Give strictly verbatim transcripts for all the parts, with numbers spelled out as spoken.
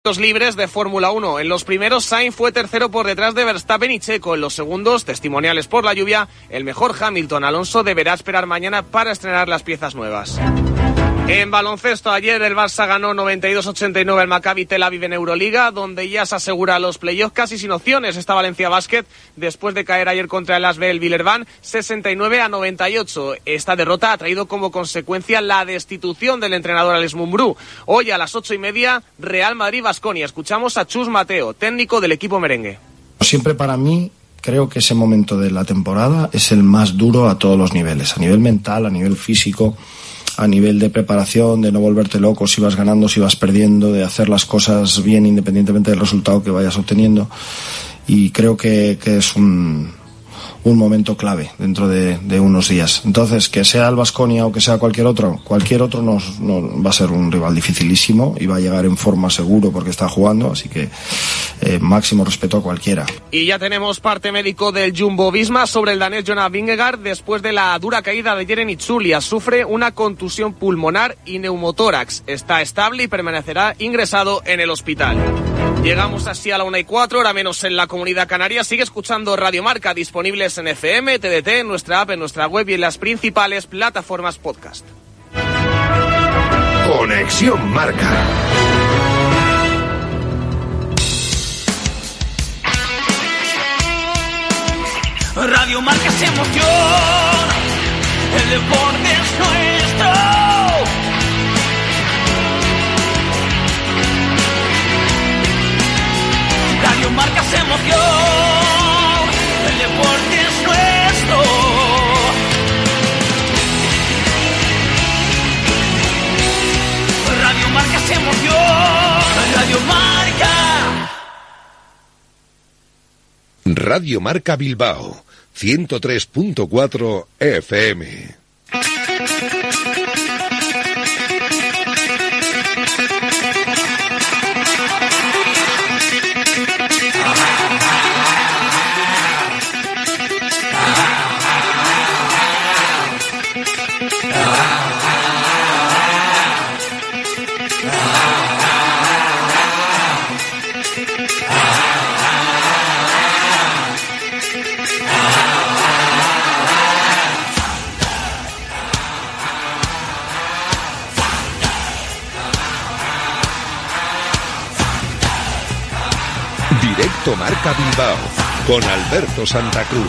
libres de Fórmula uno. En los primeros, Sainz fue tercero por detrás de Verstappen y Checo. En los segundos, testimoniales por la lluvia, el mejor Hamilton. Alonso deberá esperar mañana para estrenar las piezas nuevas. En baloncesto, ayer el Barça ganó noventa y dos a ochenta y nueve al Maccabi Tel Aviv en Euroliga, donde ya se asegura los playoffs casi sin opciones. Está Valencia Basket, después de caer ayer contra el Asvel Villeurbanne, sesenta y nueve a noventa y ocho. Esta derrota ha traído como consecuencia la destitución del entrenador Alex Mumbrú. Hoy a las ocho y media, Real Madrid-Baskonia. Escuchamos a Chus Mateo, técnico del equipo merengue. Siempre para mí, creo que ese momento de la temporada es el más duro a todos los niveles, a nivel mental, a nivel físico, a nivel de preparación, de no volverte loco si vas ganando, si vas perdiendo, de hacer las cosas bien independientemente del resultado que vayas obteniendo. Y creo que, que es un, un momento clave dentro de, de unos días. Entonces, que sea el Baskonia o que sea cualquier otro, cualquier otro nos, no, va a ser un rival dificilísimo y va a llegar en forma seguro porque está jugando, así que eh, máximo respeto a cualquiera. Y ya tenemos parte médico del Jumbo-Visma sobre el danés Jonas Vingegaard después de la dura caída de Jeremy Zulia. Sufre una contusión pulmonar y neumotórax. Está estable y permanecerá ingresado en el hospital. Llegamos así a la una y cuatro, hora menos en la Comunidad Canaria. Sigue escuchando Radio Marca, disponibles en F M, T D T, en nuestra app, en nuestra web y en las principales plataformas podcast. Conexión Marca. Radio Marca es emoción, el deporte es nuestro. Radio Marca es emoción, el deporte es nuestro. Radio Marca es emoción, Radio Marca. Radio Marca Bilbao, ciento tres punto cuatro F M. Directo Marca Bilbao con Alberto Santa Cruz.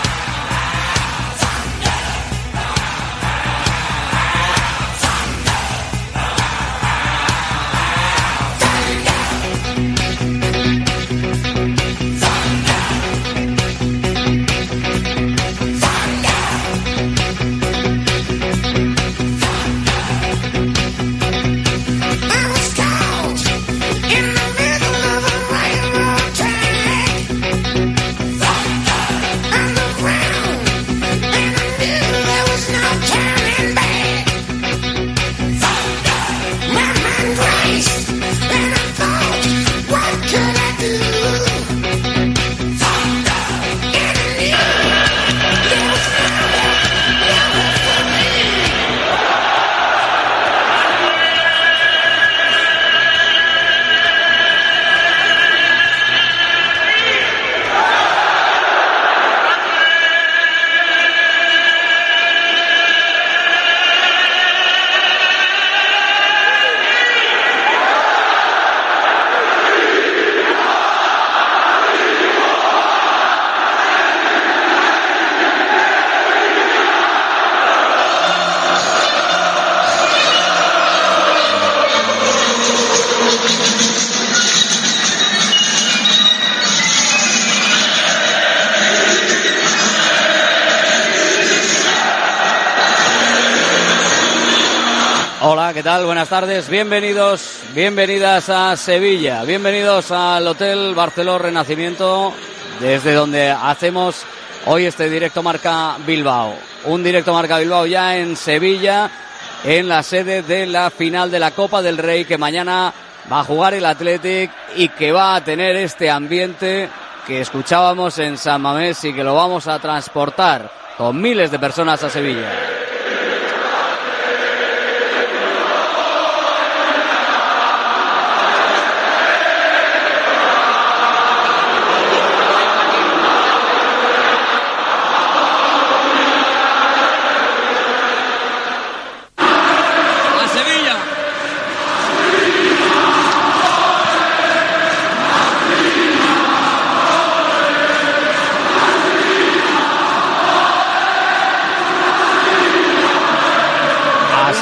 Hola, ¿qué tal? Buenas tardes, bienvenidos, bienvenidas a Sevilla, bienvenidos al Hotel Barceló Renacimiento, desde donde hacemos hoy este Directo Marca Bilbao. Un Directo Marca Bilbao ya en Sevilla, en la sede de la final de la Copa del Rey, que mañana va a jugar el Athletic y que va a tener este ambiente que escuchábamos en San Mamés y que lo vamos a transportar con miles de personas a Sevilla.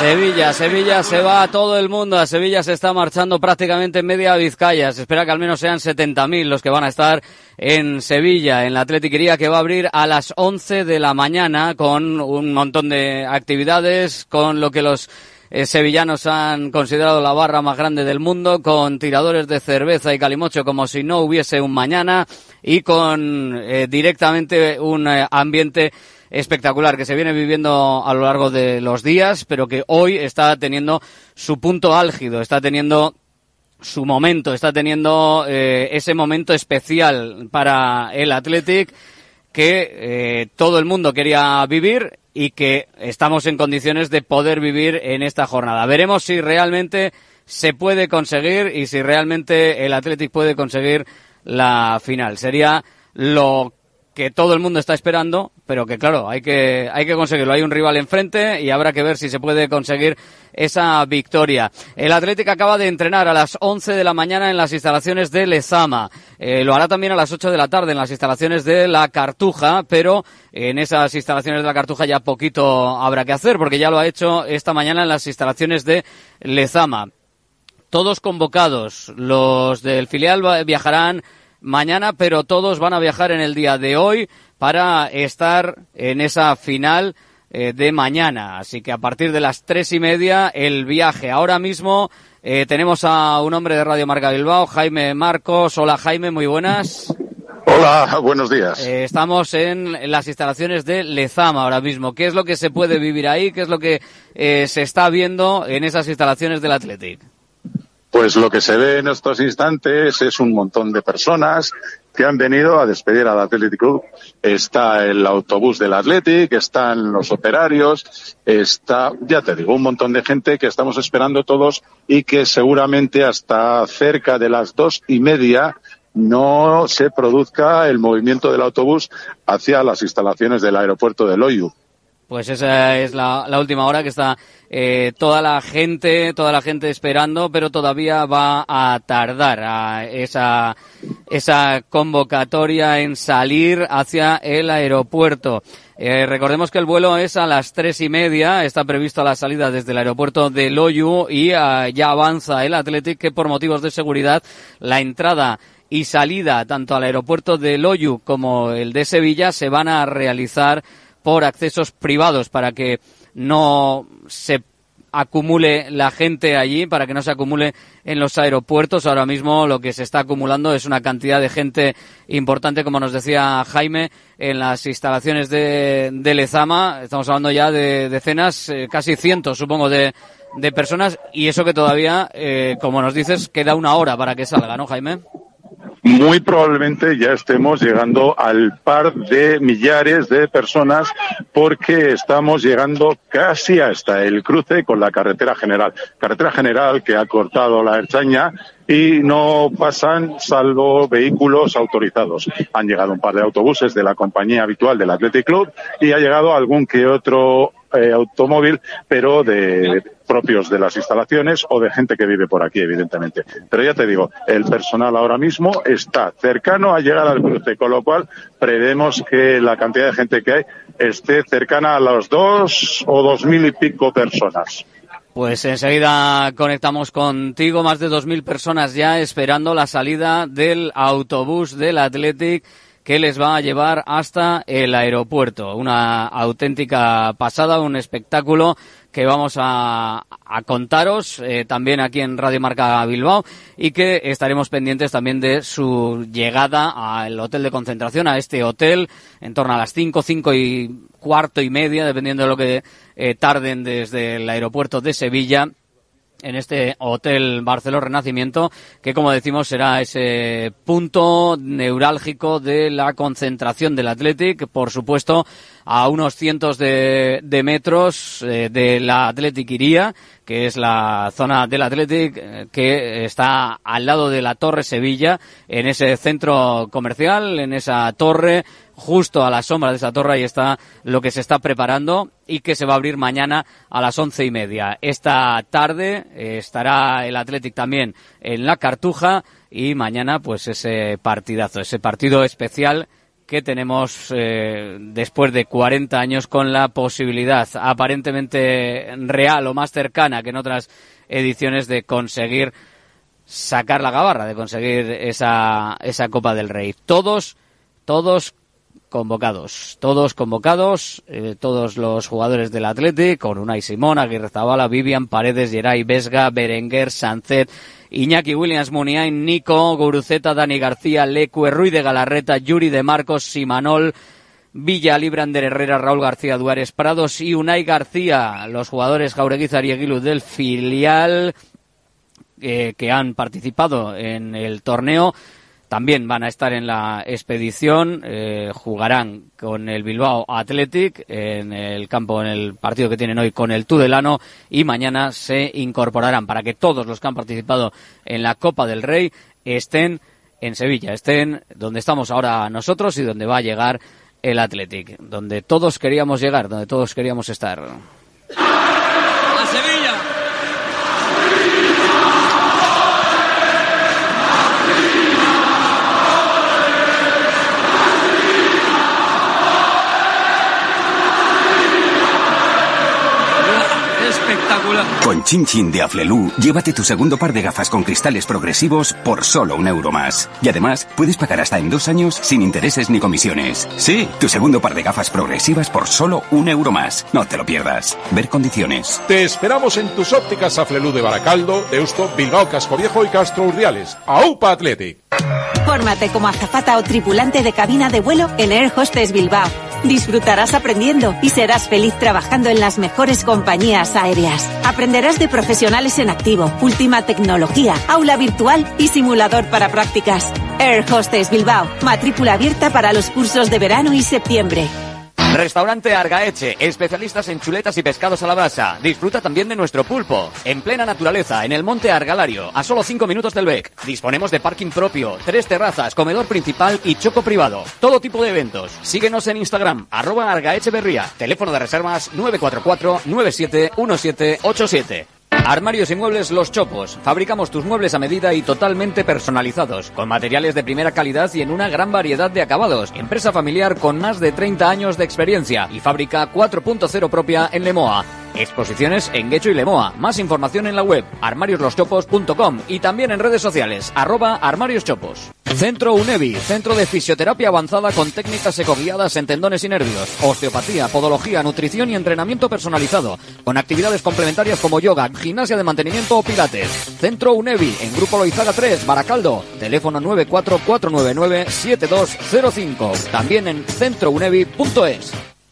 Sevilla, Sevilla se va a todo el mundo, a Sevilla se está marchando prácticamente media Vizcaya, se espera que al menos sean setenta mil los que van a estar en Sevilla, en la Athletic Iría, que va a abrir a las once de la mañana con un montón de actividades, con lo que los eh, sevillanos han considerado la barra más grande del mundo, con tiradores de cerveza y calimocho como si no hubiese un mañana y con eh, directamente un eh, ambiente espectacular que se viene viviendo a lo largo de los días, pero que hoy está teniendo su punto álgido, está teniendo su momento, está teniendo eh, ese momento especial para el Athletic que eh, todo el mundo quería vivir y que estamos en condiciones de poder vivir en esta jornada. Veremos si realmente se puede conseguir y si realmente el Athletic puede conseguir la final. Sería lo que todo el mundo está esperando, pero que claro, hay que hay que conseguirlo. Hay un rival enfrente y habrá que ver si se puede conseguir esa victoria. El Athletic acaba de entrenar a las once de la mañana en las instalaciones de Lezama. Eh, lo hará también a las ocho de la tarde en las instalaciones de la Cartuja, pero en esas instalaciones de la Cartuja ya poquito habrá que hacer, porque ya lo ha hecho esta mañana en las instalaciones de Lezama. Todos convocados. Los del filial viajarán mañana, pero todos van a viajar en el día de hoy para estar en esa final eh, de mañana. Así que a partir de las tres y media el viaje. Ahora mismo eh, tenemos a un hombre de Radio Marca Bilbao, Jaime Marcos. Hola Jaime, muy buenas. Hola, buenos días. Eh, estamos en las instalaciones de Lezama ahora mismo. ¿Qué es lo que se puede vivir ahí? ¿Qué es lo que eh, se está viendo en esas instalaciones del Athletic? Pues lo que se ve en estos instantes es un montón de personas que han venido a despedir al Athletic Club. Está el autobús del Athletic, están los operarios, está, ya te digo, un montón de gente que estamos esperando todos y que seguramente hasta cerca de las dos y media no se produzca el movimiento del autobús hacia las instalaciones del aeropuerto de Loiu. Pues esa es la, la última hora que está eh, toda la gente, toda la gente esperando, pero todavía va a tardar a esa, esa convocatoria en salir hacia el aeropuerto. Eh, recordemos que el vuelo es a las tres y media, está previsto la salida desde el aeropuerto de Loiu y uh, ya avanza el Athletic, que por motivos de seguridad la entrada y salida tanto al aeropuerto de Loiu como el de Sevilla se van a realizar por accesos privados para que no se acumule la gente allí, para que no se acumule en los aeropuertos. Ahora mismo lo que se está acumulando es una cantidad de gente importante, como nos decía Jaime, en las instalaciones de, de Lezama. Estamos hablando ya de decenas, eh, casi cientos, supongo, de, de personas, y eso que todavía, eh, como nos dices, queda una hora para que salga, ¿no, Jaime? Muy probablemente ya estemos llegando al par de millares de personas porque estamos llegando casi hasta el cruce con la carretera general. Carretera general que ha cortado la Ertzaintza y no pasan salvo vehículos autorizados. Han llegado un par de autobuses de la compañía habitual del Athletic Club y ha llegado algún que otro eh, automóvil, pero de propios de las instalaciones o de gente que vive por aquí, evidentemente. Pero ya te digo, el personal ahora mismo está cercano a llegar al cruce, con lo cual prevemos que la cantidad de gente que hay esté cercana a los dos o dos mil y pico personas. Pues enseguida conectamos contigo, más de dos mil personas ya esperando la salida del autobús del Athletic que les va a llevar hasta el aeropuerto. Una auténtica pasada, un espectáculo que vamos a, a contaros eh, también aquí en Radio Marca Bilbao y que estaremos pendientes también de su llegada al hotel de concentración, a este hotel, en torno a las cinco, cinco y cuarto y media, dependiendo de lo que eh, tarden desde el aeropuerto de Sevilla, en este Hotel Barceló Renacimiento, que como decimos será ese punto neurálgico de la concentración del Athletic, por supuesto a unos cientos de, de metros eh, de la Athletic Iría, que es la zona del Athletic eh, que está al lado de la Torre Sevilla, en ese centro comercial, en esa torre, justo a la sombra de esa torre, ahí está lo que se está preparando y que se va a abrir mañana a las once y media. Esta tarde eh, estará el Athletic también en la Cartuja y mañana pues ese partidazo, ese partido especial que tenemos eh, después de cuarenta años, con la posibilidad aparentemente real o más cercana que en otras ediciones de conseguir sacar la gabarra, de conseguir esa esa Copa del Rey. Todos, todos convocados, todos convocados, eh, todos los jugadores del Athletic, con Unai Simón, Aguirre Zabala, Vivian, Paredes, Geray, Vesga, Berenguer, Sancet, Iñaki Williams, Muniain, Nico, Guruceta, Dani García, Lecue, Ruiz de Galarreta, Yuri de Marcos, Simanol, Villa, Librander, Herrera, Raúl García, Duárez, Prados y Unai García, los jugadores Jaureguizar y Eguilu del filial eh, que han participado en el torneo. También van a estar en la expedición, eh, jugarán con el Bilbao Athletic en el campo, en el partido que tienen hoy con el Tudelano, y mañana se incorporarán para que todos los que han participado en la Copa del Rey estén en Sevilla, estén donde estamos ahora nosotros y donde va a llegar el Athletic, donde todos queríamos llegar, donde todos queríamos estar. ¡A Sevilla! Espectacular. Con Chin Chin de Aflelu, llévate tu segundo par de gafas con cristales progresivos por solo un euro más. Y además, puedes pagar hasta en dos años sin intereses ni comisiones. Sí, tu segundo par de gafas progresivas por solo un euro más. No te lo pierdas. Ver condiciones. Te esperamos en tus ópticas Aflelu de Baracaldo, Deusto, Bilbao, Cascoviejo y Castro Urdiales. ¡Aupa Athletic! Fórmate como azafata o tripulante de cabina de vuelo en Air Hostess Bilbao. Disfrutarás aprendiendo y serás feliz trabajando en las mejores compañías aéreas. Aprenderás de profesionales en activo, última tecnología, aula virtual y simulador para prácticas. Air Hostess Bilbao, matrícula abierta para los cursos de verano y septiembre. Restaurante Argaeche, especialistas en chuletas y pescados a la brasa. Disfruta también de nuestro pulpo, en plena naturaleza, en el monte Argalario, a solo cinco minutos del Bec. Disponemos de parking propio, tres terrazas, comedor principal y choco privado. Todo tipo de eventos. Síguenos en Instagram, arroba Argaecheverría. Teléfono de reservas nueve cuatro cuatro, nueve siete uno siete ocho siete. Armarios y Muebles Los Chopos. Fabricamos tus muebles a medida y totalmente personalizados, con materiales de primera calidad y en una gran variedad de acabados. Empresa familiar con más de treinta años de experiencia y fábrica cuatro punto cero propia en Lemoa. Exposiciones en Guecho y Lemoa. Más información en la web armarios los chopos punto com y también en redes sociales arroba armarioschopos. Centro UNEVI, centro de fisioterapia avanzada con técnicas ecoguiadas en tendones y nervios, osteopatía, podología, nutrición y entrenamiento personalizado, con actividades complementarias como yoga, gimnasia de mantenimiento o pilates. Centro UNEVI, en Grupo Loizaga tres, Baracaldo, teléfono nueve cuatro cuatro nueve nueve siete dos cero cinco, también en centro unevi punto es.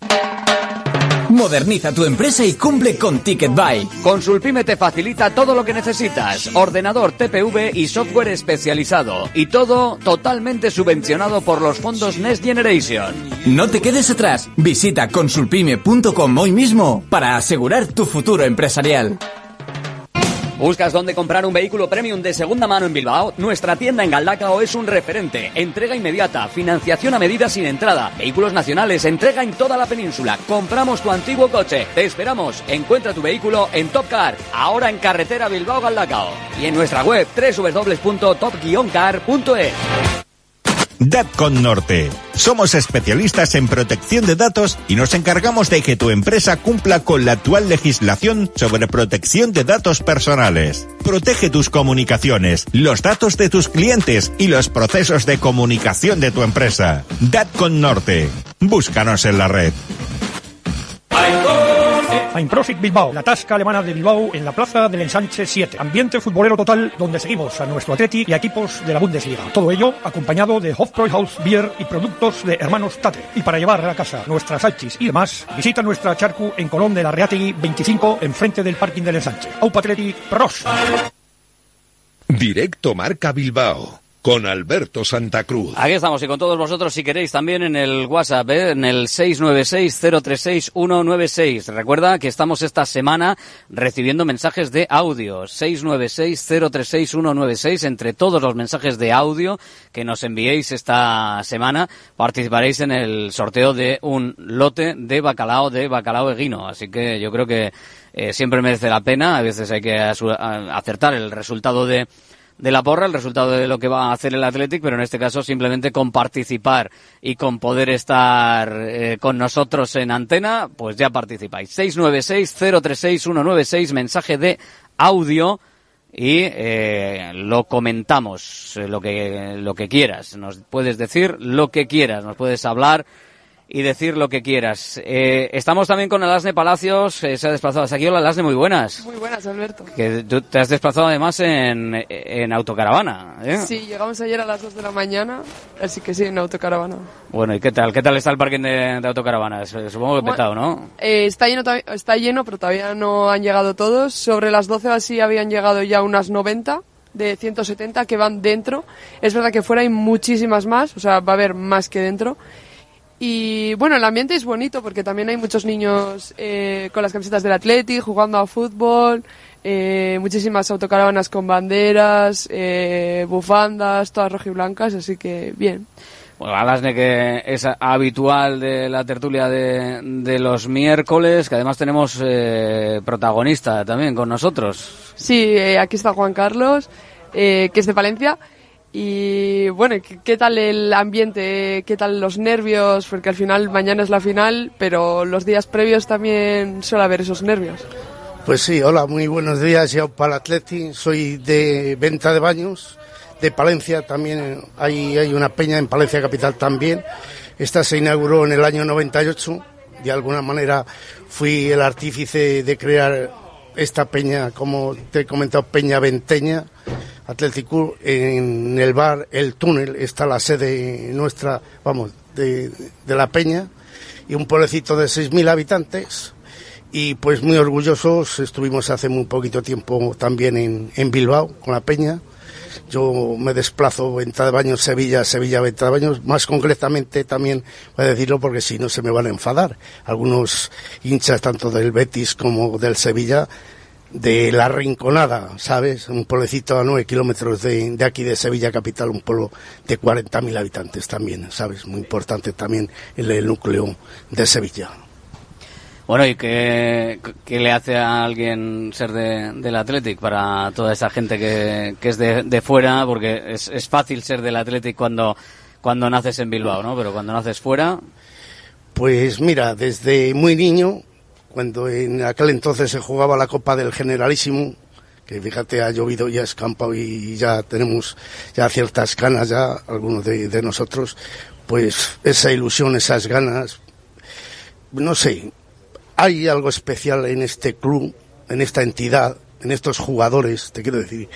Moderniza tu empresa y cumple con TicketBuy. Consulpime te facilita todo lo que necesitas. Ordenador, T P V y software especializado. Y todo totalmente subvencionado por los fondos Next Generation. No te quedes atrás. Visita consulpime punto com hoy mismo para asegurar tu futuro empresarial. ¿Buscas dónde comprar un vehículo premium de segunda mano en Bilbao? Nuestra tienda en Galdacao es un referente. Entrega inmediata, financiación a medida sin entrada, vehículos nacionales, entrega en toda la península. Compramos tu antiguo coche. Te esperamos. Encuentra tu vehículo en Top Car, ahora en carretera Bilbao-Galdacao. Y en nuestra web doble u doble u doble u punto top guion car punto es. Datcon Norte. Somos especialistas en protección de datos y nos encargamos de que tu empresa cumpla con la actual legislación sobre protección de datos personales. Protege tus comunicaciones, los datos de tus clientes y los procesos de comunicación de tu empresa. Datcon Norte. Búscanos en la red. Einprosit Bilbao, la tasca alemana de Bilbao en la plaza del Ensanche siete. Ambiente futbolero total donde seguimos a nuestro Athletic y a equipos de la Bundesliga. Todo ello acompañado de Hofbräuhaus Beer y productos de Hermanos Tate. Y para llevar a casa nuestras salchis y demás, visita nuestra charcu en Colón de la Reategui veinticinco, enfrente del parking del Ensanche. Aupa Athletic, pros. Directo Marca Bilbao. Con Alberto Santa Cruz. Aquí estamos y con todos vosotros, si queréis, también en el WhatsApp, ¿eh? En el seis nueve seis, cero tres seis, uno nueve seis. Recuerda que estamos esta semana recibiendo mensajes de audio. seis nueve seis, cero tres seis, uno nueve seis. Entre todos los mensajes de audio que nos enviéis esta semana, participaréis en el sorteo de un lote de bacalao de bacalao eguino. Así que yo creo que eh, siempre merece la pena. A veces hay que acertar el resultado de de la porra, el resultado de lo que va a hacer el Athletic, pero en este caso simplemente con participar y con poder estar eh, con nosotros en antena, pues ya participáis. seis nueve seis, cero tres seis, uno nueve seis, mensaje de audio y eh, lo comentamos, eh, lo que lo que quieras. Nos puedes decir lo que quieras, nos puedes hablar y decir lo que quieras. Eh, estamos también con Alasne Palacios, eh, se ha desplazado hasta aquí. Hola, Alasne, muy buenas. Muy buenas, Alberto. Que tú te has desplazado además en, en autocaravana, ¿eh? Sí, llegamos ayer a las dos de la mañana, así que sí, en autocaravana. Bueno, ¿y qué tal? ¿Qué tal está el parking de, de autocaravanas? Supongo que Bueno, petado, ¿no? Eh, está lleno, está lleno, pero todavía no han llegado todos. Sobre las doce o así habían llegado ya unas noventa de ciento setenta que van dentro. Es verdad que fuera hay muchísimas más, o sea, va a haber más que dentro. Y bueno, el ambiente es bonito porque también hay muchos niños eh, con las camisetas del Athletic, jugando a fútbol, eh, muchísimas autocaravanas con banderas, eh, bufandas, todas rojiblancas, así que bien. Bueno, Alasne, que es habitual de la tertulia de, de los miércoles, que además tenemos eh, protagonista también con nosotros. Sí, eh, aquí está Juan Carlos, eh, que es de Valencia. Y bueno, ¿qué, ¿qué tal el ambiente? ¿Qué tal los nervios? Porque al final mañana es la final, pero los días previos también suele haber esos nervios. Pues sí, hola, muy buenos días. Yo para el Athletic soy de Venta de Baños, de Palencia también. Hay, hay una peña en Palencia Capital también. Esta se inauguró en el año noventa y ocho. De alguna manera fui el artífice de crear esta peña, como te he comentado, Peña Venteña. Athletic Club. En el bar El Túnel está la sede nuestra, vamos, de, de la peña, y un pueblecito de seis mil habitantes, y pues muy orgullosos. Estuvimos hace muy poquito tiempo también en, en Bilbao con la peña. Yo me desplazo Venta de Baños, Sevilla, Sevilla, Venta de Baños, más concretamente también voy a decirlo porque si no se me van a enfadar algunos hinchas tanto del Betis como del Sevilla, de La Rinconada, ¿sabes? Un pueblecito a nueve kilómetros de, de aquí de Sevilla capital, un pueblo de cuarenta mil habitantes también, ¿sabes? Muy importante también en el núcleo de Sevilla. Bueno, ¿y qué, qué le hace a alguien ser de, del Athletic para toda esa gente que, que es de, de fuera? Porque es, es fácil ser del Athletic cuando, cuando naces en Bilbao, ¿no? Pero cuando naces fuera... Pues mira, desde muy niño, cuando en aquel entonces se jugaba la Copa del Generalísimo, que fíjate, ha llovido, ya escampado y ya tenemos ya ciertas ganas ya, algunos de, de nosotros, pues esa ilusión, esas ganas, no sé, hay algo especial en este club, en esta entidad, en estos jugadores, te quiero decir,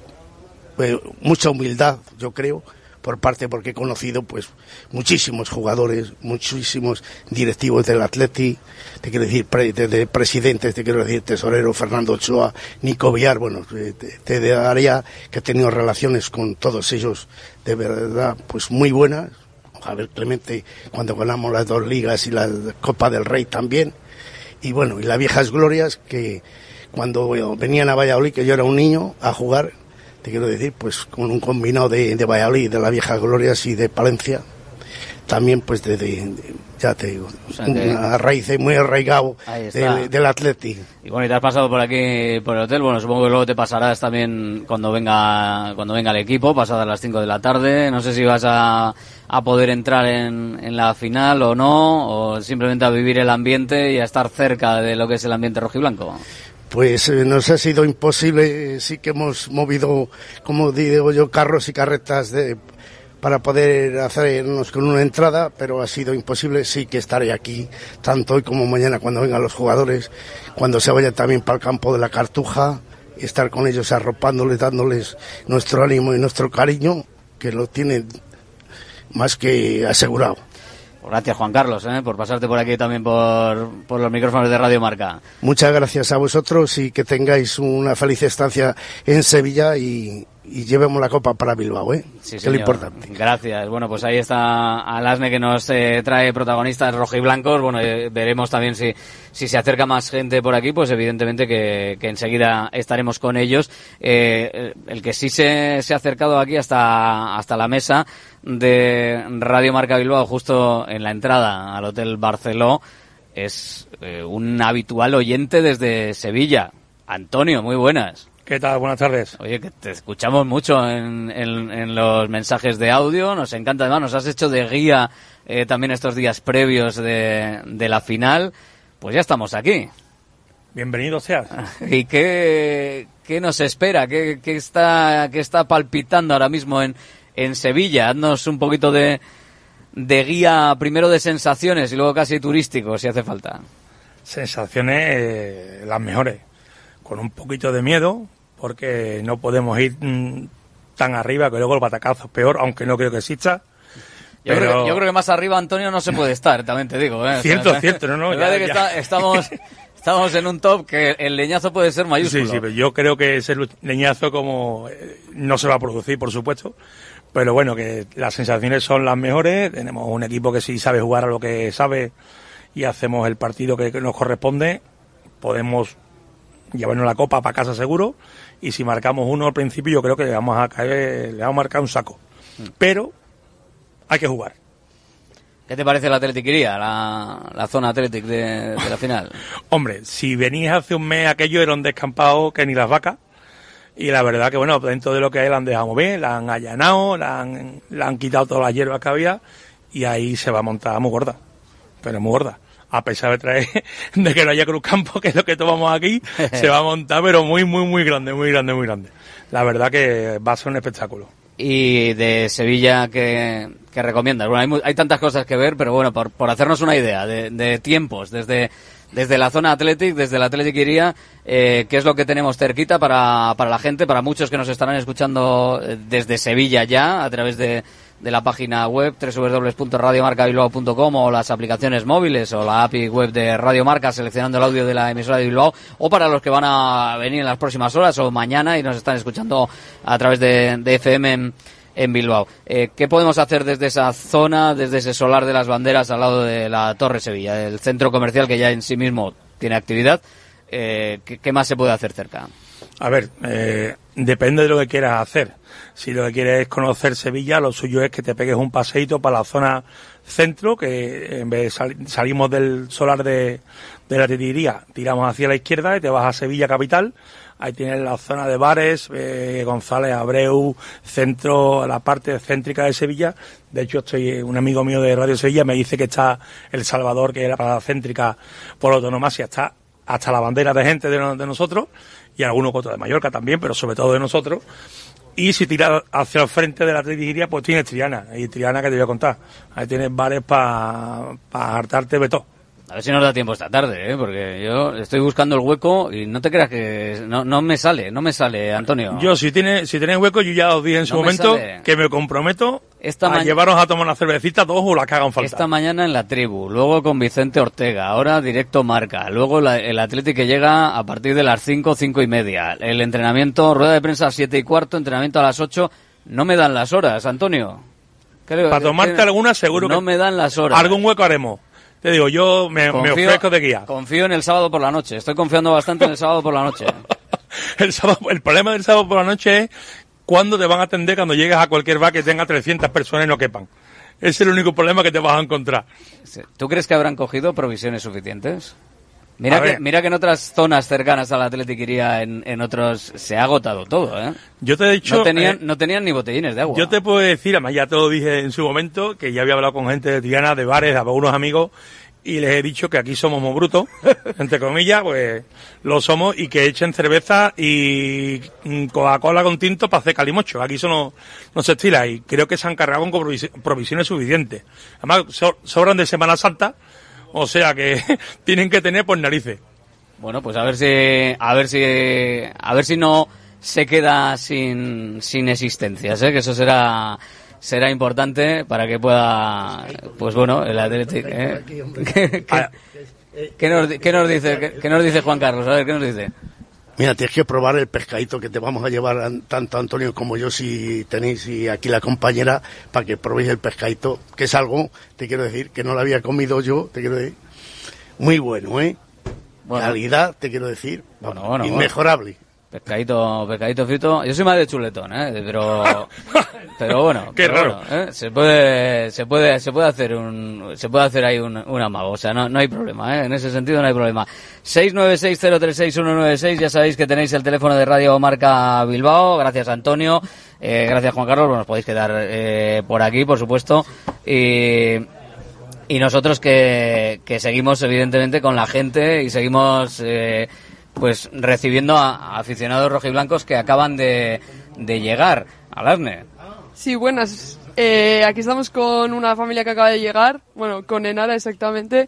pues, mucha humildad, yo creo, por parte, porque he conocido pues muchísimos jugadores, muchísimos directivos del Athletic, te quiero decir, pre, de, de presidentes, te quiero decir, tesorero Fernando Ochoa, Nico Villar, bueno, te, te daría que he tenido relaciones con todos ellos de verdad pues muy buenas. Javier Clemente, cuando ganamos las dos ligas y la Copa del Rey también, y bueno, y las viejas glorias que cuando bueno, venían a Valladolid, que yo era un niño, a jugar, te quiero decir, pues con un combinado de, de Valladolid, de las viejas glorias y de Palencia, también pues de, de, de ya te digo, o sea, una raíz muy arraigado del, del Athletic. Y bueno, y te has pasado por aquí, por el hotel, bueno, supongo que luego te pasarás también cuando venga cuando venga el equipo, pasadas las cinco de la tarde, no sé si vas a, a poder entrar en, en la final o no, o simplemente a vivir el ambiente y a estar cerca de lo que es el ambiente rojiblanco. Pues eh, nos ha sido imposible, sí que hemos movido, como digo yo, carros y carretas de, para poder hacernos con una entrada, pero ha sido imposible. Sí que estaré aquí, tanto hoy como mañana cuando vengan los jugadores, cuando se vayan también para el campo de la Cartuja, y estar con ellos arropándoles, dándoles nuestro ánimo y nuestro cariño, que lo tienen más que asegurado. Gracias, Juan Carlos, ¿eh? por pasarte por aquí también por, por los micrófonos de Radio Marca. Muchas gracias a vosotros y que tengáis una feliz estancia en Sevilla y, y llevemos la copa para Bilbao, ¿eh? Sí, que es señor. lo importante. Gracias. Bueno, pues ahí está Alasne, que nos eh, trae protagonistas rojiblancos. Bueno, eh, veremos también si, si se acerca más gente por aquí, pues evidentemente que, que enseguida estaremos con ellos. Eh, el que sí se, se ha acercado aquí hasta, hasta la mesa de Radio Marca Bilbao, justo en la entrada al Hotel Barceló, es eh, un habitual oyente desde Sevilla. Antonio, muy buenas. ¿Qué tal? Buenas tardes. Oye, que te escuchamos mucho en, en, en los mensajes de audio, nos encanta, además nos has hecho de guía eh, también estos días previos de, de la final. Pues ya estamos aquí. Bienvenido seas. ¿Y qué, qué nos espera? ¿Qué, qué está, qué está palpitando ahora mismo en, en Sevilla? Haznos un poquito de, de guía, primero de sensaciones y luego casi turístico, si hace falta. Sensaciones eh, las mejores, con un poquito de miedo, porque no podemos ir mmm, tan arriba, que luego el batacazo es peor, aunque no creo que exista. Yo, pero... creo que, yo creo que más arriba, Antonio, no se puede estar, también te digo. ¿eh? Cierto, o sea, cierto, no, no. Ya, ya. Que está, estamos, estamos en un top que el leñazo puede ser mayúsculo. Sí, sí, pero yo creo que ese leñazo como eh, no se va a producir, por supuesto. Pero bueno, que las sensaciones son las mejores. Tenemos un equipo que sí sabe jugar a lo que sabe y hacemos el partido que, que nos corresponde. Podemos llevarnos la copa para casa seguro, y si marcamos uno al principio yo creo que le vamos a caer, le vamos a marcar un saco, pero hay que jugar. ¿Qué te parece la Atletiquería, la, la zona Athletic de, de la final? Hombre, si venís hace un mes aquello era un descampado que ni las vacas, y la verdad que bueno, dentro de lo que hay la han dejado mover, la han allanado, la han, la han quitado todas las hierbas que había, y ahí se va a montar muy gorda, pero muy gorda. A pesar de traer, de que no haya Cruzcampo, que es lo que tomamos aquí, se va a montar, pero muy, muy, muy grande, muy grande, muy grande. La verdad que va a ser un espectáculo. Y de Sevilla, ¿qué, qué recomiendas? Bueno, hay, hay tantas cosas que ver, pero bueno, por, por hacernos una idea de, de tiempos, desde, desde la zona Athletic, desde la Atletiquería, eh, ¿qué es lo que tenemos cerquita para, para la gente, para muchos que nos estarán escuchando desde Sevilla ya, a través de... de la página web doble u doble u doble u punto radio marca bilbao punto com o las aplicaciones móviles o la A P I web de Radio Marca seleccionando el audio de la emisora de Bilbao, o para los que van a venir en las próximas horas o mañana y nos están escuchando a través de, de F M en, en Bilbao. Eh, ¿Qué podemos hacer desde esa zona, desde ese solar de las banderas al lado de la Torre Sevilla, el centro comercial que ya en sí mismo tiene actividad? Eh, ¿qué, ¿Qué más se puede hacer cerca? A ver, eh, depende de lo que quieras hacer. Si lo que quieres es conocer Sevilla, lo suyo es que te pegues un paseíto para la zona centro, que en vez de sal, salimos del solar de, de la Atletiquería, tiramos hacia la izquierda y te vas a Sevilla capital. Ahí tienes la zona de bares, eh, González, Abreu, centro, la parte céntrica de Sevilla. De hecho, estoy un amigo mío de Radio Sevilla me dice que está El Salvador, que era para la céntrica por autonomasia, está hasta la bandera de gente de, no, de nosotros, y algunos otros de Mallorca también, pero sobre todo de nosotros. Y si tiras hacia el frente de la Atletiquería, pues tienes Triana, y Triana que te voy a contar. Ahí tienes bares para pa hartarte de todo. A ver si nos da tiempo esta tarde, ¿eh? Porque yo estoy buscando el hueco y no te creas que no, no me sale, no me sale, Antonio. Yo, si tienes si tienes hueco, yo ya os dije en su no momento me que me comprometo esta a llevaros a tomar una cervecita, dos o la que hagan falta. Esta mañana en la tribu, luego con Vicente Ortega, ahora directo Marca, luego la, el Atlético que llega a partir de las cinco, cinco y media, el entrenamiento, rueda de prensa a siete y cuarto, entrenamiento a las ocho, no me dan las horas, Antonio. Creo, Para tomarte alguna seguro no que me dan las horas. Algún hueco haremos. Te digo, yo me, confío, me ofrezco de guía. Confío en el sábado por la noche. Estoy confiando bastante en el sábado por la noche. el, sábado, el problema del sábado por la noche es cuándo te van a atender cuando llegues a cualquier bar que tenga trescientas personas y no quepan. Ese es el único problema que te vas a encontrar. ¿Tú crees que habrán cogido provisiones suficientes? Mira que, mira que en otras zonas cercanas a la Atletiquería, en, en otros, se ha agotado todo, ¿eh? Yo te he dicho... No tenían, eh, no tenían ni botellines de agua. Yo te puedo decir, además ya te lo dije en su momento, que ya había hablado con gente de Triana, de bares, de algunos amigos, y les he dicho que aquí somos muy brutos, entre comillas, pues lo somos, y que echen cerveza y Coca-Cola con tinto para hacer calimocho. Aquí eso no, no se estila, y creo que se han cargado con provisiones suficientes. Además, so, sobran de Semana Santa, o sea que tienen que tener por narices. Bueno, pues a ver si, a ver si, a ver si no se queda sin, sin existencias, ¿eh? Que eso será, será importante para que pueda, pues bueno, el Atlético, ¿eh? ¿Qué, qué, qué, nos, qué nos dice, qué, qué nos dice Juan Carlos? A ver, ¿qué nos dice? Mira, tienes que probar el pescadito que te vamos a llevar tanto Antonio como yo, si tenéis, y aquí la compañera, para que probéis el pescadito, que es algo, te quiero decir, que no lo había comido yo, te quiero decir, muy bueno, ¿eh? Bueno. Calidad, te quiero decir, bueno, bueno, inmejorable. Bueno. Pescadito, pescadito frito. Yo soy más de chuletón, ¿eh? Pero, pero bueno. Qué pero raro. Bueno, ¿eh? Se puede, se puede, se puede hacer un, se puede hacer ahí un, un amago. O sea, no, no hay problema, ¿eh? En ese sentido no hay problema. seis nueve seis cero tres seis uno nueve seis, ya sabéis que tenéis el teléfono de Radio Marca Bilbao. Gracias, Antonio. Eh, gracias, Juan Carlos. Bueno, os podéis quedar, eh, por aquí, por supuesto. Y, y nosotros que, que seguimos, evidentemente, con la gente y seguimos, eh, pues recibiendo a, a aficionados rojiblancos que acaban de, de llegar al Arne. Sí, buenas. Eh, aquí estamos con una familia que acaba de llegar, bueno, con Enara exactamente.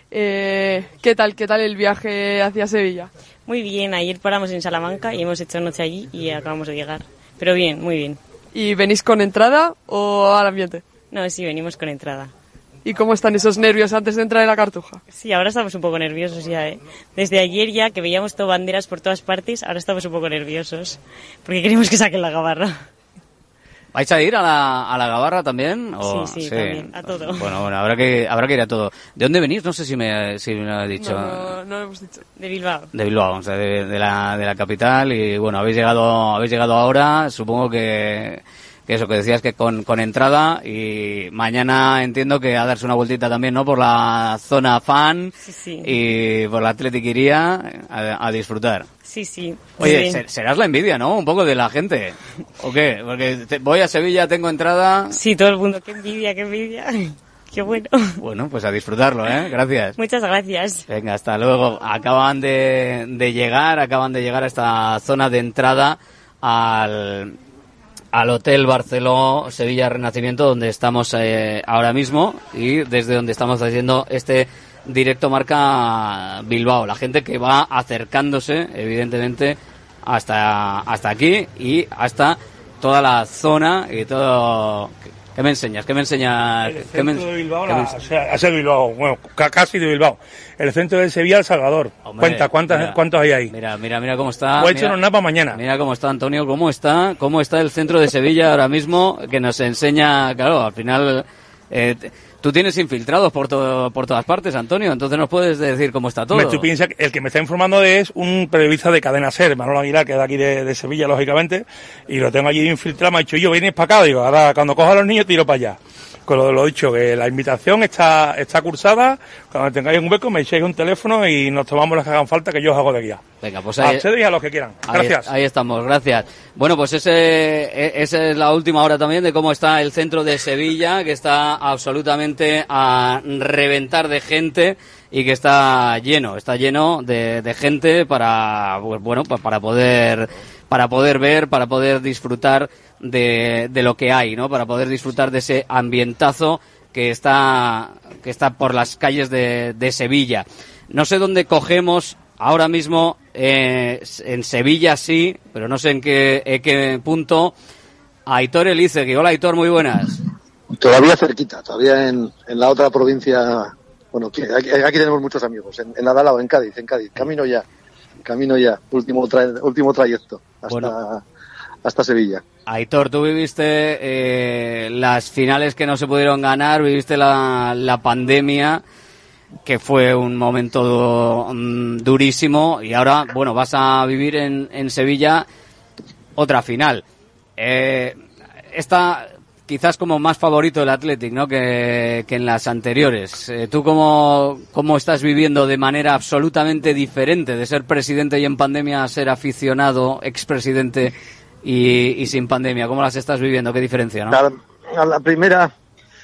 Eh, ¿Qué tal, qué tal el viaje hacia Sevilla? Muy bien, ayer paramos en Salamanca y hemos hecho noche allí y acabamos de llegar. Pero bien, muy bien. ¿Y venís con entrada o al ambiente? No, sí, venimos con entrada. ¿Y cómo están esos nervios antes de entrar en la Cartuja? Sí, ahora estamos un poco nerviosos ya, ¿eh? Desde ayer ya, que veíamos todo banderas por todas partes, ahora estamos un poco nerviosos. Porque queremos que saquen la gabarra. ¿Vais a ir a la, a la Gabarra también? ¿O? Sí, sí, sí, también, a todo. Bueno, bueno, habrá que, habrá que ir a todo. ¿De dónde venís? No sé si me, si me lo ha dicho. No, no, no lo hemos dicho. De Bilbao. De Bilbao, o sea, de, de la, de la capital. Y bueno, habéis llegado, habéis llegado ahora, supongo que, que eso, que decías que con, con entrada, y mañana entiendo que a darse una vueltita también, ¿no? Por la zona fan. Sí, sí. Y por la Athletic iría a, a disfrutar. Sí, sí. Oye, ser, serás la envidia, ¿no? Un poco de la gente. ¿O qué? Porque te, voy a Sevilla, tengo entrada. Sí, todo el mundo. Qué envidia, qué envidia. Qué bueno. Bueno, pues a disfrutarlo, ¿eh? Gracias. Muchas gracias. Venga, hasta luego. Acaban de, de llegar, acaban de llegar a esta zona de entrada al, al Hotel Barceló Sevilla Renacimiento, donde estamos eh, ahora mismo y desde donde estamos haciendo este directo Marca Bilbao. La gente que va acercándose, evidentemente, hasta hasta aquí y hasta toda la zona y todo. ¿Qué me enseñas? ¿Qué me enseñas? El ¿Qué centro me... de Bilbao, ¿Qué la, me... o sea, es el Bilbao, bueno, casi de Bilbao. El centro de Sevilla, El Salvador. Hombre, Cuenta, ¿cuántas, mira, ¿cuántos hay ahí? Mira, mira, mira cómo está. O he hecho mira, unos napas mañana. Mira cómo está, Antonio, cómo está, cómo está el centro de Sevilla ahora mismo, que nos enseña, claro, al final, eh, tú tienes infiltrados por todo, por todas partes, Antonio, entonces nos puedes decir cómo está todo. Me, tú piensas que el que me está informando de es un periodista de Cadena SER, Manolo Aguilar, que es de aquí de, de Sevilla, lógicamente, y lo tengo allí infiltrado. Me ha dicho, yo, vienes para acá, digo, ahora cuando coja a los niños tiro para allá. Con lo, lo dicho, que la invitación está está cursada, cuando tengáis un hueco me echéis un teléfono y nos tomamos las que hagan falta, que yo os hago de guía. Venga, pues ahí, a ustedes y a los que quieran. Gracias. Ahí, ahí estamos, gracias. Bueno, pues ese, esa es la última hora también de cómo está el centro de Sevilla, que está absolutamente a reventar de gente y que está lleno, está lleno de, de gente para, pues bueno, pues para poder, para poder ver, para poder disfrutar de, de lo que hay, ¿no? Para poder disfrutar de ese ambientazo que está, que está por las calles de, de Sevilla. No sé dónde cogemos ahora mismo, eh, en Sevilla sí, pero no sé en qué, en qué punto. Aitor Elizegui. Hola, Aitor, muy buenas. Todavía cerquita, todavía en, en la otra provincia. Bueno, aquí, aquí tenemos muchos amigos, en, en Adalao, en Cádiz, en Cádiz. Camino ya, camino ya, último tra- último trayecto hasta, bueno, hasta Sevilla. Aitor, tú viviste eh, las finales que no se pudieron ganar, viviste la, la pandemia, que fue un momento um, durísimo, y ahora, bueno, vas a vivir en, en Sevilla otra final. Eh, esta quizás como más favorito del Athletic, ¿no? Que, que en las anteriores. Eh, ¿Tú cómo, cómo estás viviendo de manera absolutamente diferente de ser presidente y en pandemia a ser aficionado, expresidente y, y sin pandemia? ¿Cómo las estás viviendo? ¿Qué diferencia, no? A la, a la primera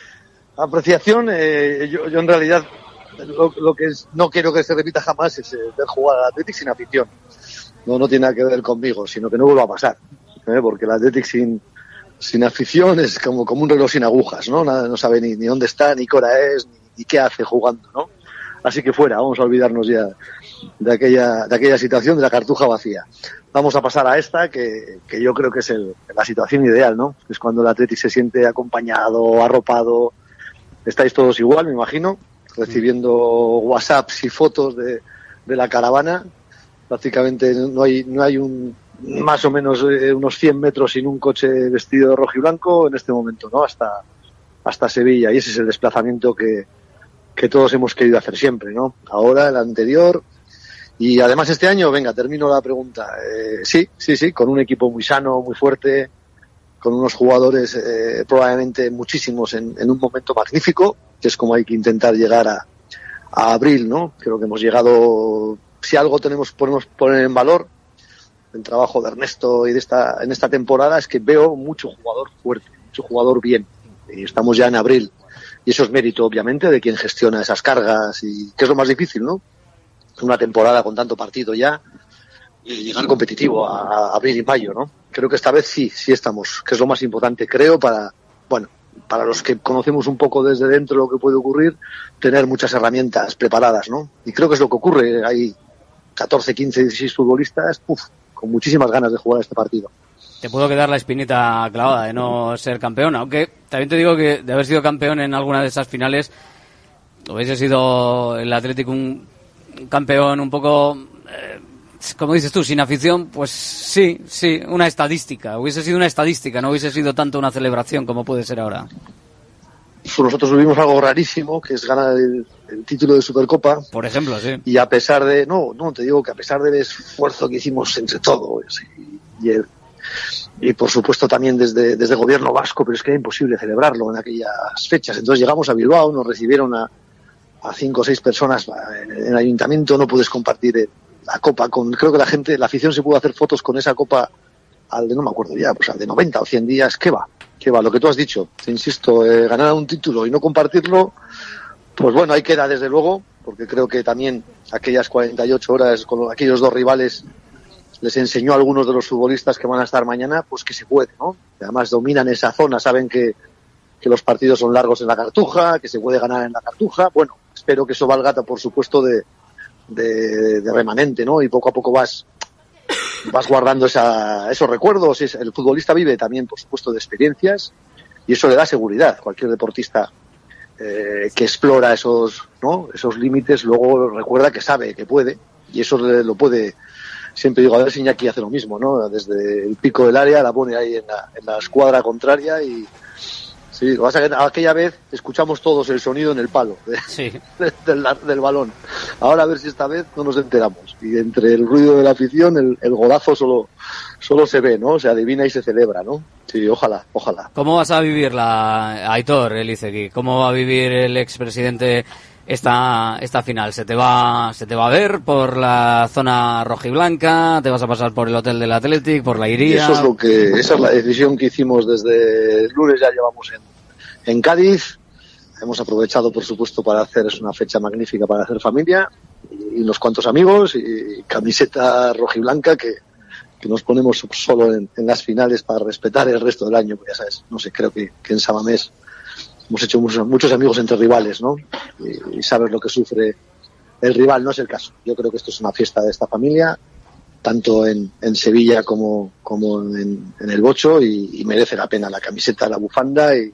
apreciación, eh, yo, yo en realidad lo, lo que es, no quiero que se repita jamás es eh, ver jugar al Athletic sin afición. No, no tiene nada que ver conmigo, sino que no vuelva a pasar. ¿eh? Porque el Athletic sin sin afición es como, como un reloj sin agujas, ¿no? Nada, no sabe ni, ni dónde está, ni qué hora es, ni, ni qué hace jugando, ¿no? Así que fuera, vamos a olvidarnos ya de aquella, de aquella situación de la cartuja vacía. Vamos a pasar a esta, que, que yo creo que es el, la situación ideal, ¿no? Es cuando el Athletic se siente acompañado, arropado. Estáis todos igual, me imagino, recibiendo WhatsApps y fotos de, de la caravana. Prácticamente no hay, no hay un, más o menos eh, unos cien metros sin un coche vestido de rojo y blanco en este momento, ¿no? Hasta, hasta Sevilla. Y ese es el desplazamiento que, que todos hemos querido hacer siempre, ¿no? Ahora, el anterior, Y además este año, venga, termino la pregunta. Eh, sí, sí, sí, con un equipo muy sano, muy fuerte, con unos jugadores eh, probablemente muchísimos en, en un momento magnífico, que es como hay que intentar llegar a, a abril, ¿no? Creo que hemos llegado, si algo tenemos podemos poner en valor el trabajo de Ernesto y de esta en esta temporada, es que veo mucho jugador fuerte, mucho jugador bien. Y estamos ya en abril. Y eso es mérito, obviamente, de quien gestiona esas cargas y que es lo más difícil, ¿no? Una temporada con tanto partido ya y llegar competitivo a, a abril y mayo, ¿no? Creo que esta vez sí, sí estamos, que es lo más importante, creo, para, bueno, para los que conocemos un poco desde dentro lo que puede ocurrir, tener muchas herramientas preparadas, ¿no? Y creo que es lo que ocurre. Hay catorce, quince, dieciséis futbolistas, uf, con muchísimas ganas de jugar este partido. Te puedo quedar la espinita clavada de no ser campeón, aunque también te digo que de haber sido campeón en alguna de esas finales, hubiese sido el Atlético un campeón un poco, eh, como dices tú, sin afición, pues sí, sí, una estadística. Hubiese sido una estadística, no hubiese sido tanto una celebración como puede ser ahora. Nosotros tuvimos algo rarísimo, que es ganar el, el título de Supercopa. Por ejemplo, sí. Y a pesar de, no, no, te digo que a pesar del esfuerzo que hicimos entre todos, y, y el y por supuesto también desde, desde el gobierno vasco, pero es que era imposible celebrarlo en aquellas fechas. Entonces llegamos a Bilbao, nos recibieron a, a cinco o seis personas en el ayuntamiento, no puedes compartir la copa con, creo que la gente, la afición se pudo hacer fotos con esa copa al de, no me acuerdo ya, pues al de noventa o cien días. ¿Qué va? ¿Qué va? Lo que tú has dicho, te insisto, eh, ganar un título y no compartirlo, pues bueno, ahí queda desde luego, porque creo que también aquellas cuarenta y ocho horas con aquellos dos rivales les enseñó a algunos de los futbolistas que van a estar mañana, pues que se puede, ¿no? Además dominan esa zona, saben que, que los partidos son largos en la Cartuja, que se puede ganar en la Cartuja. Bueno, espero que eso valga, por supuesto, de, de, de remanente, ¿no? Y poco a poco vas, vas guardando esa, esos recuerdos. El futbolista vive también, por supuesto, de experiencias y eso le da seguridad. Cualquier deportista eh, que explora esos, ¿no? esos límites, luego recuerda que sabe que puede y eso lo puede. Siempre digo, a ver si Iñaki hace lo mismo, ¿no? Desde el pico del área la pone ahí en la, en la escuadra contraria y sí, lo que pasa es que aquella vez escuchamos todos el sonido en el palo de, sí. de, del, del balón. Ahora a ver si esta vez no nos enteramos. Y entre el ruido de la afición, el, el golazo solo, solo se ve, ¿no? Se adivina y se celebra, ¿no? Sí, ojalá, ojalá. ¿Cómo vas a vivir la Aitor Elizegui? ¿Cómo va a vivir el expresidente esta esta final? ¿Se te va se te va a ver por la zona rojiblanca? ¿Te vas a pasar por el hotel del Athletic, por la Iría? Eso es lo que esa es la decisión que hicimos desde el lunes. Ya llevamos en, en Cádiz. Hemos aprovechado, por supuesto, para hacer, es una fecha magnífica para hacer familia y unos cuantos amigos y camiseta rojiblanca que, que nos ponemos solo en, en las finales para respetar el resto del año, porque ya sabes, no sé, creo que, que en Samamés hemos hecho muchos, muchos amigos entre rivales, ¿no? Y, y sabes lo que sufre el rival. No es el caso. Yo creo que esto es una fiesta de esta familia, tanto en, en Sevilla como, como en, en el Bocho, y, y merece la pena la camiseta, la bufanda y,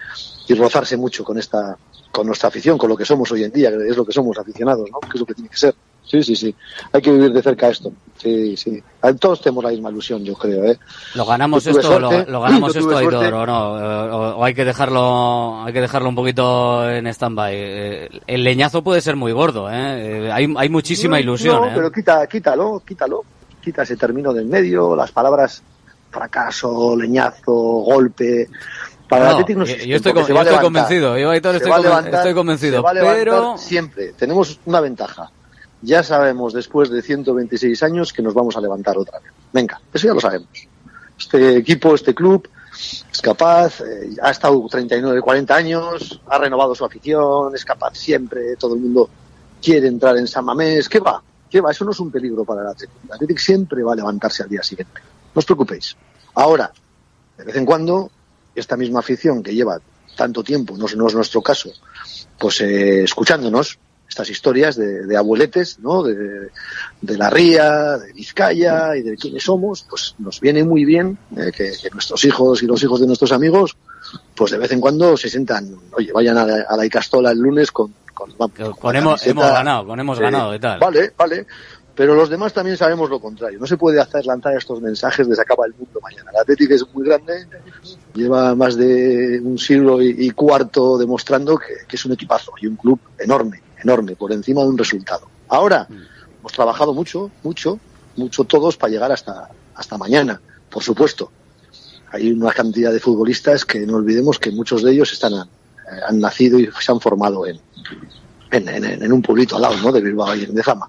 y rozarse mucho con esta, con nuestra afición, con lo que somos hoy en día, que es lo que somos aficionados, ¿no? Que es lo que tiene que ser. Sí, sí, sí. Hay que vivir de cerca esto. Sí, sí. Todos tenemos la misma ilusión, yo creo, ¿eh? ¿Lo ganamos esto, lo, lo ganamos esto, Aitor, o no? O, o hay que dejarlo, hay que dejarlo un poquito en stand-by. El leñazo puede ser muy gordo, ¿eh? Hay, hay muchísima no, ilusión, no, ¿eh? pero quita, quítalo, quítalo. Quita ese término del medio, las palabras fracaso, leñazo, golpe. Para no, el Atlético no yo, yo estoy, con, yo estoy convencido, yo Aitor estoy, levantar, estoy convencido, pero siempre tenemos una ventaja. Ya sabemos después de ciento veintiséis años que nos vamos a levantar otra vez. Venga, eso ya lo sabemos. Este equipo, este club es capaz, eh, ha estado treinta y nueve, cuarenta años, ha renovado su afición, es capaz siempre, todo el mundo quiere entrar en San Mamés. ¿Qué va? ¿Qué va? Eso no es un peligro para el Atlético. El Atlético siempre va a levantarse al día siguiente. No os preocupéis. Ahora, de vez en cuando, esta misma afición que lleva tanto tiempo, no, no es nuestro caso, pues eh, escuchándonos estas historias de, de abueletes, ¿no? De, de la Ría, de Vizcaya y de quiénes somos, pues nos viene muy bien eh, que, que nuestros hijos y los hijos de nuestros amigos, pues de vez en cuando se sientan, oye, vayan a la, a la Icastola el lunes con... Con, con, con hemos, hemos ganado, con hemos eh, ganado y tal. Vale, vale. Pero los demás también sabemos lo contrario. No se puede hacer lanzar estos mensajes de se acaba el mundo mañana. El Atlético es muy grande, lleva más de un siglo y, y cuarto demostrando que, que es un equipazo y un club enorme, enorme, por encima de un resultado. Ahora, hemos trabajado mucho, mucho, mucho todos para llegar hasta, hasta mañana, por supuesto. Hay una cantidad de futbolistas que no olvidemos que muchos de ellos están, han, han nacido y se han formado en, en, en, en un pueblito al lado, ¿no?, de Bilbao y en Lezama.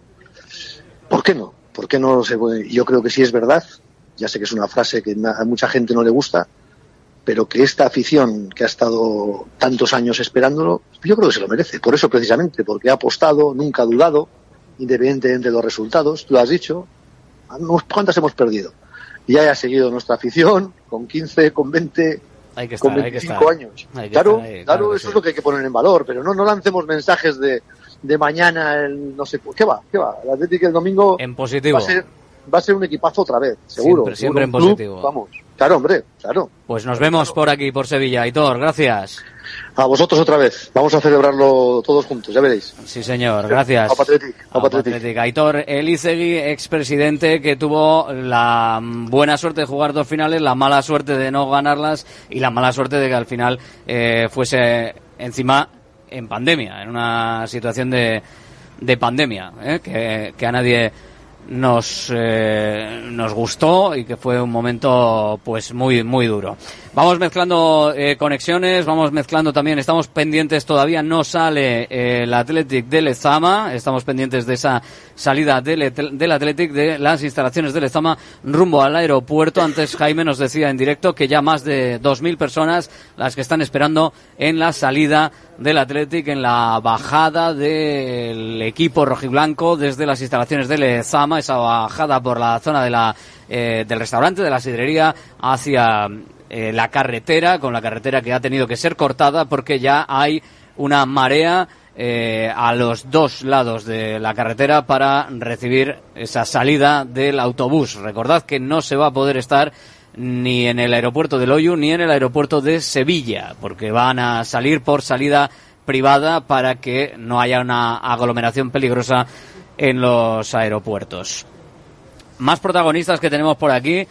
¿Por qué no? ¿Por qué no se puede? Yo creo que sí es verdad. Ya sé que es una frase que a mucha gente no le gusta, pero que esta afición que ha estado tantos años esperándolo, yo creo que se lo merece. Por eso precisamente, porque ha apostado, nunca ha dudado, independientemente de los resultados. Tú lo has dicho, ¿cuántas hemos perdido? Y haya seguido nuestra afición con quince, con veinte, hay que estar, con veinticinco hay que años. Hay que claro, estar ahí, claro, claro que eso sí. es lo que hay que poner en valor, pero no, no lancemos mensajes de, de mañana, el no sé, ¿qué va? ¿Qué va? El Atlético el domingo en positivo. Va a ser, va a ser un equipazo otra vez, seguro. Siempre, siempre seguro, en club, positivo. Vamos, claro, hombre, claro. Pues nos vemos por aquí, por Sevilla. Aitor, gracias. A vosotros otra vez. Vamos a celebrarlo todos juntos, ya veréis. Sí, señor, gracias. Aupa Athletic, Aupa Aupa Athletic. Athletic. Aitor Elizegui, expresidente, que tuvo la buena suerte de jugar dos finales, la mala suerte de no ganarlas y la mala suerte de que al final eh, fuese encima en pandemia, en una situación de, de pandemia, ¿eh? que, que a nadie nos eh, nos gustó y que fue un momento pues muy muy duro. Vamos mezclando eh, conexiones, vamos mezclando también, estamos pendientes, todavía no sale eh, el Athletic de Lezama, estamos pendientes de esa salida del, del Athletic de las instalaciones de Lezama rumbo al aeropuerto. Antes Jaime nos decía en directo que ya más de dos mil personas las que están esperando en la salida del Athletic, en la bajada del equipo rojiblanco desde las instalaciones de Lezama, esa bajada por la zona de la eh, del restaurante, de la sidrería, hacia eh, la carretera, con la carretera que ha tenido que ser cortada porque ya hay una marea eh, a los dos lados de la carretera para recibir esa salida del autobús. Recordad que no se va a poder estar ni en el aeropuerto de Loiu ni en el aeropuerto de Sevilla, porque van a salir por salida privada para que no haya una aglomeración peligrosa en los aeropuertos. Más protagonistas que tenemos por aquí,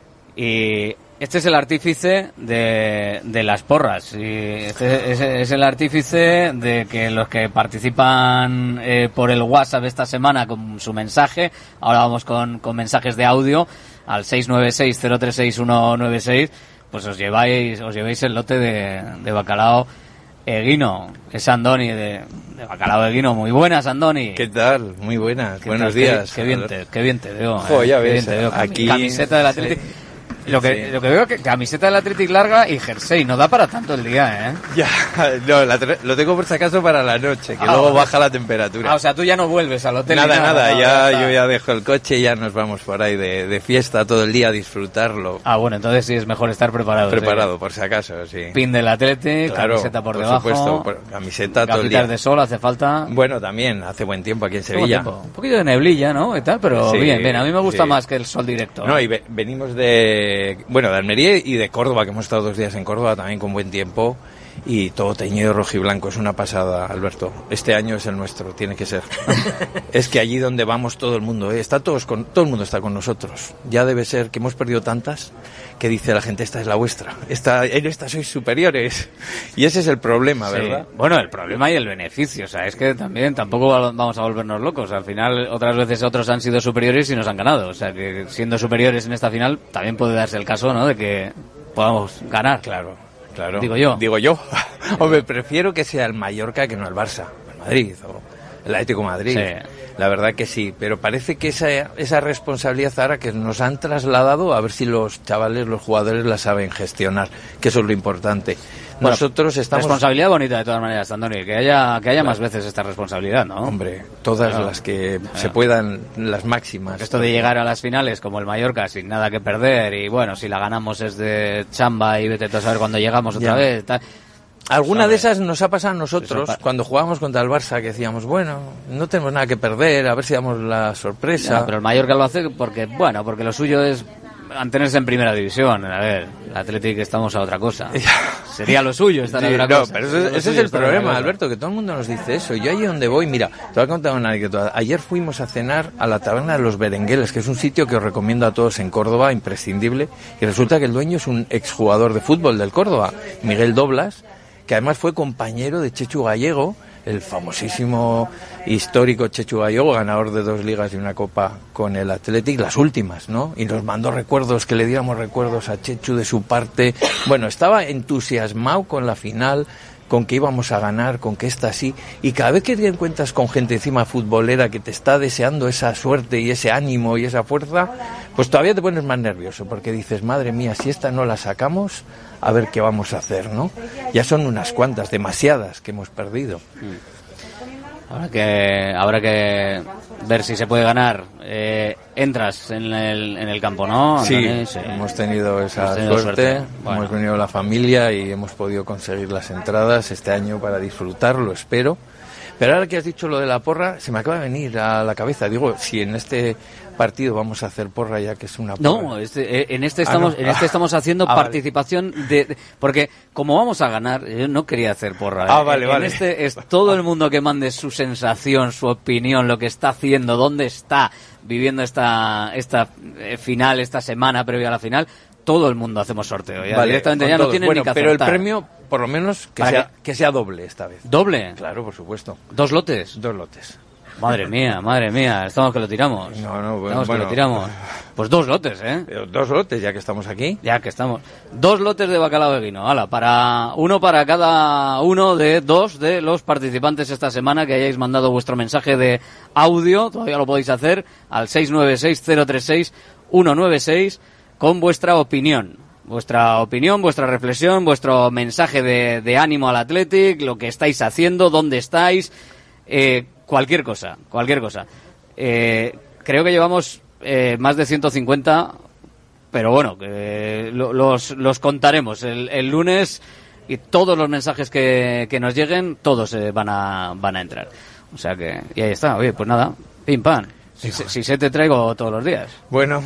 y este es el artífice de, de las porras, y este es, es el artífice de que los que participan eh, por el WhatsApp esta semana con su mensaje, ahora vamos con, con mensajes de audio al seis nueve seis cero tres seis uno nueve seis, pues os lleváis os lleváis el lote de, de bacalao Eguino, que es Andoni de, de bacalao Eguino. Muy buenas, Andoni. ¿Qué tal? Muy buenas, buenos tal? días. Qué, qué bien te, qué bien te veo. Jo, eh. ya Qué ves, bien te veo. aquí Camiseta del Athletic. Sí. Lo que, Sí. lo que veo que camiseta del Athletic larga y jersey, no da para tanto el día, ¿eh? Ya, no, la tra- lo tengo por si acaso para la noche, que Ah, luego vale. baja la temperatura. Ah, o sea, tú ya no vuelves al hotel. Nada, ni nada, no, ya, está. yo ya dejo el coche y ya nos vamos por ahí de, de fiesta todo el día a disfrutarlo. Ah, bueno, entonces sí es mejor estar preparado. Preparado, sí. por si acaso, sí. Pin del Athletic, Claro, camiseta por, por debajo. supuesto, por- camiseta todo el gafitas día. de sol hace falta. Bueno, también, hace buen tiempo aquí en Poco Sevilla. tiempo. Un poquito de neblilla, ¿no? Y tal, pero Sí, bien, bien. A mí me gusta sí. más que el sol directo. No, y ve- venimos de, bueno, de Almería y de Córdoba, que hemos estado dos días en Córdoba también con buen tiempo, y todo teñido rojiblanco. Es una pasada, Alberto. Este año es el nuestro, tiene que ser. Es que allí donde vamos todo el mundo, ¿eh? está todos con, todo el mundo está con nosotros. Ya debe ser que hemos perdido tantas que dice la gente, esta es la vuestra, esta, en esta sois superiores. Y ese es el problema, Sí. ¿verdad? Bueno, el problema y el beneficio, o sea, es que también tampoco va- vamos a volvernos locos. Al final, otras veces otros han sido superiores y nos han ganado. O sea, que siendo superiores en esta final, también puede darse el caso, ¿no?, de que podamos ganar. Claro, claro. Digo yo. Digo yo. Hombre, prefiero que sea el Mallorca que no el Barça, el Madrid o el Atlético de Madrid. Sí. La verdad que sí, pero parece que esa, esa responsabilidad ahora que nos han trasladado, a ver si los chavales, los jugadores la saben gestionar, que eso es lo importante. Bueno, Nosotros estamos... Responsabilidad bonita de todas maneras, Andoni, que haya que haya Claro. más veces esta responsabilidad, ¿no? Hombre, todas Claro. las que se Claro. puedan, las máximas. Esto de llegar a las finales como el Mallorca sin nada que perder y bueno, si la ganamos es de chamba y vete tú a saber cuando llegamos otra Ya. vez. Tal. Alguna Sabe. de esas nos ha pasado a nosotros Eso pa- cuando jugábamos contra el Barça, que decíamos, bueno, no tenemos nada que perder, a ver si damos la sorpresa. Ya, pero el Mallorca lo hace porque, bueno, porque lo suyo es mantenerse en primera división. A ver, el Athletic estamos a otra cosa. Sería lo suyo estar Sí, a otra no, cosa. pero Sería ese, lo ese es suyo el estar a otra problema, cosa. Alberto, que todo el mundo nos dice eso. Yo allí donde voy, mira, te voy a contar una anécdota. Ayer fuimos a cenar a la taberna de los Berengueles, que es un sitio que os recomiendo a todos en Córdoba, imprescindible, y resulta que el dueño es un exjugador de fútbol del Córdoba, Miguel Doblas, que además fue compañero de Chechu Gallego, el famosísimo histórico Chechu Gallego, ganador de dos ligas y una copa con el Athletic, las últimas, ¿no? Y nos mandó recuerdos, que le diéramos recuerdos a Chechu de su parte. Bueno, estaba entusiasmado con la final, con que íbamos a ganar, con que esta sí, y cada vez que te encuentras con gente encima futbolera que te está deseando esa suerte y ese ánimo y esa fuerza, pues todavía te pones más nervioso, porque dices, madre mía, si esta no la sacamos, a ver qué vamos a hacer, ¿no? Ya son unas cuantas, demasiadas, que hemos perdido. Habrá que, habrá que ver si se puede ganar. Eh, entras en el, en el campo, ¿no, sí, Andoni? Sí, hemos tenido esa hemos tenido suerte, suerte. Bueno. Hemos venido la familia y hemos podido conseguir las entradas este año para disfrutarlo, espero. Pero ahora que has dicho lo de la porra, se me acaba de venir a la cabeza. Digo, si en este partido vamos a hacer porra, ya que es una porra. No, este, en este estamos, ah, no. en este estamos haciendo ah, participación vale. de, de, porque como vamos a ganar, yo no quería hacer porra. Ah, ¿eh? vale, en vale. este es todo el mundo que mande su sensación, su opinión, lo que está haciendo, dónde está viviendo esta, esta final, esta semana previa a la final. Todo el mundo hacemos sorteo. Ya vale, directamente ya todos. no tienen bueno, ni que pero acertar. el premio, por lo menos, que sea, que sea doble esta vez. ¿Doble? Claro, por supuesto. ¿Dos lotes? Dos lotes. Madre mía, madre mía, estamos que lo tiramos. No, no, bueno, estamos bueno. que lo tiramos. Pues dos lotes, ¿eh? Dos lotes, ya que estamos aquí. Ya que estamos. Dos lotes de bacalao de guino. Hala, para uno para cada uno de dos de los participantes esta semana que hayáis mandado vuestro mensaje de audio. Todavía lo podéis hacer al seis nueve seis, cero tres seis, uno nueve seis con vuestra opinión. Vuestra opinión, vuestra reflexión, vuestro mensaje de, de ánimo al Athletic, lo que estáis haciendo, dónde estáis, eh, cualquier cosa, cualquier cosa. Eh, creo que llevamos eh, más de ciento cincuenta, pero bueno, que lo, los, los contaremos el, el lunes y todos los mensajes que, que nos lleguen, todos eh, van a van a entrar. O sea que, y ahí está, oye, pues nada, pim pam. Si, si, si se te traigo todos los días. Bueno.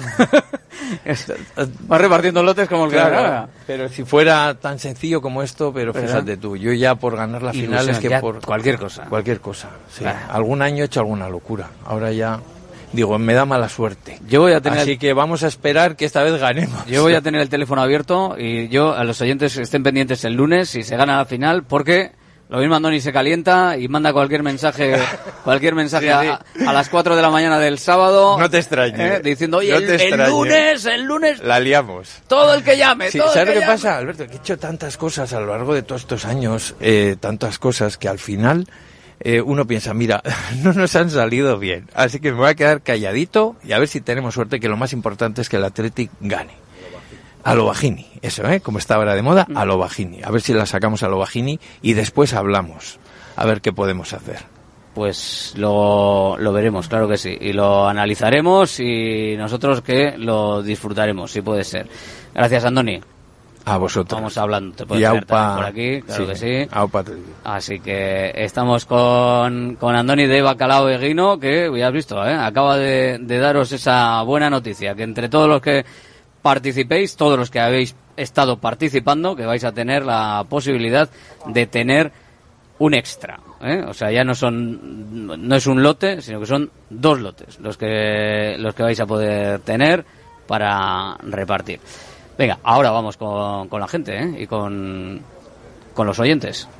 Vas repartiendo lotes como el que claro, haga. Pero si fuera tan sencillo como esto, pero fíjate tú, yo ya por ganar la Ilusión, final es que ya por... Cualquier cosa. Cualquier cosa, sí. Ah. Algún año he hecho alguna locura. Ahora ya... Digo, me da mala suerte. Yo voy a tener Así el... que vamos a esperar que esta vez ganemos. Yo voy a tener el teléfono abierto y yo a los oyentes estén pendientes el lunes si se gana la final, porque lo mismo Andoni se calienta y manda cualquier mensaje cualquier mensaje sí, sí. A, a las cuatro de la mañana del sábado. No te extrañes. Eh, diciendo, oye, no el, el lunes, el lunes... La liamos. Todo el que llame, sí, todo ¿sabes el que lo que llame? pasa, Alberto? Que he hecho tantas cosas a lo largo de todos estos años, eh, tantas cosas que al final... Eh, uno piensa, mira, no nos han salido bien, así que me voy a quedar calladito y a ver si tenemos suerte, que lo más importante es que el Athletic gane. A lo Bajini, eso, ¿eh? Como está ahora de moda, a lo Bajini. A ver si la sacamos a lo Bajini y después hablamos, a ver qué podemos hacer. Pues lo, lo veremos, claro que sí, y lo analizaremos y nosotros que lo disfrutaremos, si puede ser. Gracias, Andoni. A vosotros. Vamos hablando, te puedes y ver aupa, por aquí, claro sí, que sí. Aupa. Así que estamos con, con Andoni de Bacalao de Guino, que ya has visto, ¿eh? Acaba de, de daros esa buena noticia, que entre todos los que participéis, todos los que habéis estado participando, que vais a tener la posibilidad de tener un extra, ¿eh? O sea, ya no son, no es un lote, sino que son dos lotes los que, los que vais a poder tener para repartir. Venga, ahora vamos con, con la gente, ¿eh? Y con, con los oyentes.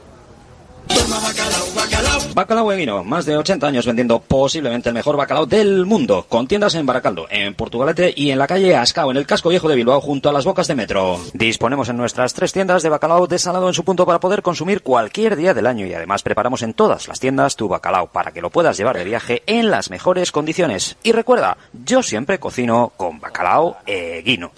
Bacalao Eguino, más de ochenta años vendiendo posiblemente el mejor bacalao del mundo, con tiendas en Baracaldo, en Portugalete y en la calle Ascao, en el casco viejo de Bilbao, junto a las bocas de metro. Disponemos en nuestras tres tiendas de bacalao desalado en su punto para poder consumir cualquier día del año, y además preparamos en todas las tiendas tu bacalao para que lo puedas llevar de viaje en las mejores condiciones. Y recuerda, yo siempre cocino con Bacalao Eguino.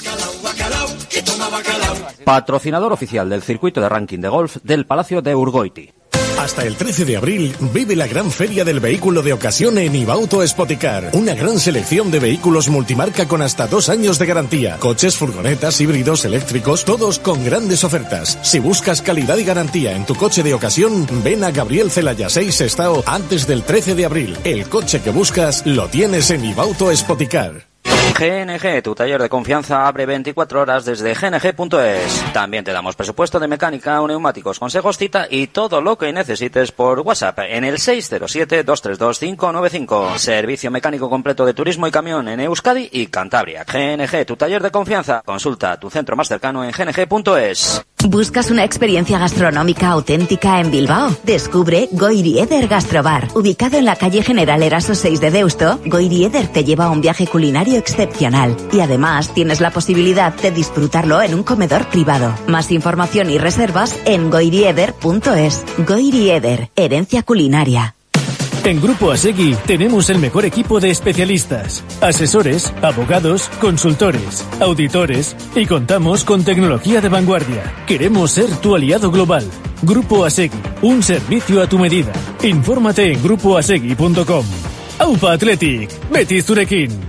Patrocinador oficial del circuito de ranking de golf del Palacio de Urgoiti. Hasta el trece de abril vive la gran feria del vehículo de ocasión en Ibauto Spoticar. Una gran selección de vehículos multimarca con hasta dos años de garantía. Coches, furgonetas, híbridos, eléctricos, todos con grandes ofertas. Si buscas calidad y garantía en tu coche de ocasión, ven a Gabriel Celaya seis Sestao antes del trece de abril. El coche que buscas lo tienes en Ibauto Spoticar. G N G, tu taller de confianza, abre veinticuatro horas desde g n g punto es. También te damos presupuesto de mecánica, neumáticos, consejos, cita y todo lo que necesites por WhatsApp en el seis cero siete, dos tres dos, cinco nueve cinco. Servicio mecánico completo de turismo y camión en Euskadi y Cantabria. G N G, tu taller de confianza. Consulta tu centro más cercano en g n g punto es. ¿Buscas una experiencia gastronómica auténtica en Bilbao? Descubre Goiri Eder Gastrobar. Ubicado en la calle General Eraso seis de Deusto, Goiri Eder te lleva a un viaje culinario excepcional. Y además tienes la posibilidad de disfrutarlo en un comedor privado. Más información y reservas en goirieder punto es. Goiri Eder, herencia culinaria. En Grupo Asegui tenemos el mejor equipo de especialistas, asesores, abogados, consultores, auditores y contamos con tecnología de vanguardia. Queremos ser tu aliado global. Grupo Asegui, un servicio a tu medida. Infórmate en grupo asegui punto com. Aupa Athletic, Betis Zurekin.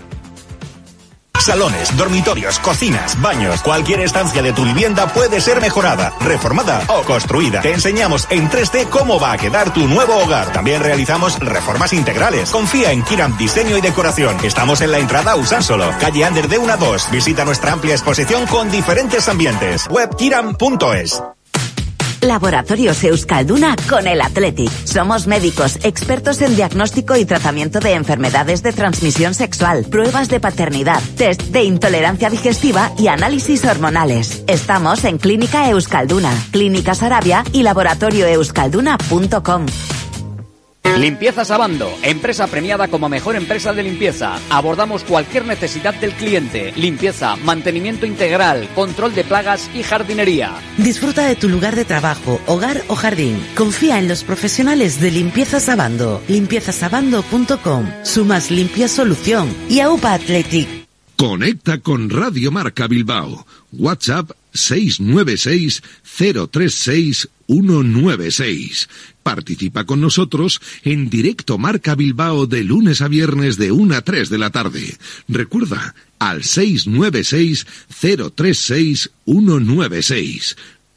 Salones, dormitorios, cocinas, baños, cualquier estancia de tu vivienda puede ser mejorada, reformada o construida. Te enseñamos en tres D cómo va a quedar tu nuevo hogar. También realizamos reformas integrales. Confía en Kiram Diseño y Decoración. Estamos en la entrada a Usánsolo, calle Ander de uno a dos. Visita nuestra amplia exposición con diferentes ambientes. web kiram punto es. Laboratorios Euskalduna con el Athletic. Somos médicos, expertos en diagnóstico y tratamiento de enfermedades de transmisión sexual, pruebas de paternidad, test de intolerancia digestiva y análisis hormonales. Estamos en Clínica Euskalduna, Clínica Sarabia y laboratorio euskalduna punto com. Limpiezas Abando, empresa premiada como mejor empresa de limpieza. Abordamos cualquier necesidad del cliente. Limpieza, mantenimiento integral, control de plagas y jardinería. Disfruta de tu lugar de trabajo, hogar o jardín. Confía en los profesionales de Limpiezas Abando. limpiezas abando punto com. Su más limpia solución. Y Aupa Athletic. Conecta con Radio Marca Bilbao. WhatsApp seis nueve seis cero tres seis uno nueve seis. Participa con nosotros en Directo Marca Bilbao de lunes a viernes de una a tres de la tarde. Recuerda, al seis nueve seis cero tres seis uno nueve seis.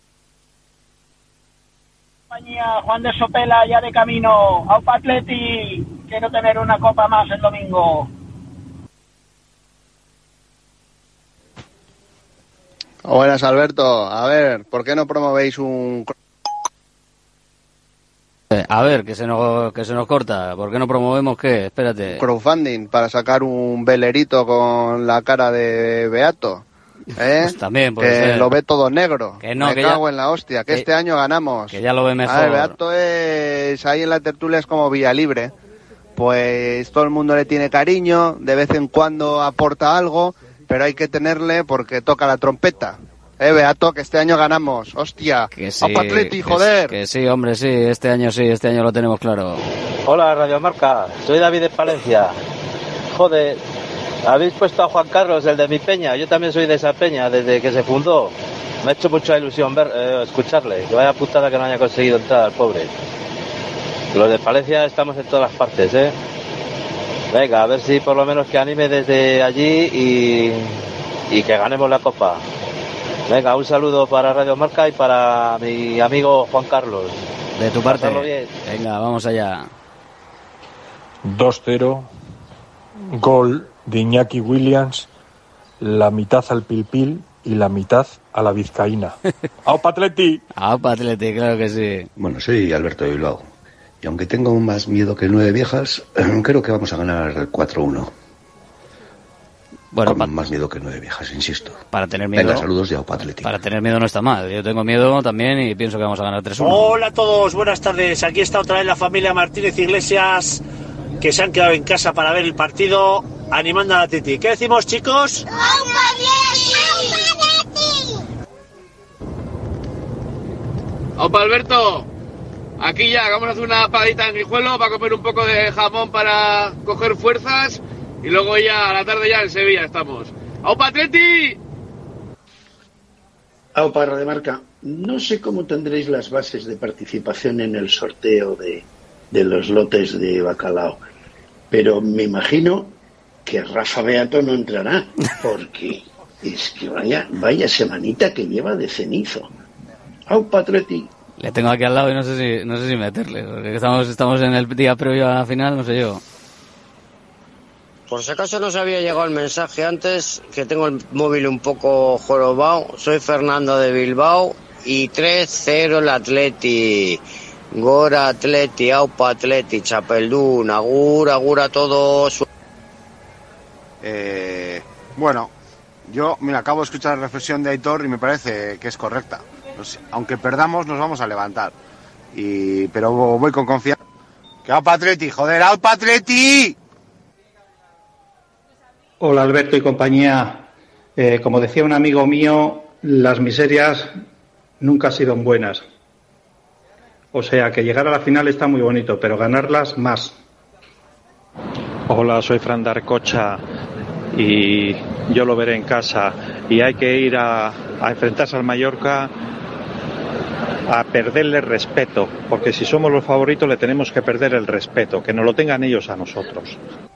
Juan de Sopela ya de camino. Aupa Atleti, quiero tener una copa más el domingo. Buenas, Alberto. A ver, ¿por qué no promovéis un... A ver, que se nos que se nos corta. ¿Por qué no promovemos qué? Espérate. crowdfunding para sacar un velerito con la cara de Beato? ¿Eh? Pues también puede que ser. lo ve todo negro. Que no, Me que cago ya, en la hostia, que, que, este año ganamos. Que ya lo ve mejor. A ver, Beato es... Ahí en la tertulia es como Villalibre. Pues todo el mundo le tiene cariño, de vez en cuando aporta algo, pero hay que tenerle porque toca la trompeta. Eh, Beato, que este año ganamos. Hostia. Que sí, ¡Opa, Atleti, que, joder! Que sí, hombre, sí. Este año sí, este año lo tenemos claro. Hola, Radio Marca. Soy David de Palencia. Joder, habéis puesto a Juan Carlos, el de mi peña. Yo también soy de esa peña desde que se fundó. Me ha hecho mucha ilusión ver, eh, escucharle. Que vaya putada que no haya conseguido entrar al pobre. Los de Palencia estamos en todas las partes, ¿eh? Venga, a ver si por lo menos que anime desde allí y, y que ganemos la copa. Venga, un saludo para Radio Marca y para mi amigo Juan Carlos. De tu parte. Pasarlo bien. Venga, vamos allá. dos cero. Gol de Iñaki Williams. La mitad al Pilpil y la mitad a la vizcaína. ¡Aupa Atleti! ¡Aupa Atleti, claro que sí! Bueno, soy Alberto de Bilbao. Y aunque tengo más miedo que nueve viejas, creo que vamos a ganar cuatro uno. Bueno, Con pa- más miedo que nueve viejas, insisto. Para tener miedo. Venga, saludos de Aupa Athletic. Para tener miedo no está mal. Yo tengo miedo también y pienso que vamos a ganar tres uno. Hola a todos, buenas tardes. Aquí está otra vez la familia Martínez Iglesias, que se han quedado en casa para ver el partido, animando a la Titi. ¿Qué decimos, chicos? Opa Alberto, aquí ya, vamos a hacer una paradita en Guijuelo para comer un poco de jamón para coger fuerzas y luego ya a la tarde ya en Sevilla estamos. ¡Opa Atleti! Aupa Radio Marca, no sé cómo tendréis las bases de participación en el sorteo de, de los lotes de bacalao, pero me imagino que Rafa Beato no entrará, porque es que vaya, vaya semanita que lleva de cenizo. Aupa Atleti. Le tengo aquí al lado y no sé si no sé si meterle, porque estamos estamos en el día previo a la final, no sé yo. Por si acaso no se había llegado el mensaje antes, que tengo el móvil un poco jorobado. Soy Fernando de Bilbao y tres cero el Atleti. Gora Atleti, Aupa Atleti, Chapeldún, agur, agur a todos. Eh, bueno, Yo, mira, acabo de escuchar la reflexión de Aitor y me parece que es correcta. Pues, aunque perdamos, nos vamos a levantar. Y, pero voy con confianza. ¡Que va Patleti, joder, out Patleti! Hola Alberto y compañía. Eh, como decía un amigo mío, las miserias nunca han sido buenas. O sea que llegar a la final está muy bonito, pero ganarlas más. Hola, soy Fran Darcocha y yo lo veré en casa. Y hay que ir a, a enfrentarse al Mallorca a perderle respeto, porque si somos los favoritos le tenemos que perder el respeto, que nos lo tengan ellos a nosotros.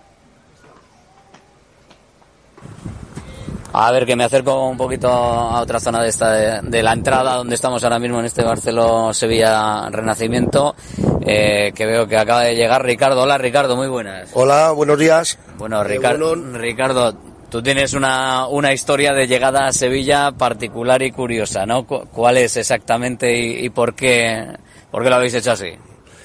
A ver, que me acerco un poquito a otra zona de esta de, de la entrada donde estamos ahora mismo en este Barcelona-Sevilla Renacimiento, eh, que veo que acaba de llegar Ricardo. Hola Ricardo, muy buenas. Hola, buenos días. Bueno, Ricardo, Ricardo, tú tienes una, una historia de llegada a Sevilla particular y curiosa, ¿no? ¿Cuál es exactamente y, y por qué, por qué lo habéis hecho así?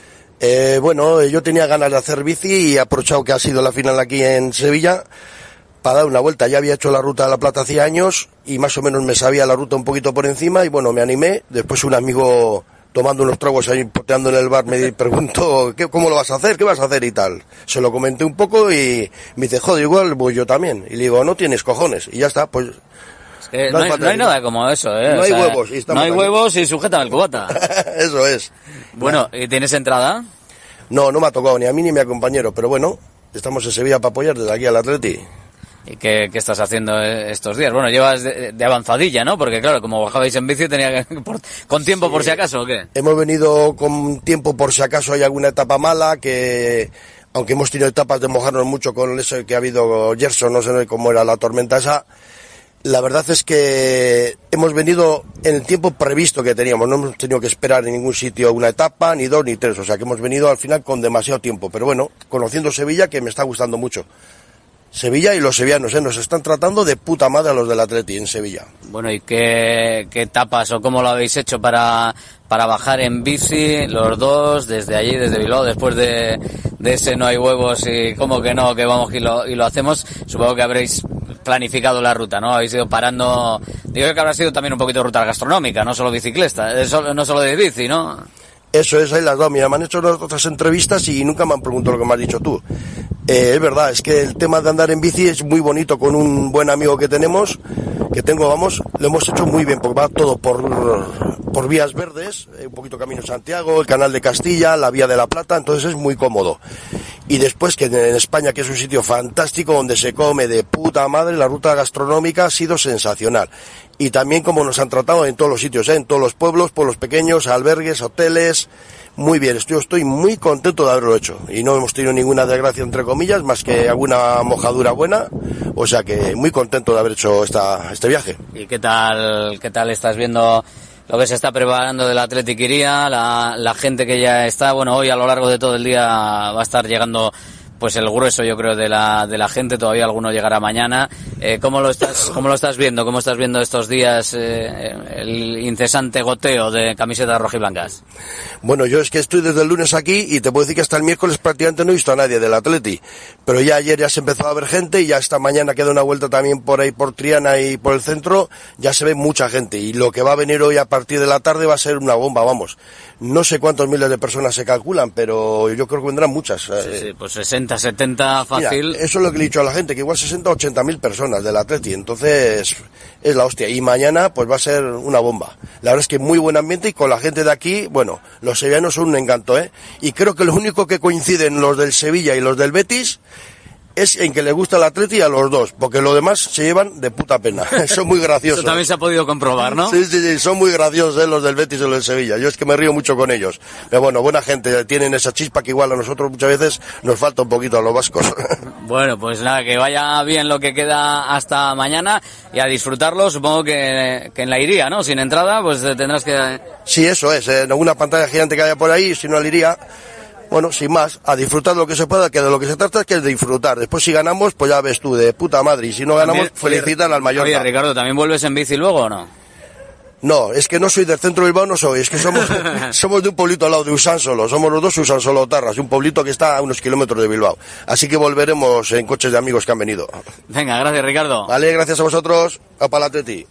Eh, bueno, yo tenía ganas de hacer bici y he aprovechado que ha sido la final aquí en Sevilla para dar una vuelta. Ya había hecho la ruta de la Plata hacía años y más o menos me sabía la ruta un poquito por encima y bueno, me animé. Después un amigo tomando unos tragos ahí, poteando en el bar, me preguntó, ¿qué, ¿cómo lo vas a hacer? ¿Qué vas a hacer? Y tal. Se lo comenté un poco y me dice, joder, igual voy yo también. Y le digo, no tienes cojones. Y ya está, pues... Es que no, no, hay, no hay nada como eso, ¿eh? No o hay sea, huevos. Y no hay huevos y sujétame el cubata. Eso es. Bueno, ¿y tienes entrada? No, no me ha tocado ni a mí ni a mi compañero, pero bueno, estamos en Sevilla para apoyar desde aquí al Atleti. ¿Y qué, qué estás haciendo estos días? Bueno, llevas de, de avanzadilla, ¿no? Porque claro, como bajabais en bici, tenía que, por, con tiempo sí, por si acaso, ¿o qué? Hemos venido con tiempo por si acaso hay alguna etapa mala, que aunque hemos tenido etapas de mojarnos mucho con eso que ha habido Gerson, no sé cómo era la tormenta esa, la verdad es que hemos venido en el tiempo previsto que teníamos, no hemos tenido que esperar en ningún sitio una etapa, ni dos, ni tres, o sea que hemos venido al final con demasiado tiempo, pero bueno, conociendo Sevilla, que me está gustando mucho. Sevilla y los sevillanos, ¿eh? Nos están tratando de puta madre a los del Atleti en Sevilla. Bueno, ¿y qué, qué etapas o cómo lo habéis hecho para, para bajar en bici los dos desde allí, desde Bilbao, después de, de ese no hay huevos y cómo que no, que vamos y lo, y lo hacemos? Supongo que habréis planificado la ruta, ¿no? Habéis ido parando, digo que habrá sido también un poquito ruta gastronómica, no solo bicicleta, no solo de bici, ¿no? Eso es, ahí las dos. Mira, me han hecho otras entrevistas y nunca me han preguntado lo que me has dicho tú. Eh, es verdad, es que el tema de andar en bici es muy bonito con un buen amigo que tenemos, que tengo, vamos, lo hemos hecho muy bien, porque va todo por, por vías verdes, un poquito Camino Santiago, el Canal de Castilla, la Vía de la Plata, entonces es muy cómodo. Y después que en España, que es un sitio fantástico donde se come de puta madre, la ruta gastronómica ha sido sensacional. Y también como nos han tratado en todos los sitios, ¿eh? En todos los pueblos, pueblos pequeños, albergues, hoteles, muy bien. Yo estoy muy contento de haberlo hecho. Y no hemos tenido ninguna desgracia, entre comillas, más que alguna mojadura buena. O sea que muy contento de haber hecho esta, este viaje. ¿Y qué tal, qué tal estás viendo lo que se está preparando del Athletic Iría, la, la gente que ya está? Bueno, hoy a lo largo de todo el día va a estar llegando pues el grueso, yo creo, de la de la gente. Todavía alguno llegará mañana. Eh, ¿Cómo lo estás cómo lo estás viendo? ¿Cómo estás viendo estos días eh, el incesante goteo de camisetas rojiblancas? Bueno, yo es que estoy desde el lunes aquí y te puedo decir que hasta el miércoles prácticamente no he visto a nadie del Atleti. Pero ya ayer ya se empezó a ver gente y ya esta mañana queda una vuelta también por ahí por Triana y por el centro. Ya se ve mucha gente y lo que va a venir hoy a partir de la tarde va a ser una bomba, vamos. No sé cuántos miles de personas se calculan, pero yo creo que vendrán muchas. Sí, sí, pues sesenta, setenta fácil. Mira, eso es lo que le he dicho a la gente, que igual sesenta, ochenta mil personas del Atleti, entonces es la hostia. Y mañana pues va a ser una bomba. La verdad es que muy buen ambiente y con la gente de aquí, bueno, los sevillanos son un encanto, ¿eh? Y creo que lo único que coinciden los del Sevilla y los del Betis es en que les gusta el Atleti a los dos, porque lo demás se llevan de puta pena. Son muy graciosos. Eso también se ha podido comprobar, ¿no? Sí, sí, sí, son muy graciosos, ¿eh? Los del Betis y los del Sevilla. Yo es que me río mucho con ellos. Pero bueno, buena gente, tienen esa chispa que igual a nosotros muchas veces nos falta un poquito a los vascos. Bueno, pues nada, que vaya bien lo que queda hasta mañana y a disfrutarlo. Supongo que, que en la Iría, ¿no? Sin entrada, pues tendrás que... Sí, eso es, en alguna pantalla gigante que haya por ahí, si no la Iría... Bueno, sin más, a disfrutar lo que se pueda, que de lo que se trata es que es de disfrutar. Después si ganamos, pues ya ves tú, de puta madre. Y si no ganamos, también, felicitan al Mallorca. Oye, Ricardo, ¿también vuelves en bici luego o no? No, es que no soy del centro de Bilbao, no soy, es que somos somos de un pueblito al lado de Usánsolo, somos los dos Usánsolo-Tarras, un pueblito que está a unos kilómetros de Bilbao. Así que volveremos en coches de amigos que han venido. Venga, gracias, Ricardo. Vale, gracias a vosotros. A Palatleti.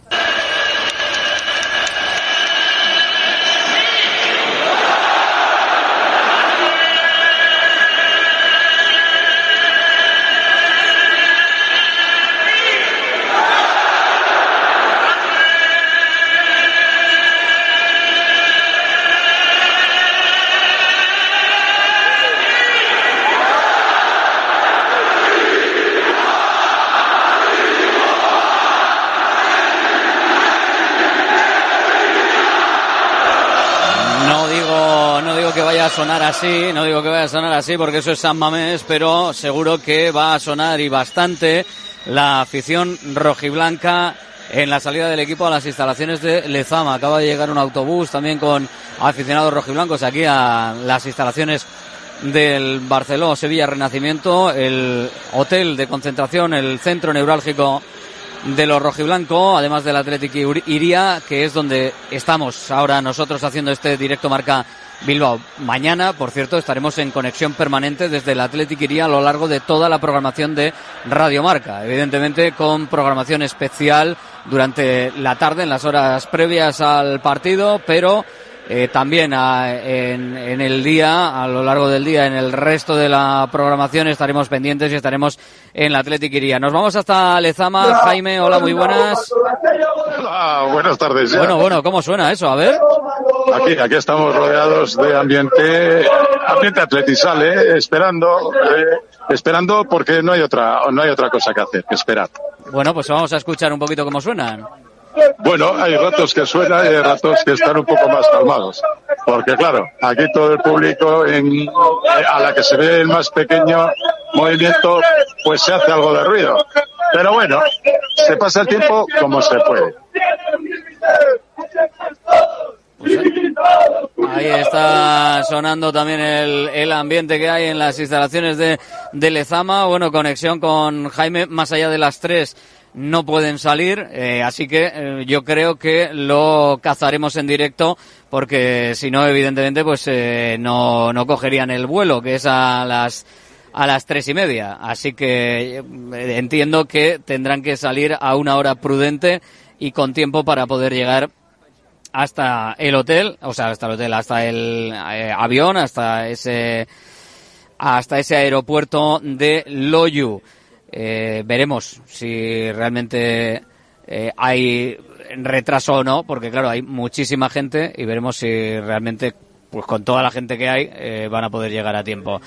A sonar así, no digo que vaya a sonar así porque eso es San Mamés, pero seguro que va a sonar y bastante la afición rojiblanca en la salida del equipo a las instalaciones de Lezama. Acaba de llegar un autobús también con aficionados rojiblancos aquí a las instalaciones del Barceló Sevilla Renacimiento, el hotel de concentración, el centro neurálgico de los rojiblancos, además del Athletic Iría, que es donde estamos ahora nosotros haciendo este directo Marca Bilbao. Mañana, por cierto, estaremos en conexión permanente desde el Athletic Iría a lo largo de toda la programación de Radio Marca, evidentemente con programación especial durante la tarde, en las horas previas al partido, pero eh, también a, en, en el día, a lo largo del día, en el resto de la programación estaremos pendientes y estaremos en el Athletic Iría. Nos vamos hasta Lezama. Jaime, hola, muy buenas. Hola, buenas tardes. Ya. Bueno, bueno, ¿cómo suena eso? A ver. Aquí, aquí estamos rodeados de ambiente, ambiente atletizal, ¿eh? esperando, eh, esperando porque no hay otra, no hay otra cosa que hacer que esperar. Bueno, pues vamos a escuchar un poquito cómo suenan. Bueno, hay ratos que suena y hay ratos que están un poco más calmados, porque claro, aquí todo el público en, a la que se ve el más pequeño movimiento, pues se hace algo de ruido. Pero bueno, se pasa el tiempo como se puede. Ahí está sonando también el, el ambiente que hay en las instalaciones de, de Lezama. Bueno, conexión con Jaime, más allá de las tres no pueden salir, eh, así que eh, yo creo que lo cazaremos en directo, porque si no, evidentemente, pues eh, no, no cogerían el vuelo, que es a las a las tres y media. Así que eh, entiendo que tendrán que salir a una hora prudente y con tiempo para poder llegar hasta el hotel, o sea, hasta el hotel, hasta el eh, avión, hasta ese hasta ese aeropuerto de Loiu. Eh, veremos si realmente eh, hay retraso o no, porque claro, hay muchísima gente y veremos si realmente, pues con toda la gente que hay, eh, van a poder llegar a tiempo.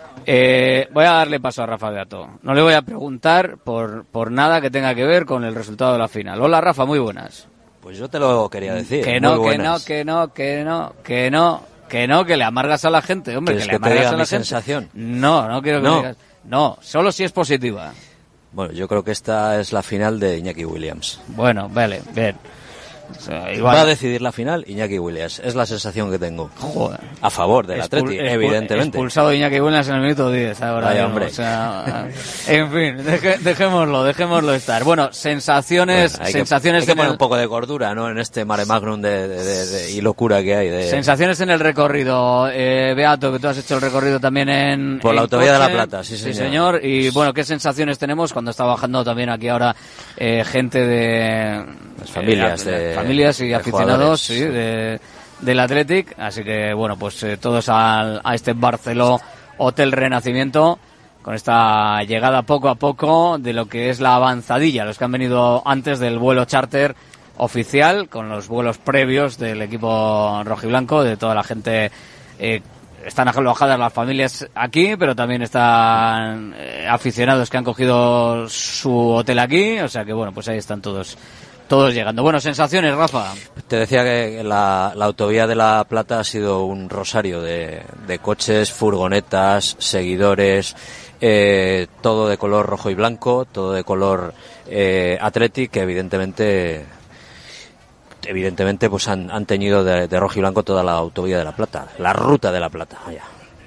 Eh, voy a darle paso a Rafa Beato. No le voy a preguntar por, por nada que tenga que ver con el resultado de la final. Hola, Rafa, muy buenas. Pues yo te lo quería decir. Que no, que no, que no, que no, que no, que no, que le amargas a la gente, hombre, que le que amargas te a diga la mi gente. sensación? No, no quiero que no. me digas. No, solo si es positiva. Bueno, yo creo que esta es la final de Iñaki Williams. Bueno, vale, bien. O sea, igual... Va a decidir la final Iñaki Williams, es la sensación que tengo. Joder. A favor del Expul- Atleti, expul- evidentemente. Expulsado Iñaki Williams en el minuto diez ahora. Vaya, mismo, hombre. O sea, en fin, deje, dejémoslo, dejémoslo estar. Bueno, sensaciones, Bueno, hay sensaciones que, hay que en poner el... un poco de cordura, ¿no? En este mare magnum de, de, de, de, y locura que hay. De... Sensaciones en el recorrido, eh, Beato, que tú has hecho el recorrido también en Por la en autovía de coche. la Plata, sí, señor. Sí, señor. Y bueno, ¿qué sensaciones tenemos cuando está bajando también aquí ahora eh, gente de... Las familias eh, de... familias y de aficionados, jugadores, sí, de, del Athletic. Así que bueno, pues eh, todos al, a este Barceló Hotel Renacimiento, con esta llegada poco a poco de lo que es la avanzadilla, los que han venido antes del vuelo charter oficial, con los vuelos previos del equipo rojiblanco, de toda la gente. eh, están alojadas las familias aquí, pero también están eh, aficionados que han cogido su hotel aquí, o sea que bueno, pues ahí están todos todos llegando. Bueno, sensaciones, Rafa. Te decía que la, la autovía de la Plata ha sido un rosario de, de coches, furgonetas, seguidores, eh, todo de color rojo y blanco, todo de color eh, Athletic, que evidentemente evidentemente pues han, han teñido de, de rojo y blanco toda la autovía de la Plata, la ruta de la Plata. Vaya.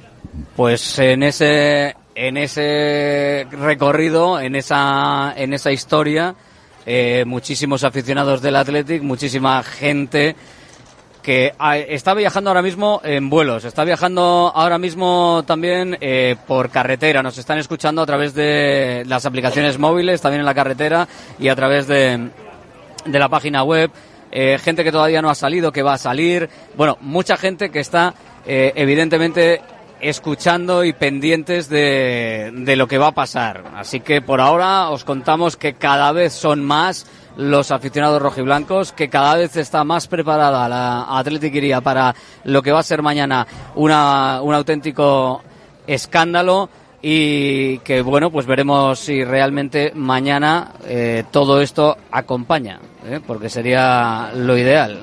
Pues en ese en ese recorrido, en esa en esa historia, eh, muchísimos aficionados del Athletic, muchísima gente que está viajando ahora mismo en vuelos, está viajando ahora mismo también eh, por carretera, nos están escuchando a través de las aplicaciones móviles, también en la carretera y a través de, de la página web, eh, gente que todavía no ha salido, que va a salir, bueno, mucha gente que está eh, evidentemente escuchando y pendientes de, de lo que va a pasar, así que por ahora os contamos que cada vez son más los aficionados rojiblancos, que cada vez está más preparada la Athletic Iría para lo que va a ser mañana una, un auténtico escándalo y que, bueno, pues veremos si realmente mañana eh, todo esto acompaña, ¿eh? Porque sería lo ideal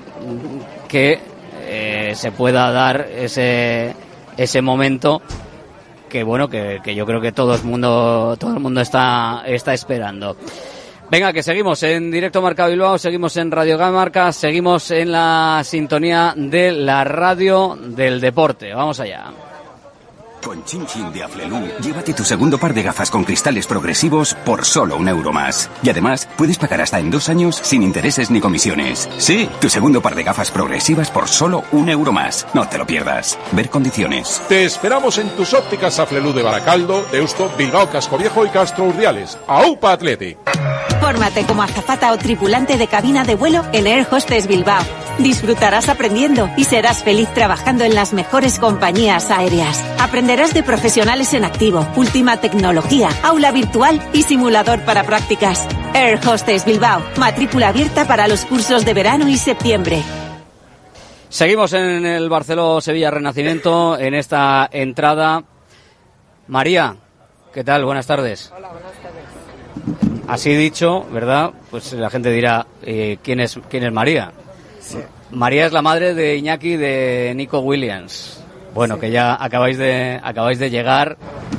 que eh, se pueda dar ese, ese momento que, bueno, que, que yo creo que todo el mundo, todo el mundo está, está esperando. Venga, que seguimos en Directo Marca Bilbao, seguimos en Radio Marca, seguimos en la sintonía de la radio del deporte. Vamos allá. Con Chin Chin de Aflelu, llévate tu segundo par de gafas con cristales progresivos por solo un euro más. Y además, puedes pagar hasta en dos años sin intereses ni comisiones. Sí, tu segundo par de gafas progresivas por solo un euro más. No te lo pierdas. Ver condiciones. Te esperamos en tus ópticas Aflelu de Baracaldo, Deusto, Bilbao, Cascoviejo y Castro Urdiales. ¡Aupa Athletic! Fórmate como azafata o tripulante de cabina de vuelo en Air Hostess Bilbao. Disfrutarás aprendiendo y serás feliz trabajando en las mejores compañías aéreas. Aprenderás de profesionales en activo, última tecnología, aula virtual y simulador para prácticas. Air Hostess Bilbao, matrícula abierta para los cursos de verano y septiembre. Seguimos en el Barceló Sevilla Renacimiento, en esta entrada. María, ¿qué tal? Buenas tardes. Hola, buenas tardes. Así dicho, ¿verdad? Pues la gente dirá, eh, ¿quién es, quién es María? Sí. María es la madre de Iñaki, de Nico Williams. Bueno, sí. Que ya acabáis de acabáis de llegar.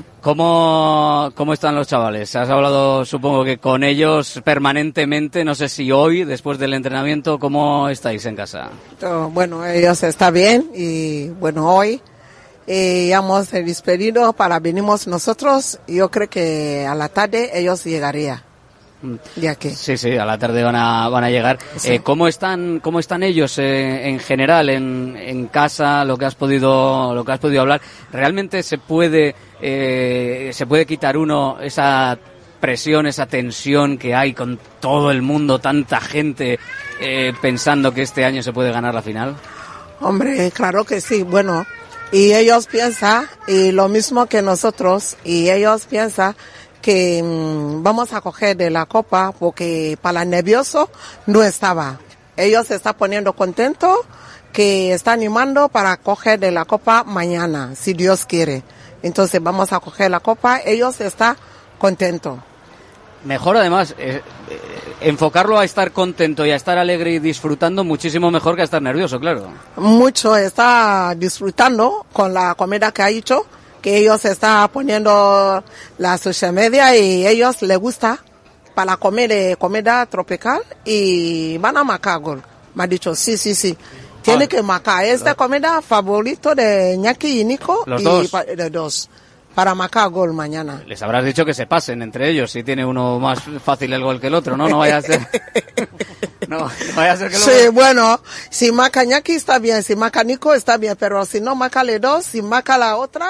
¿Cómo, ¿Cómo están los chavales? Has hablado, supongo que con ellos permanentemente. No sé si hoy, después del entrenamiento, ¿cómo estáis en casa? Bueno, ellos están bien y bueno, hoy eh, ya hemos despedido para venimos nosotros. Yo creo que a la tarde ellos llegarían. ¿Ya qué? Sí, sí, a la tarde van a van a llegar. Sí. Eh, ¿Cómo están cómo están ellos eh, en general en, en casa? Lo que has podido lo que has podido hablar. ¿Realmente se puede eh, se puede quitar uno esa presión, esa tensión que hay con todo el mundo, tanta gente eh, pensando que este año se puede ganar la final? Hombre, claro que sí. Bueno, y ellos piensan y lo mismo que nosotros y ellos piensan que mmm, vamos a coger de la copa porque para el nervioso no estaba. Ellos se están poniendo contentos que está animando para coger de la copa mañana, si Dios quiere. Entonces vamos a coger la copa, ellos están contentos. Mejor además, eh, eh, enfocarlo a estar contento y a estar alegre y disfrutando muchísimo mejor que a estar nervioso, claro. Mucho está disfrutando con la comida que ha hecho, que ellos están poniendo la social media y ellos les gusta para comer de comida tropical y van a Macagol. Me ha dicho, sí, sí, sí. Tiene ah, que macar. Esta comida favorito de Iñaki y Nico. Los y dos. Pa, de dos. Para marcar gol mañana. Les habrás dicho que se pasen entre ellos si tiene uno más fácil el gol que el otro, ¿no? No vaya a ser. No, no vaya a ser que luego... Sí, bueno, si marca Iñaki está bien, si marca Nico está bien, pero si no marca le dos, si marca la otra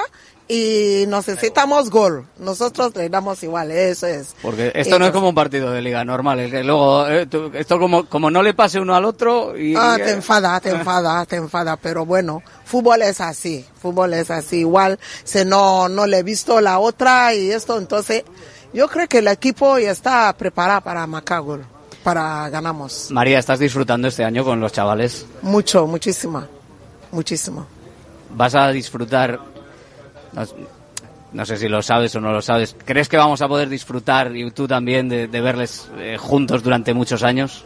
y necesitamos gol, nosotros le damos igual, eso es. Porque esto no es como un partido de liga normal, es que luego eh, tú, esto como como no le pase uno al otro y ah, te enfada, te enfada, te enfada, pero bueno, fútbol es así, fútbol es así, igual si no no le he visto la otra y esto, entonces yo creo que el equipo ya está preparado para marcar gol, para ganamos. María, ¿estás disfrutando este año con los chavales? Mucho, muchísimo, muchísimo. ¿Vas a disfrutar? No, no sé si lo sabes o no lo sabes. ¿Crees que vamos a poder disfrutar, y tú también, de, de verles eh, juntos durante muchos años?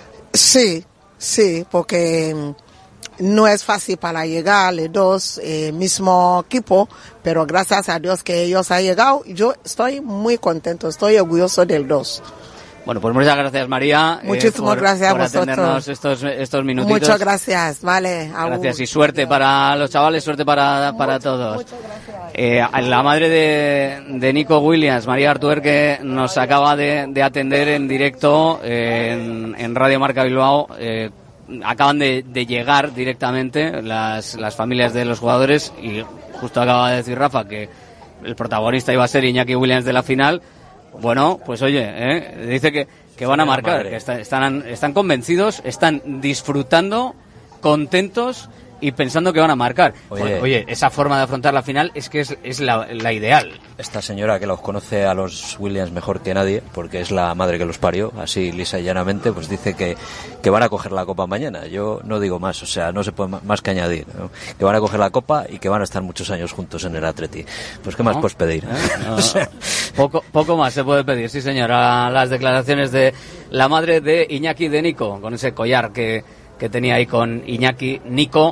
Sí, sí, porque no es fácil para llegar los dos, eh, mismo equipo, pero gracias a Dios que ellos han llegado. Yo estoy muy contento, estoy orgulloso del dos. Bueno, pues muchas gracias, María. Muchísimas eh, por, gracias por a vosotros. atendernos estos, estos minutitos. Muchas gracias, vale. Gracias y suerte para los chavales, suerte para, para todos. Muchas gracias. Eh, la madre de, de Nico Williams, María Artuer, que nos acaba de, de atender en directo eh, en, en Radio Marca Bilbao. Eh, acaban de, de llegar directamente las, las familias de los jugadores y justo acaba de decir Rafa que el protagonista iba a ser Iñaki Williams de la final. Bueno, pues oye, ¿eh? dice que, que van a marcar, que está, están, están convencidos, están disfrutando, contentos y pensando que van a marcar. Oye, pues, oye esa forma de afrontar la final es que es, es la, la ideal. Esta señora que los conoce a los Williams mejor que nadie, porque es la madre que los parió, así lisa y llanamente, pues dice que, que van a coger la copa mañana. Yo no digo más, o sea, no se puede más que añadir, ¿no? Que van a coger la copa y que van a estar muchos años juntos en el Atleti. Pues qué más no, puedes pedir. ¿Eh? No, o sea, poco, poco más se puede pedir, sí señora. Las declaraciones de la madre de Iñaki de Nico, con ese collar que, que tenía ahí con Iñaki Nico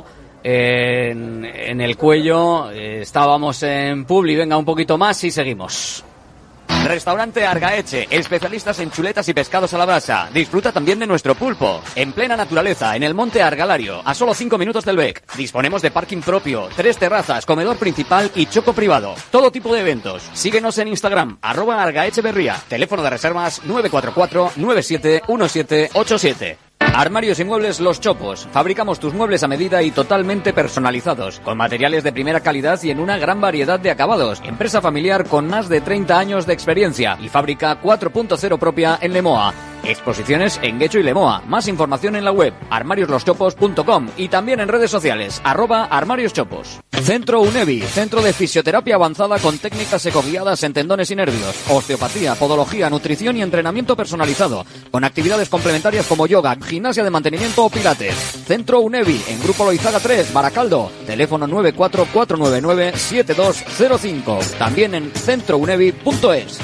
En, en el cuello. eh, estábamos en Publi, venga un poquito más y seguimos. Restaurante Argaeche, especialistas en chuletas y pescados a la brasa. Disfruta también de nuestro pulpo. En plena naturaleza, en el monte Argalario, a solo cinco minutos del Bec. Disponemos de parking propio, tres terrazas, comedor principal y choco privado. Todo tipo de eventos. Síguenos en Instagram, arroba Argaecheverría. Teléfono de reservas nueve cuatro cuatro nueve siete uno siete ocho siete. Armarios y muebles Los Chopos. Fabricamos tus muebles a medida y totalmente personalizados, con materiales de primera calidad y en una gran variedad de acabados. Empresa familiar con más de treinta años de experiencia y fábrica cuatro punto cero propia en Lemoa. Exposiciones en Guecho y Lemoa. Más información en la web armarios los chopos punto com y también en redes sociales arroba armarioschopos. Centro UNEVI, centro de fisioterapia avanzada con técnicas ecoguiadas en tendones y nervios, osteopatía, podología, nutrición y entrenamiento personalizado, con actividades complementarias como yoga, gimnasia de mantenimiento o pilates. Centro UNEVI, en Grupo Loizaga tres, Baracaldo, teléfono nueve cuatro cuatro nueve nueve siete dos cero cinco, también en centro unevi punto es.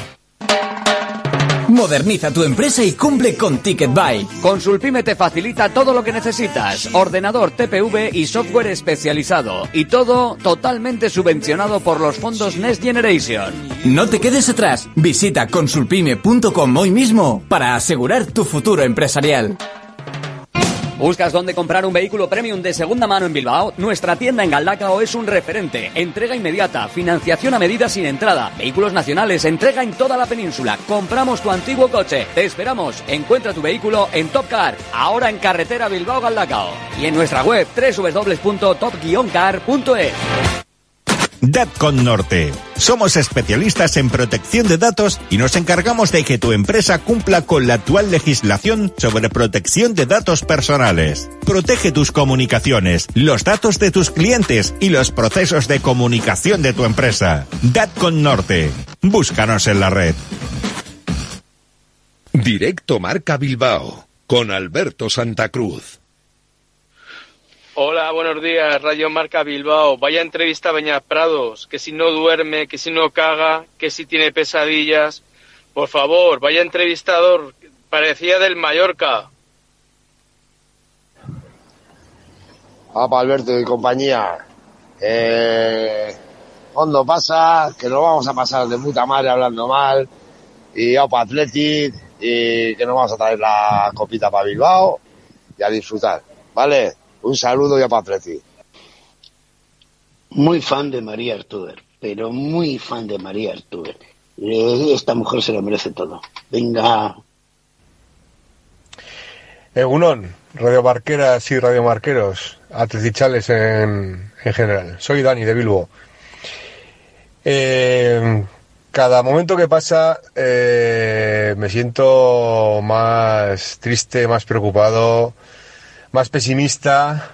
Moderniza tu empresa y cumple con TicketBuy. Consulpime te facilita todo lo que necesitas. Ordenador, T P V y software especializado. Y todo totalmente subvencionado por los fondos Next Generation. No te quedes atrás. Visita consulpime punto com hoy mismo para asegurar tu futuro empresarial. ¿Buscas dónde comprar un vehículo premium de segunda mano en Bilbao? Nuestra tienda en Galdacao es un referente. Entrega inmediata, financiación a medida sin entrada, vehículos nacionales, entrega en toda la península. Compramos tu antiguo coche. Te esperamos. Encuentra tu vehículo en Top Car, ahora en carretera Bilbao-Galdacao. Y en nuestra web doble u doble u doble u punto top guion car punto es. Datcon Norte. Somos especialistas en protección de datos y nos encargamos de que tu empresa cumpla con la actual legislación sobre protección de datos personales. Protege tus comunicaciones, los datos de tus clientes y los procesos de comunicación de tu empresa. Datcon Norte. Búscanos en la red. Directo Marca Bilbao con Alberto Santa Cruz. Hola, buenos días, Radio Marca Bilbao. Vaya entrevista a Beñat Prados, que si no duerme, que si no caga, que si tiene pesadillas. Por favor, vaya entrevistador, parecía del Mallorca. Apa, Alberto y compañía. Eh, cuando pasa, que nos vamos a pasar de puta madre hablando mal. Y Opa Athletic, y que nos vamos a traer la copita para Bilbao y a disfrutar, ¿vale? Un saludo y a Patreci. Muy fan de María Artuer, pero muy fan de María Artuer. Esta mujer se lo merece todo. Venga. Egunon, radiomarqueras y radiomarqueros, atletichales en, en general. Soy Dani de Bilbo. Eh, cada momento que pasa eh, me siento más triste, más preocupado, más pesimista,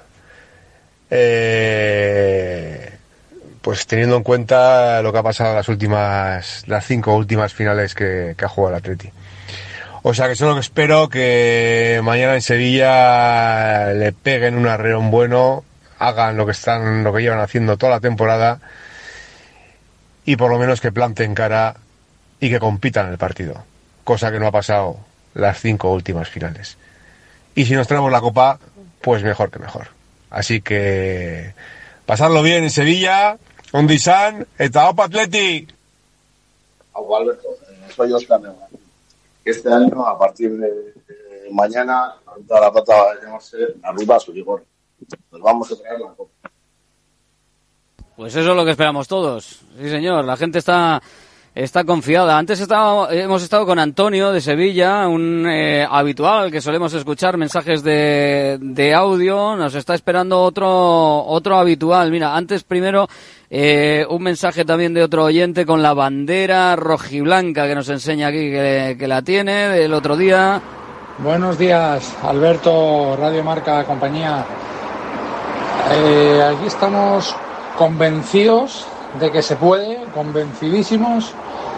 eh, pues teniendo en cuenta lo que ha pasado en las últimas, las cinco últimas finales que, que ha jugado el Atleti. O sea que solo espero que mañana en Sevilla le peguen un arreón bueno, hagan lo que están, lo que llevan haciendo toda la temporada y por lo menos que planten cara y que compitan en el partido, cosa que no ha pasado las cinco últimas finales. Y si nos traemos la copa, pues mejor que mejor. Así que pasarlo bien en Sevilla, Ondi San, eta Opa Atleti. Agua Alberto, soy Oscar Neumann. Este año, a partir de, de mañana, toda la plata va a llamarse Arriba Surigor. Nos vamos a traer la copa. Pues eso es lo que esperamos todos. Sí, señor, la gente está está confiada. Antes estaba, hemos estado con Antonio de Sevilla, un eh, habitual que solemos escuchar mensajes de, de audio. Nos está esperando otro otro habitual. Mira, antes primero eh, un mensaje también de otro oyente con la bandera rojiblanca que nos enseña aquí que, que la tiene del otro día. Buenos días, Alberto, Radio Marca, compañía. Eh, aquí estamos convencidos de que se puede, convencidísimos,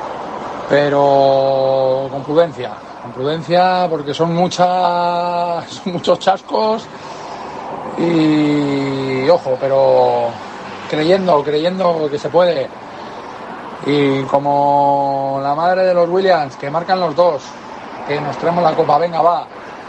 pero con prudencia, con prudencia porque son muchas, son muchos chascos y ojo, pero creyendo, creyendo que se puede. Y como la madre de los Williams, que marcan los dos, que nos traemos la copa, venga, va.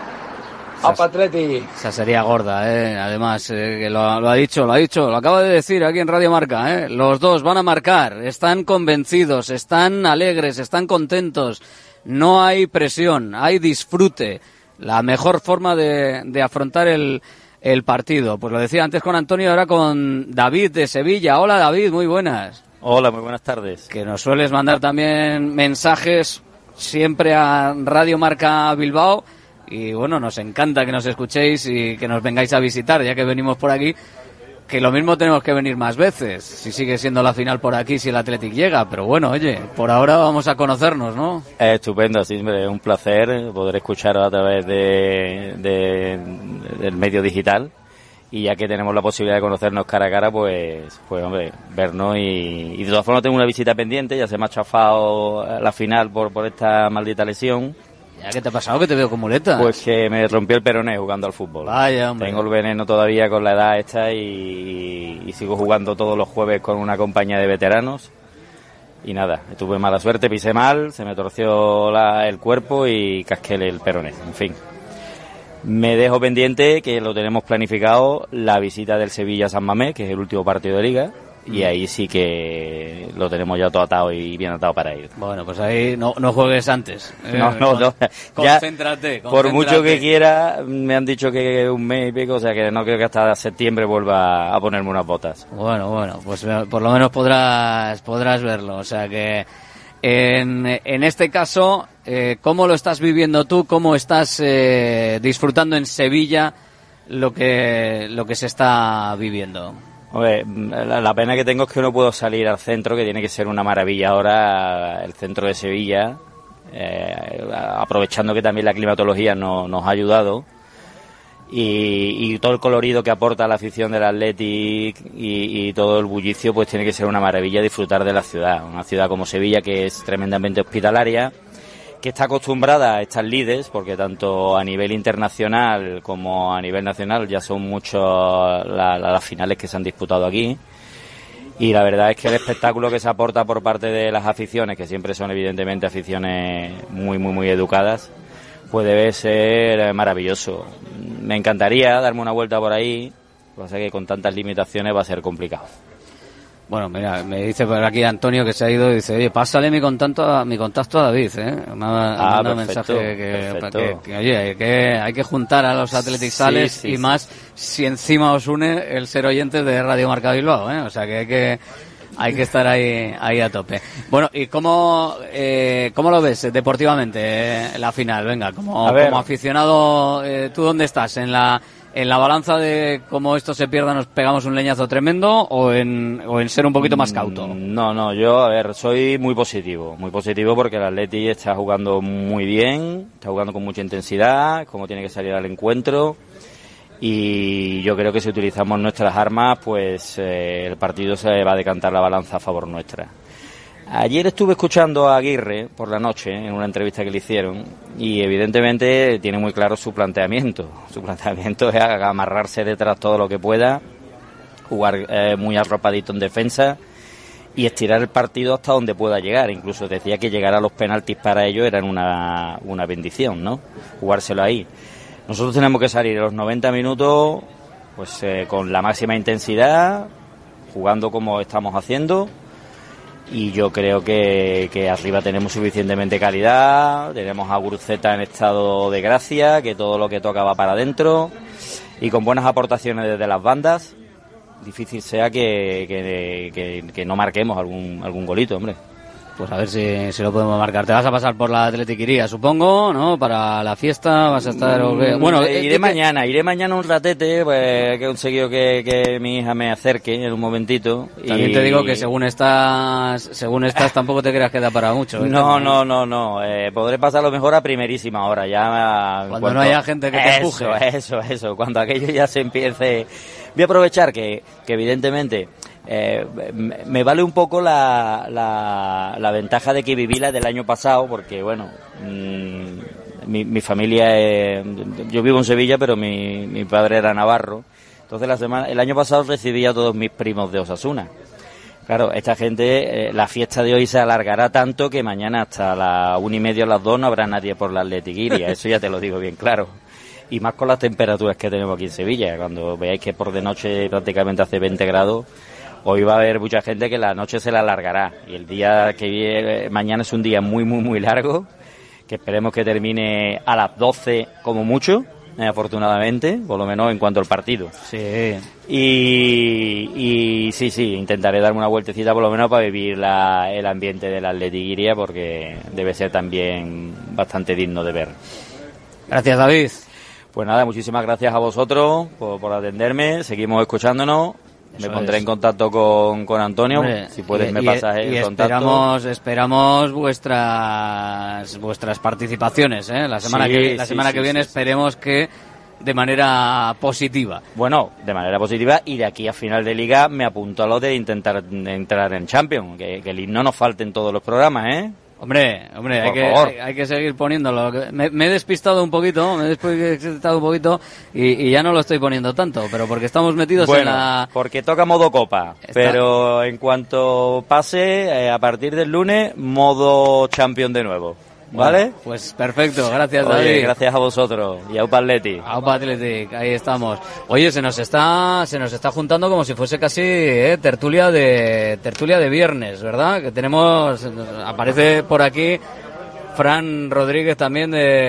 ¡Apa, Atleti! Esa sería gorda, ¿eh? Además, eh, que lo, lo ha dicho, lo ha dicho, lo acaba de decir aquí en Radio Marca, ¿eh? Los dos van a marcar, están convencidos, están alegres, están contentos. No hay presión, hay disfrute. La mejor forma de, de afrontar el, el partido. Pues lo decía antes con Antonio, ahora con David de Sevilla. Hola, David, muy buenas. Hola, muy buenas tardes. Que nos sueles mandar también mensajes siempre a Radio Marca Bilbao. Y bueno, nos encanta que nos escuchéis y que nos vengáis a visitar, ya que venimos por aquí, que lo mismo tenemos que venir más veces, si sigue siendo la final por aquí, si el Athletic llega, pero bueno, oye, por ahora vamos a conocernos, ¿no? Es estupendo, sí, es un placer poder escucharos a través de, de, del medio digital, y ya que tenemos la posibilidad de conocernos cara a cara, pues, pues hombre, vernos y, y de todas formas tengo una visita pendiente, ya se me ha chafado la final por, por esta maldita lesión. ¿Qué te ha pasado? Que te veo con muletas. Pues que me rompió el peroné jugando al fútbol. Vaya, hombre. Tengo el veneno todavía con la edad esta y, y sigo jugando todos los jueves con una compañía de veteranos. Y nada, tuve mala suerte, pisé mal, se me torció la, el cuerpo y casqué el peroné. En fin. Me dejo pendiente, que lo tenemos planificado, la visita del Sevilla a San Mamés, que es el último partido de Liga. Y ahí sí que lo tenemos ya todo atado y bien atado para ir. Bueno, pues ahí no, no juegues antes. Eh, no, no, no. Concéntrate, ya, por mucho que quiera, me han dicho que un mes y pico, o sea que no creo que hasta septiembre vuelva a ponerme unas botas. Bueno, bueno, pues por lo menos podrás podrás verlo. O sea que en, en este caso, eh, ¿cómo lo estás viviendo tú? ¿Cómo estás eh, disfrutando en Sevilla lo que lo que se está viviendo? Hombre, la, la pena que tengo es que no puedo salir al centro, que tiene que ser una maravilla ahora el centro de Sevilla, eh, aprovechando que también la climatología no, nos ha ayudado y, y todo el colorido que aporta la afición del Athletic y, y todo el bullicio, pues tiene que ser una maravilla disfrutar de la ciudad, una ciudad como Sevilla que es tremendamente hospitalaria, que está acostumbrada a estas lides, porque tanto a nivel internacional como a nivel nacional ya son muchas la, la, las finales que se han disputado aquí. Y la verdad es que el espectáculo que se aporta por parte de las aficiones, que siempre son evidentemente aficiones muy, muy, muy educadas, pues debe ser maravilloso. Me encantaría darme una vuelta por ahí, lo que pasa es que con tantas limitaciones va a ser complicado. Bueno, mira, me dice por aquí Antonio que se ha ido y dice, oye, pásale mi contacto a, mi contacto a David, ¿eh? Me ha ah, mandado un perfecto, mensaje que, perfecto. que, que, oye, que hay que juntar a los Athletic Sales sí, sí, y sí. más si encima os une el ser oyente de Radio Marca Bilbao, ¿eh? O sea que hay que hay que estar ahí ahí a tope. Bueno, ¿y cómo eh, cómo lo ves deportivamente eh, la final? Venga, como, como aficionado, eh, ¿tú dónde estás? ¿En la en la balanza de cómo esto se pierda nos pegamos un leñazo tremendo o en, o en ser un poquito más cauto? No, no, yo, a ver, soy muy positivo, muy positivo porque el Atleti está jugando muy bien, está jugando con mucha intensidad, como tiene que salir al encuentro, y yo creo que si utilizamos nuestras armas, pues eh, el partido se va a decantar la balanza a favor nuestra. Ayer estuve escuchando a Aguirre por la noche en una entrevista que le hicieron y evidentemente tiene muy claro su planteamiento. Su planteamiento es amarrarse detrás todo lo que pueda, jugar eh, muy arropadito en defensa y estirar el partido hasta donde pueda llegar. Incluso decía que llegar a los penaltis para ellos era una, una bendición, ¿no? Jugárselo ahí. Nosotros tenemos que salir a los noventa minutos pues eh, con la máxima intensidad, jugando como estamos haciendo. Y yo creo que, que arriba tenemos suficientemente calidad, tenemos a Guruceta en estado de gracia, que todo lo que toca va para adentro, y con buenas aportaciones desde las bandas, difícil sea que, que, que, que no marquemos algún algún golito, hombre. Pues a ver si, si lo podemos marcar. Te vas a pasar por la Atletiquería, supongo, ¿no? Para la fiesta vas a estar... Mm, bueno, eh, iré eh, mañana, iré mañana un ratete, pues he conseguido que, que mi hija me acerque en un momentito. También y... te digo que según estás, según estás tampoco te creas que da para mucho. ¿eh? No, no, no, no. Eh, podré pasarlo mejor a primerísima hora, ya... Cuando cuanto... no haya gente que te empuje. Eso, eso, eso. Cuando aquello ya se empiece... Voy a aprovechar que, que evidentemente... Eh, me vale un poco la, la, la ventaja de que viví la del año pasado, porque bueno, mmm, mi, mi familia, eh, yo vivo en Sevilla, pero mi, mi padre era navarro, entonces la semana, el año pasado recibí a todos mis primos de Osasuna. Claro, esta gente, eh, la fiesta de hoy se alargará tanto que mañana hasta las una y media o las dos no habrá nadie por la Atletiquería, eso ya te lo digo bien claro. Y más con las temperaturas que tenemos aquí en Sevilla, cuando veáis que por de noche prácticamente hace veinte grados, hoy va a haber mucha gente que la noche se la alargará y el día que viene, mañana es un día muy, muy, muy largo, que esperemos que termine a las doce como mucho, eh, afortunadamente, por lo menos en cuanto al partido. Sí. Y, y sí, sí, intentaré darme una vueltecita por lo menos para vivir la, el ambiente de la Atletiquería, porque debe ser también bastante digno de ver. Gracias, David. Pues nada, muchísimas gracias a vosotros por, por atenderme, seguimos escuchándonos. Me Eso pondré es. en contacto con, con Antonio, Hombre, si puedes y, me pasas el y contacto. Esperamos, esperamos vuestras vuestras participaciones, ¿eh? La semana sí, que la sí, semana sí, que viene sí, esperemos sí. que de manera positiva. Bueno, de manera positiva, y de aquí a final de liga me apunto a lo de intentar entrar en Champions, que, que el himno nos falte en todos los programas, ¿eh? Hombre, hombre, hay que, hay, hay que seguir poniéndolo. Me, me he despistado un poquito, me he despistado un poquito y, y ya no lo estoy poniendo tanto, pero porque estamos metidos bueno, en la... porque toca modo copa, Está... pero en cuanto pase, eh, a partir del lunes, modo champion de nuevo. ¿Vale? Bueno, pues perfecto, gracias David. Oye, gracias a vosotros y a Aupa Athletic. Aupa Athletic, ahí estamos. Oye, se nos está se nos está juntando como si fuese casi eh, tertulia de tertulia de viernes, ¿verdad? Que tenemos, aparece por aquí Fran Rodríguez también,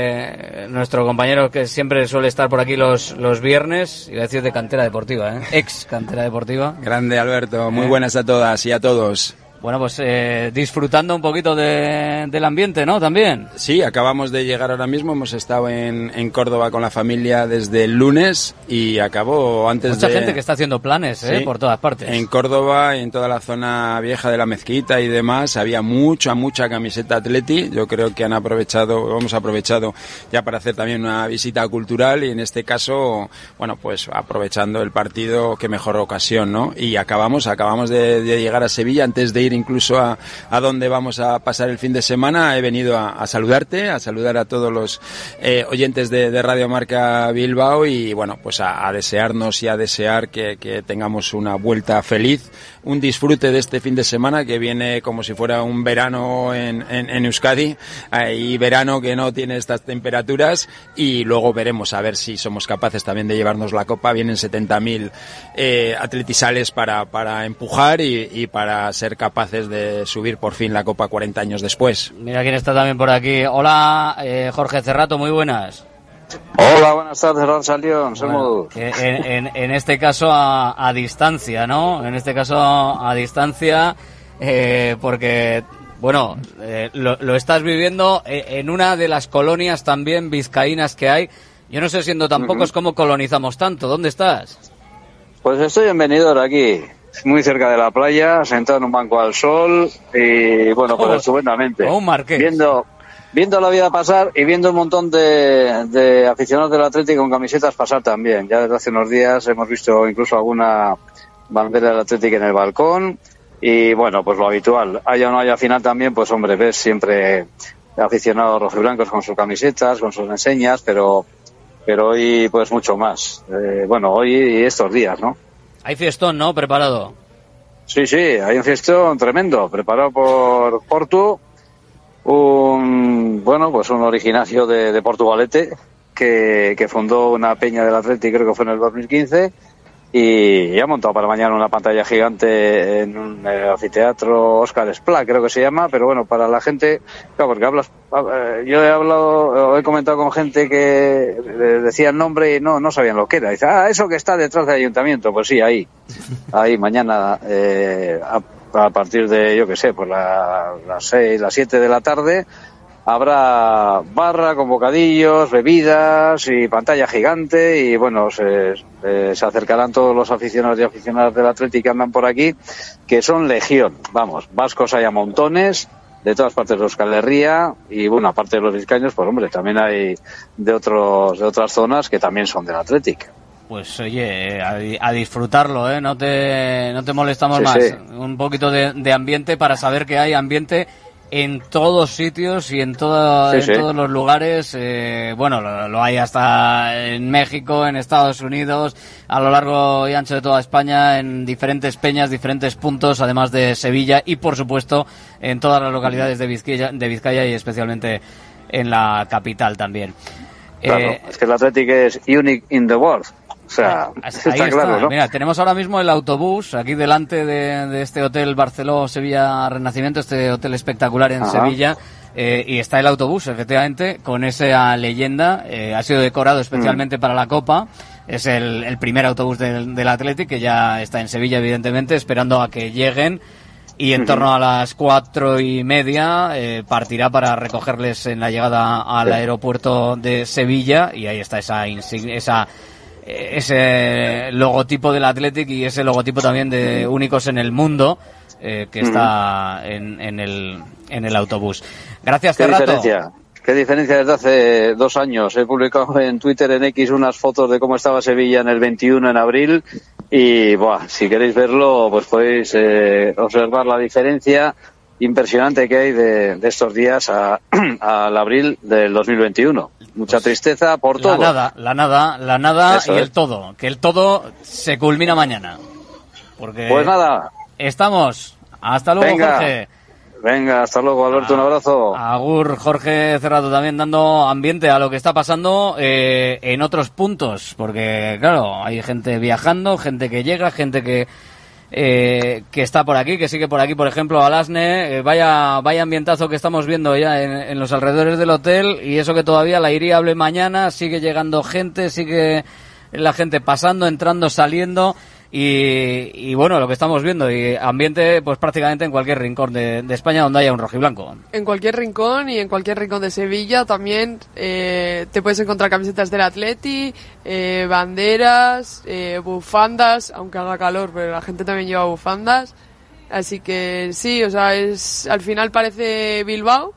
de nuestro compañero que siempre suele estar por aquí los los viernes, iba a decir de Cantera Deportiva, ¿eh? Ex Cantera Deportiva. Grande Alberto, muy ¿Eh? buenas a todas y a todos. Bueno, pues eh, disfrutando un poquito de, del ambiente, ¿no? También. Sí, acabamos de llegar ahora mismo, hemos estado en, en Córdoba con la familia desde el lunes y acabó antes Mucha de... Mucha gente que está haciendo planes, ¿eh? Sí, por todas partes. En Córdoba y en toda la zona vieja de la Mezquita y demás había mucha, mucha camiseta Atleti. Yo creo que han aprovechado, hemos aprovechado ya para hacer también una visita cultural y en este caso, bueno, pues aprovechando el partido, qué mejor ocasión, ¿no? Y acabamos, acabamos de, de llegar a Sevilla antes de ir incluso a, a donde vamos a pasar el fin de semana. He venido a, a saludarte, a saludar a todos los eh, oyentes de, de Radio Marca Bilbao y bueno, pues a, a desearnos y a desear que, que tengamos una vuelta feliz, un disfrute de este fin de semana que viene como si fuera un verano en, en, en Euskadi, eh, y verano que no tiene estas temperaturas, y luego veremos a ver si somos capaces también de llevarnos la copa. Vienen setenta mil eh, atletisales para, para empujar y, y para ser capaces de subir por fin la Copa cuarenta años después. Mira quién está también por aquí. Hola, eh, Jorge Cerrato, muy buenas. Hola, buenas tardes, Ranza León, somos... Bueno, en, en, en este caso a, a distancia, ¿no? En este caso a distancia, eh, porque, bueno, eh, lo, lo estás viviendo en una de las colonias también vizcaínas que hay. Yo no sé, siendo tan pocos, uh-huh. cómo colonizamos tanto. ¿Dónde estás? Pues estoy en Benidorm, aquí, muy cerca de la playa, sentado en un banco al sol y, bueno, pues oh, estupendamente. Oh, un marqués. Viendo... Viendo la vida pasar y viendo un montón de, de aficionados del Atlético con camisetas pasar también. Ya desde hace unos días hemos visto incluso alguna bandera del Atlético en el balcón. Y bueno, pues lo habitual. Haya o no haya final también, pues hombre, ves siempre aficionados rojiblancos con sus camisetas, con sus enseñas, pero pero hoy pues mucho más. Eh, bueno, hoy y estos días, ¿no? Hay fiestón, ¿no? Preparado. Sí, sí, hay un fiestón tremendo, preparado por Portu. Un, bueno, pues un originario de, de Portugalete que, que fundó una peña del Atlético, creo que fue en el dos mil quince, y ha montado para mañana una pantalla gigante en un eh, anfiteatro Óscar Esplá, creo que se llama, pero bueno, para la gente, claro, porque hablas, yo he hablado, he comentado con gente que decía el nombre y no, no sabían lo que era. Dice, ah, eso que está detrás del ayuntamiento, pues sí, ahí, ahí mañana, eh, a, a partir de, yo qué sé, pues la, las seis, las siete de la tarde, habrá barra con bocadillos, bebidas y pantalla gigante y bueno, se, eh, se acercarán todos los aficionados y aficionadas del Athletic que andan por aquí, que son legión, vamos, vascos hay a montones, de todas partes de Euskal Herria y bueno, aparte de los vizcaínos, pues hombre, también hay de otros de otras zonas que también son del Athletic. Pues oye, a, a disfrutarlo, ¿eh? No te, no te molestamos Sí, más. sí. Un poquito de, de ambiente para saber que hay ambiente en todos sitios y en, todo, Sí, en sí. todos los lugares. Eh, bueno, lo, lo hay hasta en México, en Estados Unidos, a lo largo y ancho de toda España, en diferentes peñas, diferentes puntos, además de Sevilla y, por supuesto, en todas las localidades de Vizcaya, de Vizcaya y especialmente en la capital también. Claro, Eh, es que el Athletic es unique in the world. O sea, Ahí está, está. claro, ¿no? Mira, tenemos ahora mismo el autobús aquí delante de, de este hotel Barceló Sevilla Renacimiento, este hotel espectacular en Ajá. Sevilla, eh, y está el autobús, efectivamente, con esa leyenda. Eh, ha sido decorado especialmente para la Copa. Es el, el primer autobús del, del Athletic, que ya está en Sevilla, evidentemente, esperando a que lleguen. Y en Ujú. torno a las cuatro y media eh, partirá para recogerles en la llegada al Sí. aeropuerto de Sevilla. Y ahí está esa insignia, esa eh, ese logotipo del Athletic y ese logotipo también de únicos en el mundo eh, que está en, en el en el autobús. Gracias, ¿Qué Cerrato. diferencia? ¿Qué diferencia desde hace dos años? He publicado en Twitter, en X, unas fotos de cómo estaba Sevilla en el veintiuno en abril y, buah, si queréis verlo, pues podéis eh, observar la diferencia impresionante que hay de, de estos días a, al abril del dos mil veintiuno. Mucha tristeza por todo. La nada, la nada, la nada Eso y es. el todo. Que el todo se culmina mañana. Porque Pues nada. Estamos. Hasta luego, Venga. Jorge. Venga, hasta luego, Alberto, un abrazo. Agur, Jorge Cerrato también dando ambiente a lo que está pasando eh, en otros puntos, porque claro, hay gente viajando, gente que llega, gente que eh, que está por aquí, que sigue por aquí, por ejemplo, Alasne, eh, vaya vaya ambientazo que estamos viendo ya en, en los alrededores del hotel, y eso que todavía la iría hable mañana, sigue llegando gente, sigue la gente pasando, entrando, saliendo. Y, y bueno, lo que estamos viendo, y ambiente pues prácticamente en cualquier rincón de, de España donde haya un rojiblanco. En cualquier rincón y en cualquier rincón de Sevilla también eh, te puedes encontrar camisetas del Atleti, eh, banderas, eh, bufandas, aunque haga calor, pero la gente también lleva bufandas. Así que sí, o sea, es al final parece Bilbao,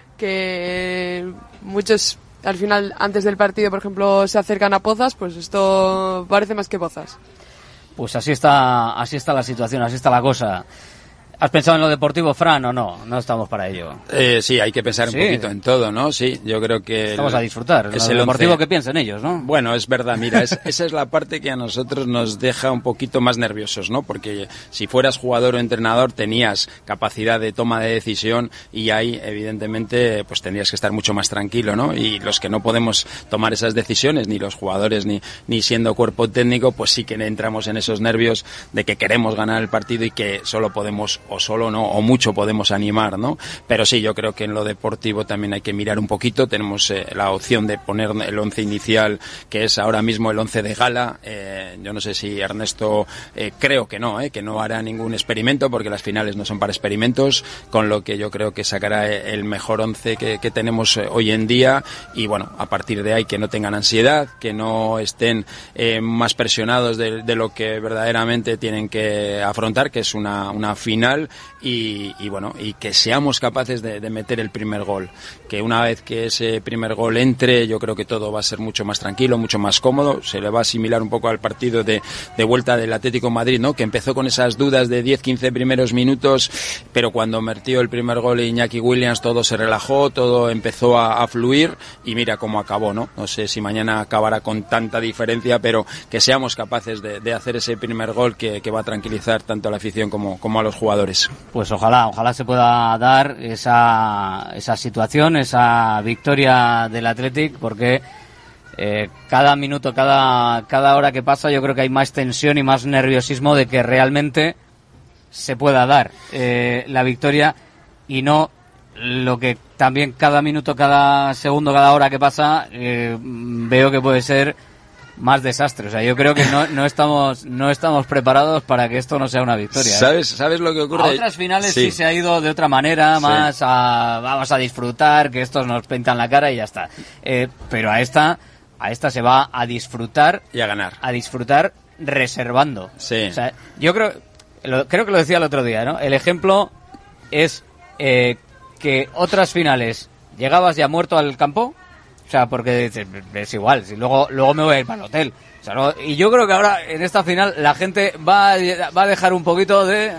que muchos al final antes del partido, por ejemplo, se acercan a Pozas, pues esto parece más que Pozas. Pues así está, así está la situación, así está la cosa. ¿Has pensado en lo deportivo, Fran, o no? No estamos para ello. Eh, sí, hay que pensar Sí. un poquito en todo, ¿no? Sí, yo creo que... Estamos el- a disfrutar. es Lo el deportivo once. que piensen ellos, ¿no? Bueno, es verdad, mira, es- esa es la parte que a nosotros nos deja un poquito más nerviosos, ¿no? Porque si fueras jugador o entrenador tenías capacidad de toma de decisión y ahí, evidentemente, pues tendrías que estar mucho más tranquilo, ¿no? Y los que no podemos tomar esas decisiones, ni los jugadores, ni, ni siendo cuerpo técnico, pues sí que entramos en esos nervios de que queremos ganar el partido y que solo podemos, o solo no, o mucho podemos animar, ¿no? Pero sí, yo creo que en lo deportivo también hay que mirar un poquito. Tenemos eh, la opción de poner el once inicial, que es ahora mismo el once de gala. Eh, yo no sé si Ernesto, eh, creo que no, eh, que no hará ningún experimento, porque las finales no son para experimentos, con lo que yo creo que sacará el mejor once que, que tenemos eh, hoy en día. Y bueno, a partir de ahí que no tengan ansiedad, que no estén eh, más presionados de, de lo que verdaderamente tienen que afrontar, que es una, una final. Y, y bueno, y que seamos capaces de, de meter el primer gol, que una vez que ese primer gol entre, yo creo que todo va a ser mucho más tranquilo, mucho más cómodo. Se le va a asimilar un poco al partido de, de vuelta del Atlético de Madrid, ¿no? Que empezó con esas dudas de diez quince primeros minutos, pero cuando metió el primer gol Iñaki Williams todo se relajó, todo empezó a, a fluir, y mira cómo acabó, ¿no? No sé si mañana acabará con tanta diferencia, pero que seamos capaces de, de hacer ese primer gol que, que va a tranquilizar tanto a la afición como, como a los jugadores. Pues ojalá, ojalá se pueda dar esa, esa situación, esa victoria del Athletic, porque eh, cada minuto, cada, cada hora que pasa, yo creo que hay más tensión y más nerviosismo de que realmente se pueda dar eh, la victoria y no lo que también cada minuto, cada segundo, cada hora que pasa eh, veo que puede ser más desastre. O sea, yo creo que no, no estamos no estamos preparados para que esto no sea una victoria. ¿eh? ¿Sabes, ¿Sabes lo que ocurre? A otras finales sí, sí se ha ido de otra manera, sí. más a vamos a disfrutar, que estos nos pintan la cara y ya está. Eh, pero a esta a esta se va a disfrutar y a ganar. A disfrutar reservando. Sí. O sea, yo creo lo, creo que lo decía el otro día, ¿no? El ejemplo es eh, que otras finales llegabas ya muerto al campo. O sea, porque dices, es igual, si luego luego me voy a ir para el hotel. O sea, no, y yo creo que ahora en esta final la gente va a, va a dejar un poquito de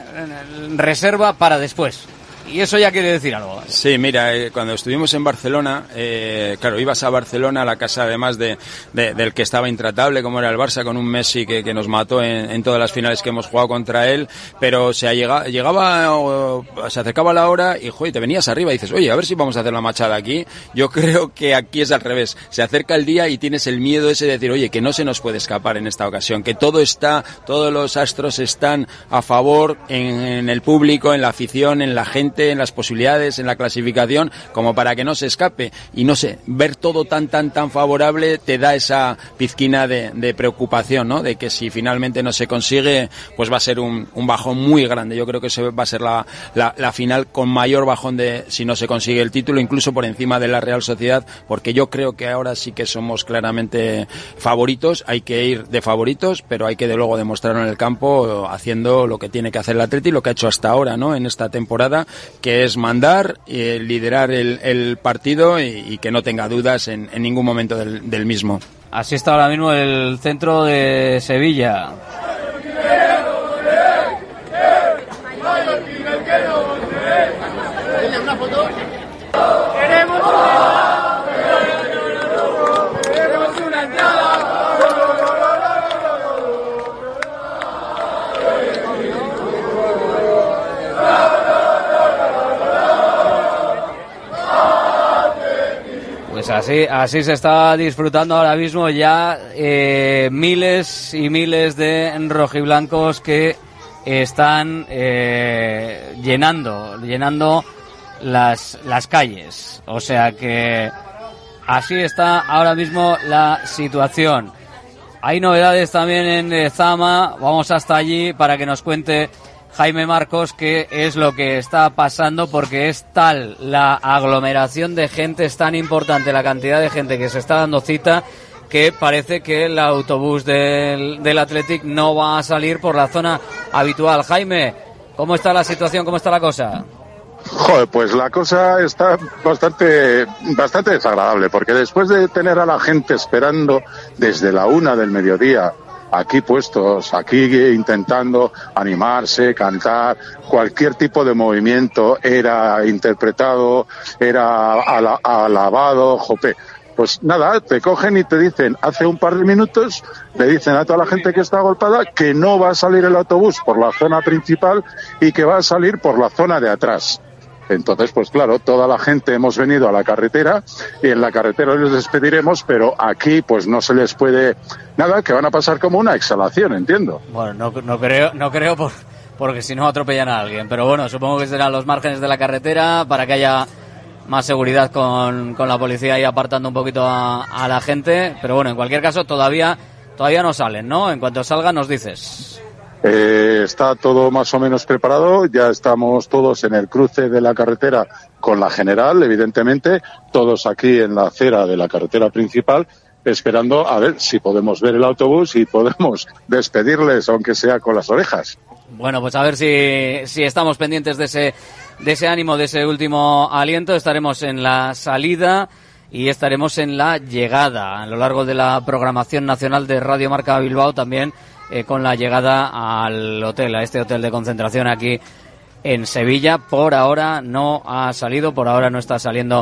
reserva para después. Y eso ya quiere decir algo. Sí, mira, eh, cuando estuvimos en Barcelona, eh, claro, ibas a Barcelona, a la casa además de, de del que estaba intratable, como era el Barça, con un Messi que, que nos mató en, en todas las finales que hemos jugado contra él, pero se llegaba, llegaba o, se acercaba la hora y, joder, te venías arriba y dices, oye, a ver si vamos a hacer la machada aquí. Yo creo que aquí es al revés. Se acerca el día y tienes el miedo ese de decir, oye, que no se nos puede escapar en esta ocasión, que todo está, todos los astros están a favor en, en el público, en la afición, en la gente, en las posibilidades, en la clasificación, como para que no se escape. Y no sé, ver todo tan, tan, tan favorable te da esa pizquina de, de preocupación, ¿no? De que si finalmente no se consigue, pues va a ser un, un bajón muy grande. Yo creo que se va a ser la, la, la final con mayor bajón de si no se consigue el título, incluso por encima de la Real Sociedad, porque yo creo que ahora sí que somos claramente favoritos. Hay que ir de favoritos, pero hay que de luego demostrarlo en el campo haciendo lo que tiene que hacer el Atleti, lo que ha hecho hasta ahora, ¿no? En esta temporada, que es mandar, eh, liderar el, el partido y, y que no tenga dudas en, en ningún momento del, del mismo. Así está ahora mismo el centro de Sevilla. Pues así, así se está disfrutando ahora mismo ya eh, miles y miles de rojiblancos que están eh, llenando, llenando las, las calles. O sea que así está ahora mismo la situación. Hay novedades también en Zama, vamos hasta allí para que nos cuente Jaime Marcos qué es lo que está pasando, porque es tal la aglomeración de gente, es tan importante la cantidad de gente que se está dando cita, que parece que el autobús del, del Athletic no va a salir por la zona habitual. Jaime, ¿cómo está la situación? ¿Cómo está la cosa? Joder, pues la cosa está bastante, bastante desagradable, porque después de tener a la gente esperando desde la una del mediodía, aquí puestos, aquí intentando animarse, cantar, cualquier tipo de movimiento era interpretado, era ala, alabado, jope. Pues nada, te cogen y te dicen, hace un par de minutos, le dicen a toda la gente que está agolpada que no va a salir el autobús por la zona principal y que va a salir por la zona de atrás. Entonces, pues claro, toda la gente hemos venido a la carretera y en la carretera les despediremos, pero aquí pues no se les puede nada, que van a pasar como una exhalación, entiendo. Bueno, no, no creo, no creo por, porque si no atropellan a alguien, pero bueno, supongo que serán los márgenes de la carretera para que haya más seguridad con, con la policía ahí apartando un poquito a, a la gente, pero bueno, en cualquier caso todavía, todavía no salen, ¿no? En cuanto salgan nos dices. Eh, está todo más o menos preparado, ya estamos todos en el cruce de la carretera con la general, evidentemente, todos aquí en la acera de la carretera principal, esperando a ver si podemos ver el autobús y podemos despedirles, aunque sea con las orejas. Bueno, pues a ver si, si estamos pendientes de ese, de ese ánimo, de ese último aliento. Estaremos en la salida y estaremos en la llegada a lo largo de la programación nacional de Radio Marca Bilbao, también Eh, con la llegada al hotel, a este hotel de concentración aquí en Sevilla. Por ahora no ha salido, por ahora no está saliendo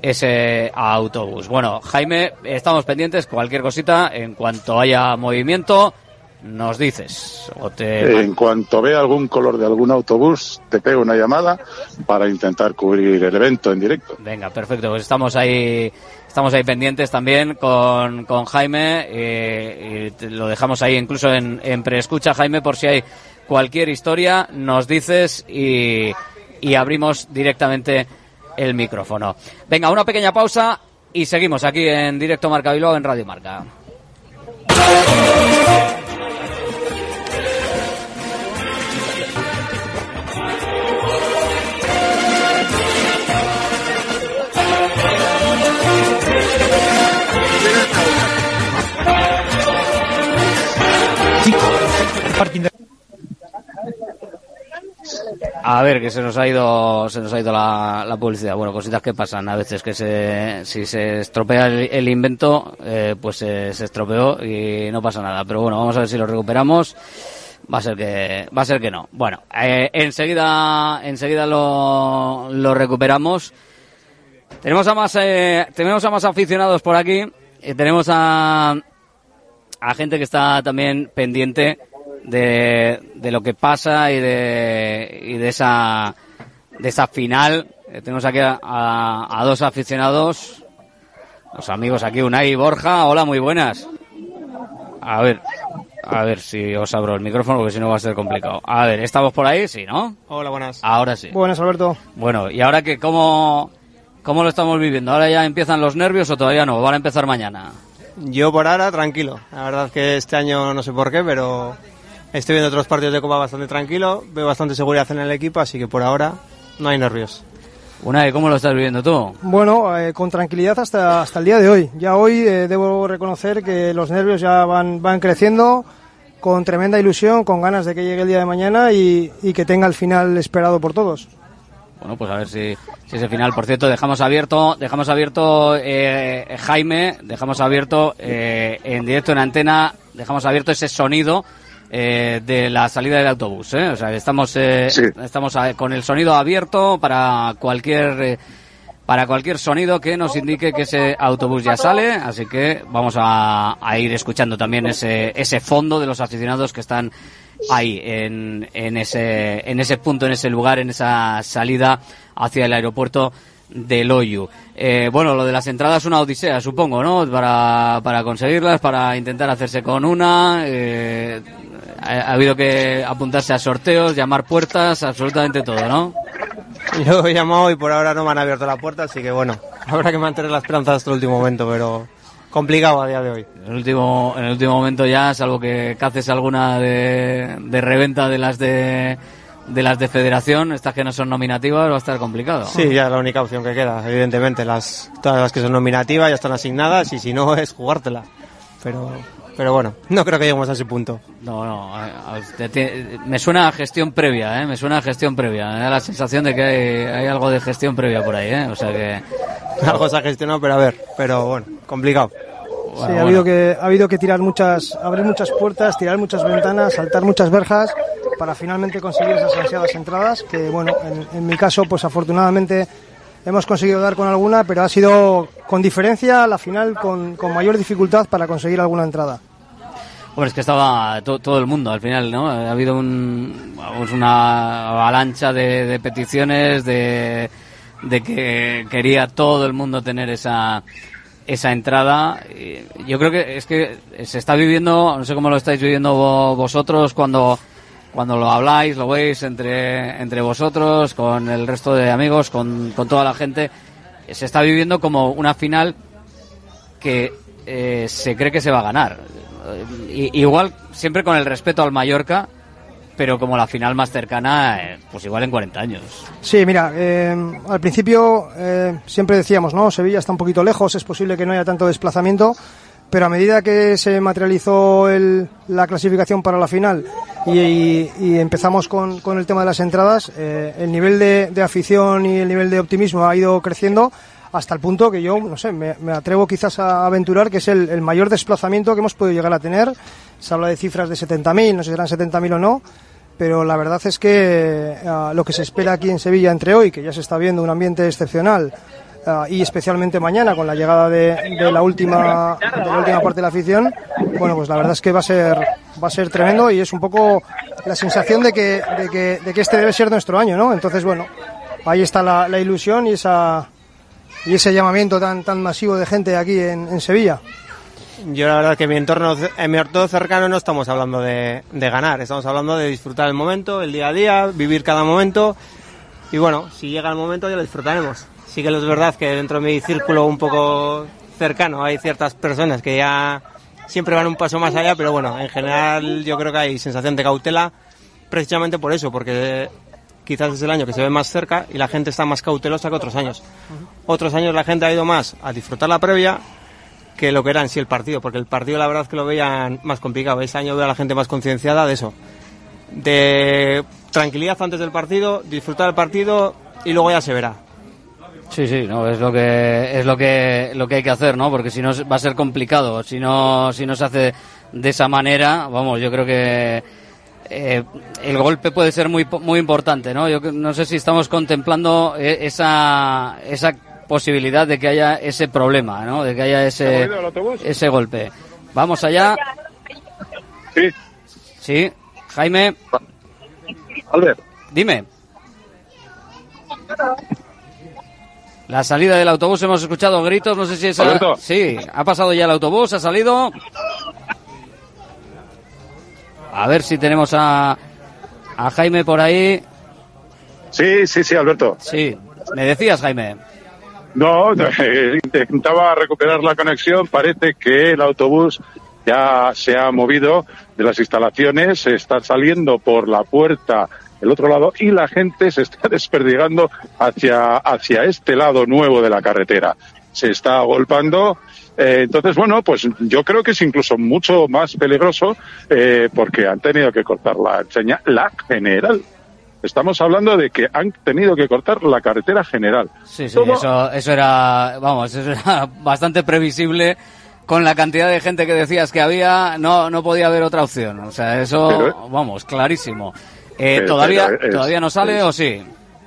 ese autobús. Bueno, Jaime, estamos pendientes, cualquier cosita, en cuanto haya movimiento, nos dices. O te... En cuanto vea algún color de algún autobús, te pego una llamada para intentar cubrir el evento en directo. Venga, perfecto, pues estamos ahí estamos ahí pendientes también con, con Jaime, eh, y te lo dejamos ahí incluso en, en preescucha, Jaime, por si hay cualquier historia, nos dices y, y abrimos directamente el micrófono. Venga, una pequeña pausa y seguimos aquí en Directo Marca Bilbao en Radio Marca. A ver, que se nos ha ido se nos ha ido la, la publicidad. Bueno, cositas que pasan a veces, que se si se estropea el, el invento, eh, pues eh, se estropeó y no pasa nada. Pero bueno, vamos a ver si lo recuperamos. Va a ser que va a ser que no. Bueno, eh, enseguida enseguida lo, lo recuperamos. Tenemos a más eh, tenemos a más aficionados por aquí. Eh, tenemos a a gente que está también pendiente de, de lo que pasa y de y de esa de esa final. Eh, tenemos aquí a, a, a dos aficionados, los amigos aquí, Unai y Borja. Hola, muy buenas. A ver, a ver si os abro el micrófono, porque si no va a ser complicado. A ver, ¿estamos por ahí? Sí, ¿no? Hola, buenas. Ahora sí. Buenas, Alberto. Bueno, ¿y ahora qué? ¿Cómo, cómo lo estamos viviendo? ¿Ahora ya empiezan los nervios o todavía no? ¿Van a empezar mañana? Yo por ahora tranquilo. La verdad que este año no sé por qué, pero estoy viendo otros partidos de Copa bastante tranquilo. Veo bastante seguridad en el equipo, así que por ahora no hay nervios. Unai, ¿cómo lo estás viviendo tú? Bueno, eh, con tranquilidad hasta hasta el día de hoy. Ya hoy eh, debo reconocer que los nervios ya van van creciendo, con tremenda ilusión, con ganas de que llegue el día de mañana y, y que tenga el final esperado por todos. Bueno, pues a ver si, si ese final, por cierto, dejamos abierto, dejamos abierto, eh, Jaime, dejamos abierto, eh, en directo en antena, dejamos abierto ese sonido, eh, de la salida del autobús, eh. O sea, estamos, eh, sí. estamos a, con el sonido abierto para cualquier, eh, para cualquier sonido que nos indique que ese autobús ya sale, así que vamos a, a ir escuchando también ese, ese fondo de los aficionados que están ahí, en, en ese, en ese punto, en ese lugar, en esa salida hacia el aeropuerto de Loiu. Eh, bueno, lo de las entradas es una odisea, supongo, ¿no? Para, para conseguirlas, para intentar hacerse con una, eh, ha, ha habido que apuntarse a sorteos, llamar puertas, absolutamente todo, ¿no? Yo he llamado y por ahora no me han abierto la puerta, así que bueno, habrá que mantener la esperanza hasta el último momento, pero complicado a día de hoy. En el último, en el último momento ya, salvo que caces alguna de, de reventa de las de, de las de federación, estas que no son nominativas, va a estar complicado. Sí, ya es la única opción que queda, evidentemente. Las, todas las que son nominativas ya están asignadas y si no es jugártela. Pero, pero bueno, no creo que lleguemos a ese punto. No, no, a, a, te, te, me suena a gestión previa, ¿eh? Me suena a gestión previa. Me da la sensación de que hay, hay algo de gestión previa por ahí, ¿eh? O sea que... Algo se ha gestionado, pero a ver, pero bueno, complicado. Sí, bueno, ha habido bueno. que ha habido que tirar muchas, abrir muchas puertas, tirar muchas ventanas, saltar muchas verjas para finalmente conseguir esas ansiadas entradas. Que bueno, en, en mi caso, pues afortunadamente hemos conseguido dar con alguna, pero ha sido con diferencia la final con, con mayor dificultad para conseguir alguna entrada. Bueno, es que estaba to, todo el mundo al final, ¿no? Ha habido un, vamos, una avalancha de, de peticiones de, de que quería todo el mundo tener esa esa entrada. Yo creo que es que se está viviendo, no sé cómo lo estáis viviendo vosotros cuando cuando lo habláis, lo veis entre entre vosotros, con el resto de amigos, con, con toda la gente. Se está viviendo como una final que eh, se cree que se va a ganar. I, igual siempre con el respeto al Mallorca, pero como la final más cercana, eh, pues igual en cuarenta años. Sí, mira, eh, al principio eh, siempre decíamos, ¿no? Sevilla está un poquito lejos, es posible que no haya tanto desplazamiento, pero a medida que se materializó el, la clasificación para la final y, y, y empezamos con, con el tema de las entradas, eh, el nivel de, de afición y el nivel de optimismo ha ido creciendo hasta el punto que yo, no sé, me, me atrevo quizás a aventurar que es el, el mayor desplazamiento que hemos podido llegar a tener. Se habla de cifras de setenta mil, no sé si serán setenta mil o no, pero la verdad es que uh, lo que se espera aquí en Sevilla entre hoy, que ya se está viendo un ambiente excepcional, uh, y especialmente mañana con la llegada de, de la última de la última parte de la afición, bueno, pues la verdad es que va a ser va a ser tremendo y es un poco la sensación de que de que, de que este debe ser nuestro año, ¿no? Entonces, bueno, ahí está la, la ilusión y esa y ese llamamiento tan tan masivo de gente aquí en, en Sevilla. Yo la verdad que en mi entorno, en mi entorno cercano no estamos hablando de, de ganar, estamos hablando de disfrutar el momento, el día a día, vivir cada momento y bueno, si llega el momento ya lo disfrutaremos. Sí que es verdad que dentro de mi círculo un poco cercano hay ciertas personas que ya siempre van un paso más allá, pero bueno, en general yo creo que hay sensación de cautela precisamente por eso, porque quizás es el año que se ve más cerca y la gente está más cautelosa que otros años. Otros años la gente ha ido más a disfrutar la previa que lo que era en sí el partido, porque el partido la verdad que lo veían más complicado. Este año veo a la gente más concienciada de eso, de tranquilidad antes del partido, disfrutar el partido y luego ya se verá. Sí, sí, no, es lo que es lo que lo que hay que hacer, ¿no? Porque si no va a ser complicado, si no si no se hace de esa manera, vamos, yo creo que eh, el golpe puede ser muy muy importante, ¿no? Yo no sé si estamos contemplando esa esa posibilidad de que haya ese problema, ¿no? De que haya ese ese golpe. Vamos allá. Sí. Sí, Jaime. Albert. Dime. La salida del autobús, hemos escuchado gritos, no sé si es... Alberto. Sí, ha pasado ya el autobús, ha salido. A ver si tenemos a, a Jaime por ahí. Sí, sí, sí, Alberto. Sí, me decías, Jaime. No, intentaba recuperar la conexión, parece que el autobús ya se ha movido de las instalaciones, se está saliendo por la puerta del otro lado y la gente se está desperdigando hacia, hacia este lado nuevo de la carretera. Se está agolpando, eh, entonces bueno, pues yo creo que es incluso mucho más peligroso eh, porque han tenido que cortar la señal, la general. Estamos hablando de que han tenido que cortar la carretera general. Sí, sí, Todo... eso, eso era, vamos, eso era bastante previsible. Con la cantidad de gente que decías que había, no, no podía haber otra opción. O sea, eso, pero, vamos, clarísimo. Eh, pero, ¿Todavía, pero es, todavía no sale es, o sí?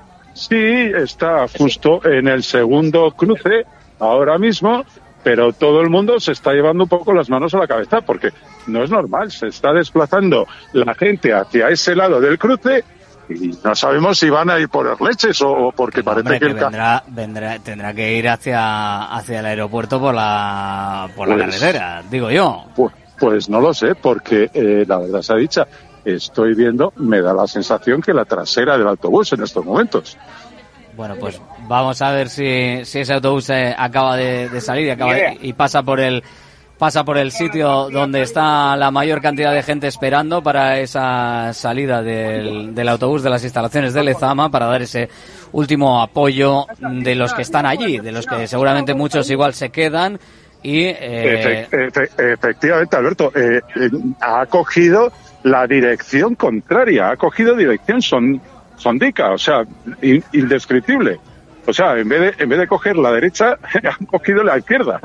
Sí, está justo en el segundo cruce ahora mismo, pero todo el mundo se está llevando un poco las manos a la cabeza porque no es normal. Se está desplazando la gente hacia ese lado del cruce. Y no sabemos si van a ir por leches o porque no, parece hombre, que, que el vendrá, vendrá, tendrá que ir hacia hacia el aeropuerto por la por pues, la carretera, digo yo. Pues, pues no lo sé, porque eh, la verdad se ha dicha, estoy viendo, me da la sensación que la trasera del autobús en estos momentos. Bueno, pues vamos a ver si, si ese autobús eh, acaba de, de salir y, acaba de, y pasa por el pasa por el sitio donde está la mayor cantidad de gente esperando para esa salida del, del autobús de las instalaciones de Lezama para dar ese último apoyo de los que están allí, de los que seguramente muchos igual se quedan y... Eh... Efe, efe, efectivamente, Alberto, eh, eh, ha cogido la dirección contraria, ha cogido dirección son, sondica, o sea, in, indescriptible. O sea, en vez de en vez de coger la derecha, han cogido la izquierda.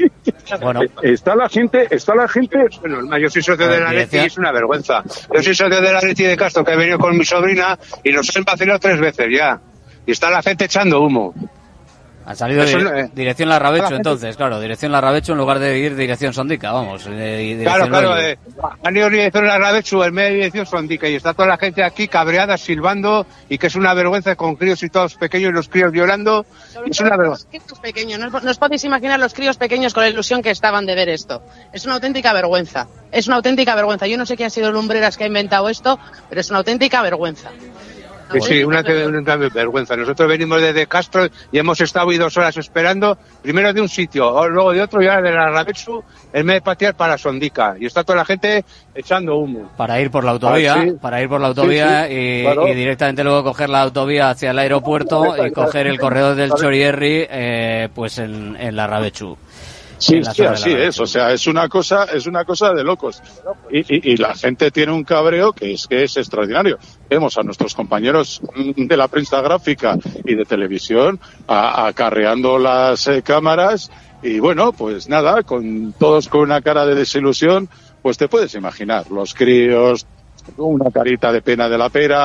Bueno, está la gente, está la gente. Bueno, yo soy socio de la Leti y es una vergüenza. Yo soy socio de la Leti de Castro, que he venido con mi sobrina y nos han vacilado tres veces ya. Y está la gente echando humo. Han salido Eso, de eh, dirección Larrabecho, entonces, claro, dirección Larrabecho en lugar de ir dirección Sondica, vamos. De, claro, claro, eh, han ido dirección Larrabecho, en medio de dirección Sondica, y está toda la gente aquí cabreada, silbando, y que es una vergüenza con críos y todos pequeños, los críos violando, es una vergüenza. Los críos pequeños, no, no os podéis imaginar los críos pequeños con la ilusión que estaban de ver esto. Es una auténtica vergüenza, es una auténtica vergüenza. Yo no sé quién ha sido Lumbreras que ha inventado esto, pero es una auténtica vergüenza. Sí, sí, una, una vergüenza. Nosotros venimos desde Castro y hemos estado hoy dos horas esperando, primero de un sitio, luego de otro, y ahora de la Larrabecho, en vez de patear para Sondica. Y está toda la gente echando humo. Para ir por la autovía, ah, sí. para ir por la autovía sí, sí, y, claro. y directamente luego coger la autovía hacia el aeropuerto y coger el corredor del Chorierri, eh, pues en, en Larrabecho. Sí, sí, así es, o sea, es una cosa, es una cosa de locos. Y, y, y la gente tiene un cabreo que es que es extraordinario. Vemos a nuestros compañeros de la prensa gráfica y de televisión a, acarreando las eh, cámaras y bueno, pues nada, con todos con una cara de desilusión, pues te puedes imaginar, los críos, una carita de pena de la pera,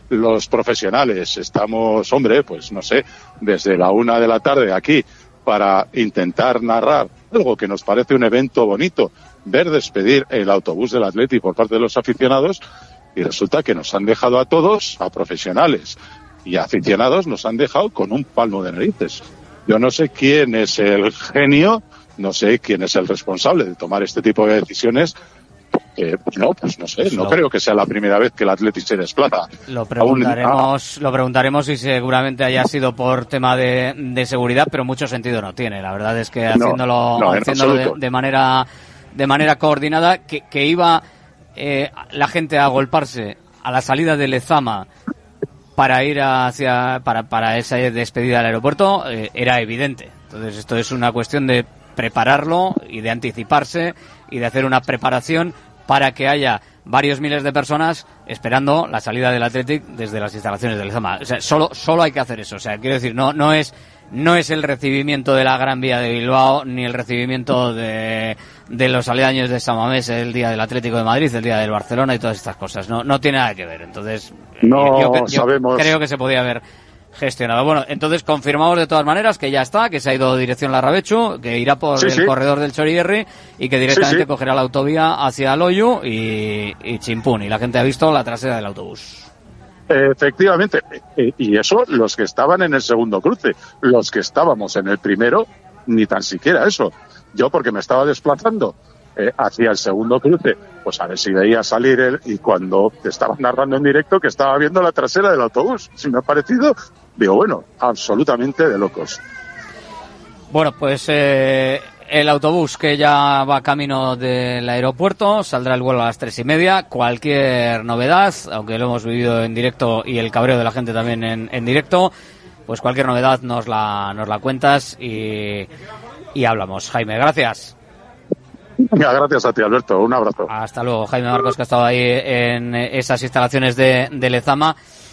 los profesionales estamos, hombre, pues no sé, desde la una de la tarde aquí para intentar narrar algo que nos parece un evento bonito, ver despedir el autobús del Atleti por parte de los aficionados, y resulta que nos han dejado a todos, a profesionales y a aficionados, nos han dejado con un palmo de narices. Yo no sé quién es el genio, no sé quién es el responsable de tomar este tipo de decisiones. Eh, no, pues no sé, no lo, creo que sea la primera vez que el Atleti se desplaza. Lo preguntaremos, lo preguntaremos y seguramente haya sido por tema de, de seguridad, pero mucho sentido no tiene. La verdad es que haciéndolo, no, no, haciéndolo de, de manera de manera coordinada, que, que iba eh, la gente a agolparse a la salida de Lezama para ir hacia para para esa despedida al aeropuerto, eh, era evidente. Entonces esto es una cuestión de prepararlo y de anticiparse y de hacer una preparación para que haya varios miles de personas esperando la salida del Athletic desde las instalaciones del Lezama. O sea, solo solo hay que hacer eso. O sea, quiero decir, no no es no es el recibimiento de la Gran Vía de Bilbao ni el recibimiento de de los aledaños de San Mamés el día del Atlético de Madrid, el día del Barcelona y todas estas cosas. No no tiene nada que ver. Entonces, no yo, yo sabemos. creo que se podía haber gestionado. Bueno, entonces confirmamos de todas maneras que ya está, que se ha ido dirección Larrabechu, que irá por sí, el sí. corredor del Chorierri y que directamente sí, sí. cogerá la autovía hacia Loiu y, y Chimpún. Y la gente ha visto la trasera del autobús. Efectivamente. Y eso, los que estaban en el segundo cruce. Los que estábamos en el primero, ni tan siquiera eso. Yo, porque me estaba desplazando eh, hacia el segundo cruce, pues a ver si veía salir él, y cuando te estaban narrando en directo que estaba viendo la trasera del autobús. Si me ha parecido, digo, bueno, absolutamente de locos. Bueno, pues eh, el autobús que ya va camino del aeropuerto, saldrá el vuelo a las tres y media. Cualquier novedad, aunque lo hemos vivido en directo y el cabreo de la gente también en, en directo, pues cualquier novedad nos la, nos la cuentas y, y hablamos. Jaime, gracias. Gracias a ti, Alberto. Un abrazo. Hasta luego. Jaime Marcos, que ha estado ahí en esas instalaciones de, de Lezama.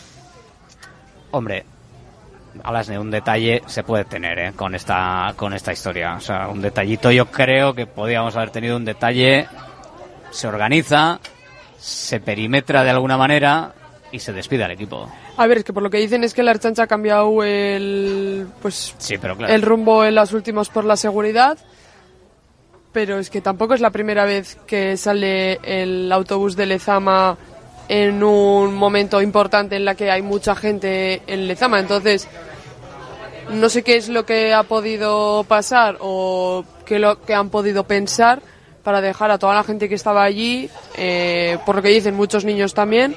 Hombre, Alasne, un detalle se puede tener ¿eh? con esta con esta historia. O sea, un detallito, yo creo que podíamos haber tenido un detalle. Se organiza, se perimetra de alguna manera y se despide al equipo. A ver, es que por lo que dicen es que la Ertzaintza ha cambiado el pues sí, pero claro. el rumbo en las últimas por la seguridad. Pero es que tampoco es la primera vez que sale el autobús de Lezama en un momento importante en la que hay mucha gente en Lezama. Entonces, no sé qué es lo que ha podido pasar o qué lo que han podido pensar para dejar a toda la gente que estaba allí, eh, por lo que dicen muchos niños también,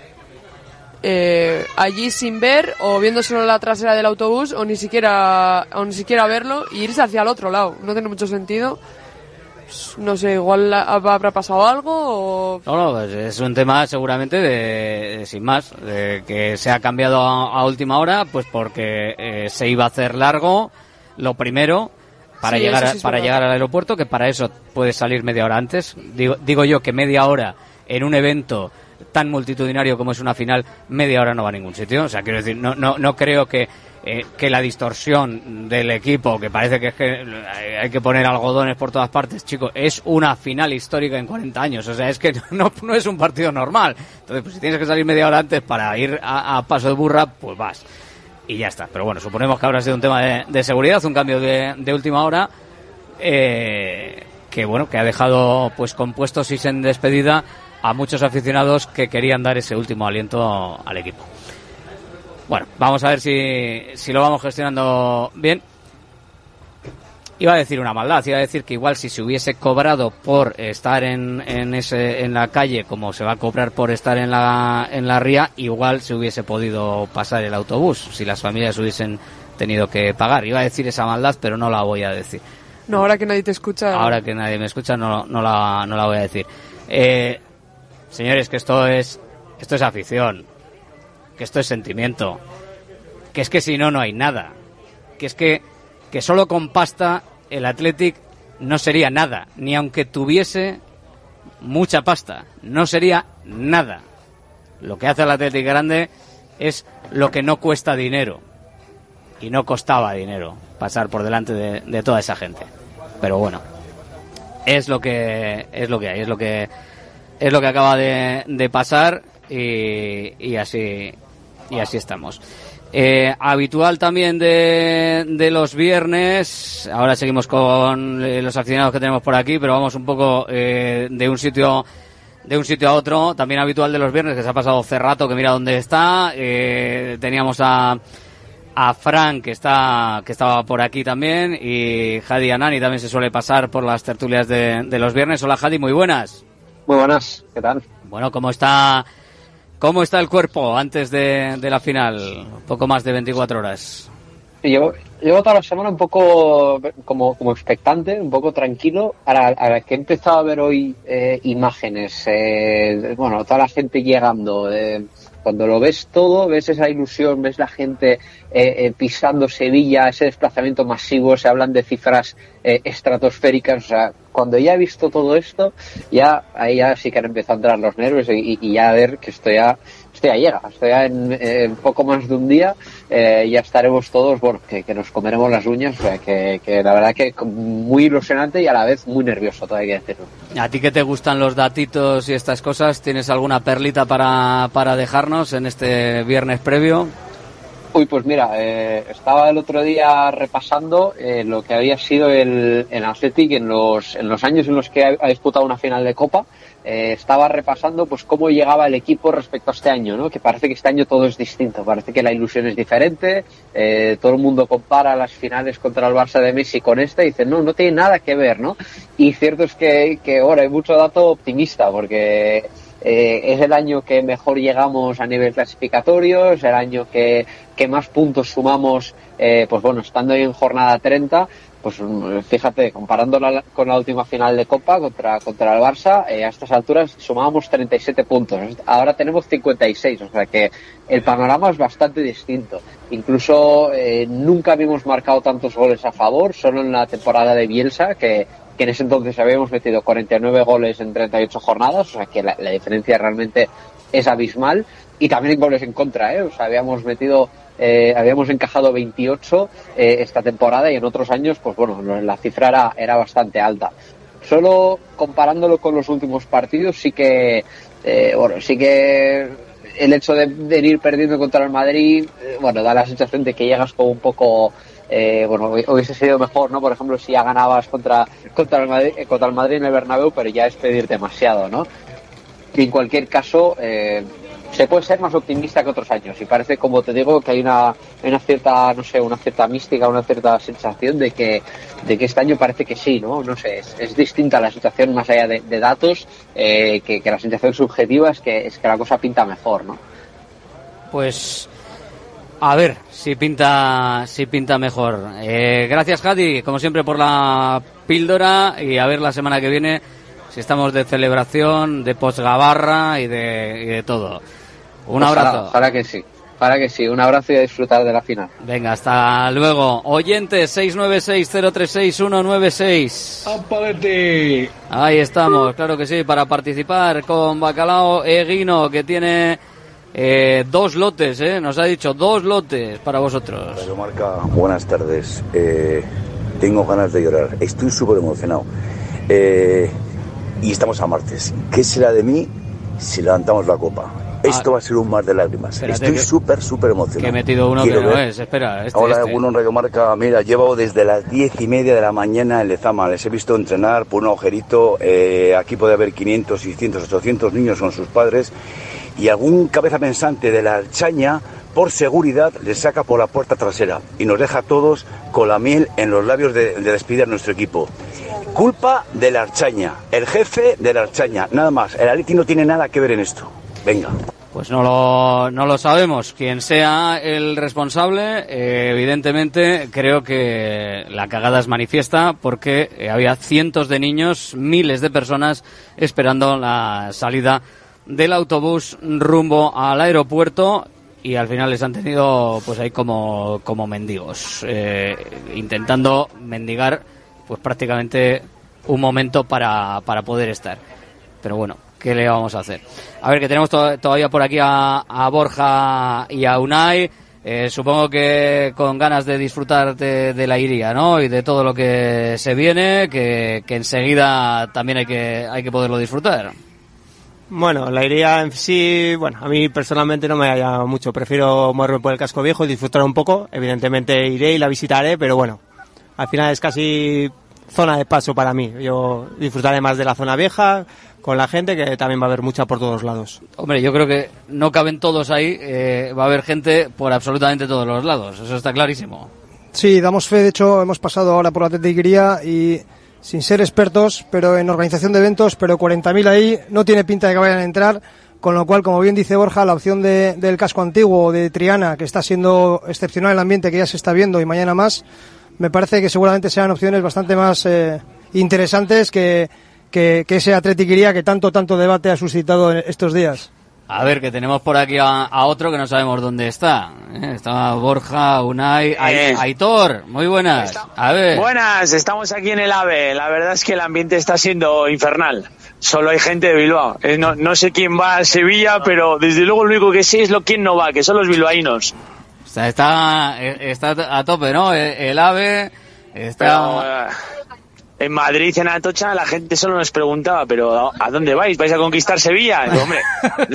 eh, allí sin ver o viendo solo la trasera del autobús o ni siquiera o ni siquiera verlo e irse hacia el otro lado. No tiene mucho sentido. No sé, igual habrá pasado algo o... No, no, es un tema seguramente de, de sin más, de que se ha cambiado a, a última hora, pues porque eh, se iba a hacer largo, lo primero, para, sí, llegar, sí para llegar al aeropuerto, que para eso puedes salir media hora antes. Digo, digo yo que media hora en un evento tan multitudinario como es una final, media hora no va a ningún sitio. O sea, quiero decir, no, no, no creo que... Eh, que la distorsión del equipo, que parece que es que hay que poner algodones por todas partes, chicos, es una final histórica en cuarenta años, o sea, es que no, no es un partido normal. Entonces, pues si tienes que salir media hora antes para ir a, a paso de burra, pues vas. Y ya está. Pero bueno, suponemos que habrá sido un tema de, de seguridad, un cambio de, de última hora, eh, que bueno, que ha dejado pues compuestos y sin despedida a muchos aficionados que querían dar ese último aliento al equipo. Bueno, vamos a ver si, si lo vamos gestionando bien. Iba a decir una maldad, iba a decir que igual si se hubiese cobrado por estar en, en ese en la calle como se va a cobrar por estar en la en la ría, igual se hubiese podido pasar el autobús si las familias hubiesen tenido que pagar. Iba a decir esa maldad, pero no la voy a decir. No, ahora que nadie te escucha. Ahora que nadie me escucha, no, no la no la voy a decir. Eh, señores, que esto es esto es afición. Que esto es sentimiento, que es que si no, no hay nada, que es que, que solo con pasta el Athletic no sería nada, ni aunque tuviese mucha pasta, no sería nada. Lo que hace el Athletic grande es lo que no cuesta dinero, y no costaba dinero pasar por delante de, de toda esa gente. Pero bueno, es lo que es lo que hay, es lo que es lo que acaba de, de pasar y, y así y así estamos. Eh, habitual también de, de los viernes, ahora seguimos con eh, los aficionados que tenemos por aquí, pero vamos un poco eh, de un sitio de un sitio a otro. También habitual de los viernes, que se ha pasado Cerrato, que mira dónde está. Eh, teníamos a a Fran, que está que estaba por aquí también, y Jadi Anani también se suele pasar por las tertulias de, de los viernes. Hola Jadi, muy buenas. Muy buenas, ¿qué tal? Bueno, ¿cómo está cómo está el cuerpo antes de, de la final? Poco más de veinticuatro horas. Llevo, llevo toda la semana un poco como, como expectante, un poco tranquilo, a la que he empezado a ver hoy eh, imágenes, eh, bueno, toda la gente llegando, eh, cuando lo ves todo, ves esa ilusión, ves la gente eh, eh, pisando Sevilla, ese desplazamiento masivo, se hablan de cifras eh, estratosféricas, o sea, cuando ya he visto todo esto, ya ahí ya sí que han empezado a entrar los nervios y, y ya a ver que esto ya, esto ya llega, esto ya en, en poco más de un día eh, ya estaremos todos, bueno, que, que nos comeremos las uñas, o sea, que, que la verdad que muy ilusionante y a la vez muy nervioso, todo hay que decirlo. ¿A ti que te gustan los datitos y estas cosas? ¿Tienes alguna perlita para, para dejarnos en este viernes previo? Uy, pues mira, eh, estaba el otro día repasando eh, lo que había sido el, el Athletic en los, en los años en los que ha, ha disputado una final de Copa. Eh, estaba repasando pues cómo llegaba el equipo respecto a este año, ¿no? Que parece que este año todo es distinto, parece que la ilusión es diferente, eh, todo el mundo compara las finales contra el Barça de Messi con esta y dice, no, no tiene nada que ver, ¿no? Y cierto es que, que ahora hay mucho dato optimista, porque Eh, es el año que mejor llegamos a nivel clasificatorio, es el año que, que más puntos sumamos, eh, pues bueno, estando ahí en jornada treinta, pues fíjate, comparándola con la última final de Copa contra, contra el Barça, eh, a estas alturas sumábamos treinta y siete puntos, ahora tenemos cincuenta y seis, o sea que el panorama es bastante distinto. Incluso eh, nunca habíamos marcado tantos goles a favor, solo en la temporada de Bielsa, que que en ese entonces habíamos metido cuarenta y nueve goles en treinta y ocho jornadas, o sea que la, la diferencia realmente es abismal, y también goles en contra, ¿eh? O sea, habíamos metido, eh, habíamos encajado veintiocho eh, esta temporada, y en otros años, pues bueno, la cifra era, era bastante alta. Solo comparándolo con los últimos partidos, sí que, eh, bueno, sí que el hecho de, de ir perdiendo contra el Madrid, eh, bueno, da la sensación de que llegas como un poco... Eh, bueno, hubiese sido mejor, ¿no? Por ejemplo, si ya ganabas contra contra el Madrid, contra el Madrid en el Bernabéu, pero ya es pedir demasiado, ¿no? Y en cualquier caso, eh, se puede ser más optimista que otros años, y parece, como te digo, que hay una, hay una cierta, no sé, una cierta mística, una cierta sensación de que de que este año parece que sí, ¿no? No sé, es, es distinta la situación más allá de, de datos, eh, que, que la sensación subjetiva es que es que la cosa pinta mejor, ¿no? Pues a ver si pinta si pinta mejor. Eh, gracias, Jadi, como siempre, por la píldora, y a ver la semana que viene si estamos de celebración, de posgabarra y de, y de todo. Un Ojalá, abrazo. Ojalá que sí. Para que sí, un abrazo y a disfrutar de la final. Venga, hasta luego. Oyentes, seis nueve seis, cero tres seis, uno nueve seis. ¡Apalete! Ahí estamos, claro que sí, para participar con Bacalao Eguino, que tiene eh, dos lotes, eh, nos ha dicho dos lotes para vosotros. Radio Marca, buenas tardes. Eh, tengo ganas de llorar, estoy súper emocionado. Eh, y estamos a martes. ¿Qué será de mí si levantamos la copa? Esto ah, va a ser un mar de lágrimas. Estoy súper, súper emocionado. Que he metido uno Quiero que no ver. es. Espera, este, Hola, este. uno en Radio Marca. Mira, llevo desde las diez y media de la mañana en Lezama. Les he visto entrenar por un agujerito. Eh, aquí puede haber quinientos, seiscientos, ochocientos niños con sus padres. Y algún cabeza pensante de la Archaña, por seguridad, les saca por la puerta trasera. Y nos deja a todos con la miel en los labios de, de despedir a nuestro equipo. Culpa de la Archaña. El jefe de la Archaña. Nada más. El Atleti no tiene nada que ver en esto. Venga. Pues no lo, no lo sabemos. Quien sea el responsable, eh, evidentemente creo que la cagada es manifiesta, porque eh, había cientos de niños, miles de personas esperando la salida del autobús rumbo al aeropuerto, y al final les han tenido pues ahí como, como mendigos, eh, intentando mendigar pues prácticamente un momento para, para poder estar. Pero bueno, ¿qué le vamos a hacer? A ver, que tenemos to- todavía por aquí a, a Borja y a Unai. Eh, supongo que con ganas de disfrutar de, de la iría, ¿no? Y de todo lo que se viene, que, que enseguida también hay que, hay que poderlo disfrutar. Bueno, la iría en sí, bueno, a mí personalmente no me ha llamado mucho, prefiero moverme por el casco viejo y disfrutar un poco, evidentemente iré y la visitaré, pero bueno, al final es casi zona de paso para mí, yo disfrutaré más de la zona vieja, con la gente que también va a haber mucha por todos lados. Hombre, yo creo que no caben todos ahí, eh, va a haber gente por absolutamente todos los lados, eso está clarísimo. Sí, damos fe, de hecho hemos pasado ahora por la Atletiquería y sin ser expertos, pero en organización de eventos, pero cuarenta mil ahí no tiene pinta de que vayan a entrar, con lo cual, como bien dice Borja, la opción de, del casco antiguo o de Triana, que está siendo excepcional el ambiente que ya se está viendo y mañana más, me parece que seguramente sean opciones bastante más eh, interesantes que, que, que ese Atletiquería que tanto, tanto debate ha suscitado en estos días. A ver, que tenemos por aquí a, a otro que no sabemos dónde está. ¿eh? Está Borja, Unai, Eh. Aitor, muy buenas. A ver. Buenas, estamos aquí en el AVE. La verdad es que el ambiente está siendo infernal. Solo hay gente de Bilbao. Eh, no, no sé quién va a Sevilla, pero desde luego lo único que sé es lo quién no va, que son los bilbaínos. O sea, está, está a tope, ¿no? El, el AVE está... Pero, eh, en Madrid, en Atocha, la gente solo nos preguntaba, pero ¿a dónde vais? ¿Vais a conquistar Sevilla? Digo, hombre,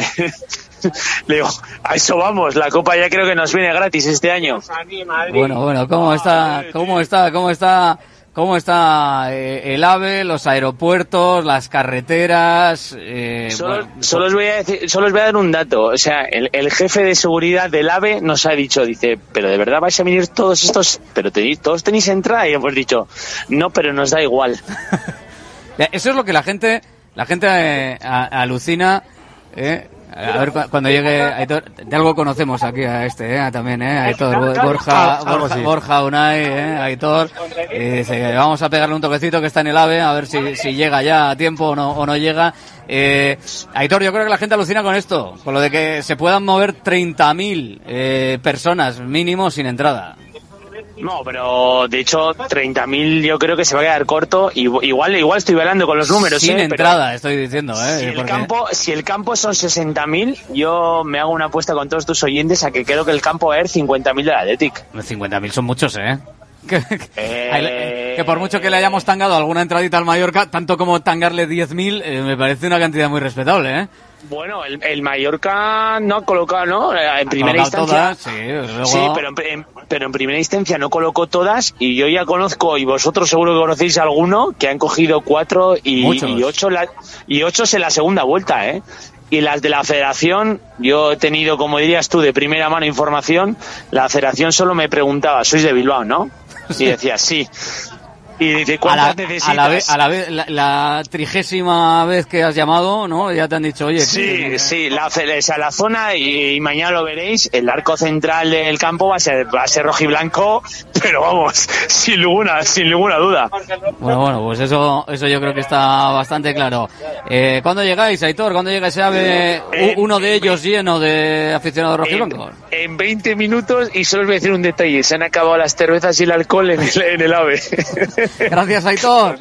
le digo, a eso vamos, la Copa ya creo que nos viene gratis este año. Bueno, bueno, ¿cómo está, cómo está, cómo está, cómo está eh, el AVE, los aeropuertos, las carreteras? Eh, Solo, bueno, solo os voy a decir, solo os voy a dar un dato. O sea, el, el jefe de seguridad del AVE nos ha dicho, dice, pero de verdad vais a venir todos estos, pero tenéis, todos tenéis entrada, y hemos dicho, no, pero nos da igual. Eso es lo que la gente, la gente eh, a, alucina, eh. A ver, cu- cuando llegue Aitor, de algo conocemos aquí a este, ¿eh? También, ¿eh? Aitor, Borja, Borja, Borja, Unai, ¿eh? Aitor, y dice, vamos a pegarle un toquecito que está en el AVE, a ver si, si llega ya a tiempo o no, o no llega. Eh, Aitor, yo creo que la gente alucina con esto, con lo de que se puedan mover treinta mil eh, personas mínimo sin entrada. No, pero de hecho treinta mil yo creo que se va a quedar corto. Y, igual igual estoy velando con los números. Sin ¿eh? entrada, Pero estoy diciendo. ¿eh? Si el, Porque... campo, si el campo son sesenta mil, yo me hago una apuesta con todos tus oyentes a que creo que el campo va a haber cincuenta mil del Athletic. cincuenta mil son muchos, ¿eh? Que, Eh... que por mucho que le hayamos tangado alguna entradita al Mallorca, tanto como tangarle diez mil, eh, me parece una cantidad muy respetable, ¿eh? Bueno, el, el Mallorca no ha colocado, ¿no? En primera instancia. Todas, sí, luego... sí, pero en, en, pero en primera instancia no colocó todas, y yo ya conozco, y vosotros seguro que conocéis a alguno, que han cogido cuatro y, y ocho la, y ocho en la segunda vuelta, ¿eh? Y las de la federación, yo he tenido, como dirías tú, de primera mano información, la federación solo me preguntaba, ¿sois de Bilbao, no? Y decía, sí. Y dice, ¿cuántas a la, necesitas? A la, vez, a la, vez, la, la trigésima vez que has llamado, ¿no? Ya te han dicho, oye... Sí, que... sí, la, o sea, la zona, y, y mañana lo veréis, el arco central del campo va a ser, va a ser rojiblanco, pero vamos, sin ninguna, sin ninguna duda. Bueno, bueno, pues eso, eso yo creo que está bastante claro. Eh, ¿Cuándo llegáis, Aitor? ¿Cuándo llega ese AVE, eh, uno de ellos lleno de aficionados rojiblancos? En, en veinte minutos, y solo os voy a decir un detalle, se han acabado las cervezas y el alcohol en el, en el AVE. Gracias, Aitor.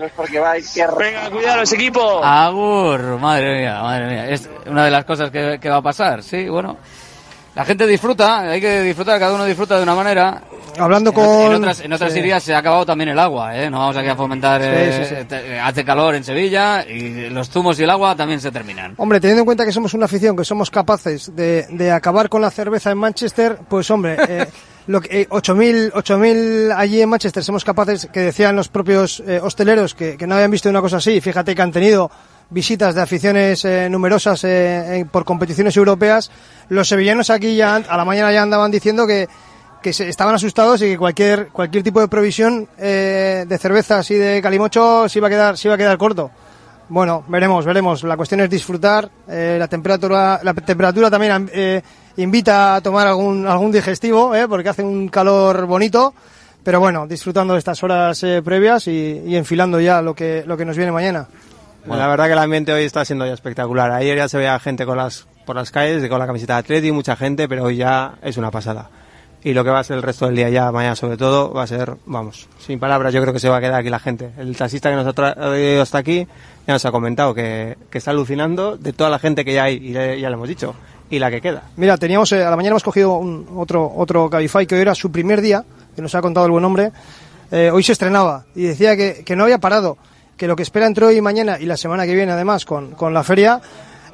Venga, cuidaros, equipo. Agur, madre mía, madre mía. Es una de las cosas que, que va a pasar, sí, bueno. La gente disfruta, hay que disfrutar, cada uno disfruta de una manera. Hablando en, con... En otras, en otras sí. irías se ha acabado también el agua, ¿eh? No vamos aquí a fomentar... Sí, eh, sí, sí. te, hace calor en Sevilla y los zumos y el agua también se terminan. Hombre, teniendo en cuenta que somos una afición, que somos capaces de, de acabar con la cerveza en Manchester, pues hombre... Eh, Lo que, eh, ocho mil allí en Manchester somos capaces, que decían los propios eh, hosteleros que, que no habían visto una cosa así. Fíjate que han tenido visitas de aficiones eh, numerosas eh, eh, por competiciones europeas. Los sevillanos aquí ya a la mañana ya andaban diciendo que, que se, estaban asustados y que cualquier cualquier tipo de provisión eh, de cervezas y de calimocho se iba a quedar se iba a quedar corto. Bueno, veremos, veremos. La cuestión es disfrutar. Eh, la temperatura la temperatura también eh, invita a tomar algún algún digestivo, eh, porque hace un calor bonito. Pero bueno, disfrutando de estas horas eh, previas y, y enfilando ya lo que lo que nos viene mañana. Bueno, la verdad que el ambiente hoy está siendo ya espectacular. Ayer ya se veía gente con las por las calles, con la camiseta de Atleti, mucha gente, pero hoy ya es una pasada. Y lo que va a ser el resto del día ya, mañana sobre todo, va a ser, vamos, sin palabras, yo creo que se va a quedar aquí la gente. El taxista que nos ha traído hasta aquí ya nos ha comentado que, que está alucinando de toda la gente que ya hay, y ya le hemos dicho, y la que queda. Mira, teníamos, eh, a la mañana hemos cogido un, otro otro Cabify que hoy era su primer día, que nos ha contado el buen hombre, eh, hoy se estrenaba, y decía que, que no había parado, que lo que espera entre hoy y mañana, y la semana que viene además con, con la feria,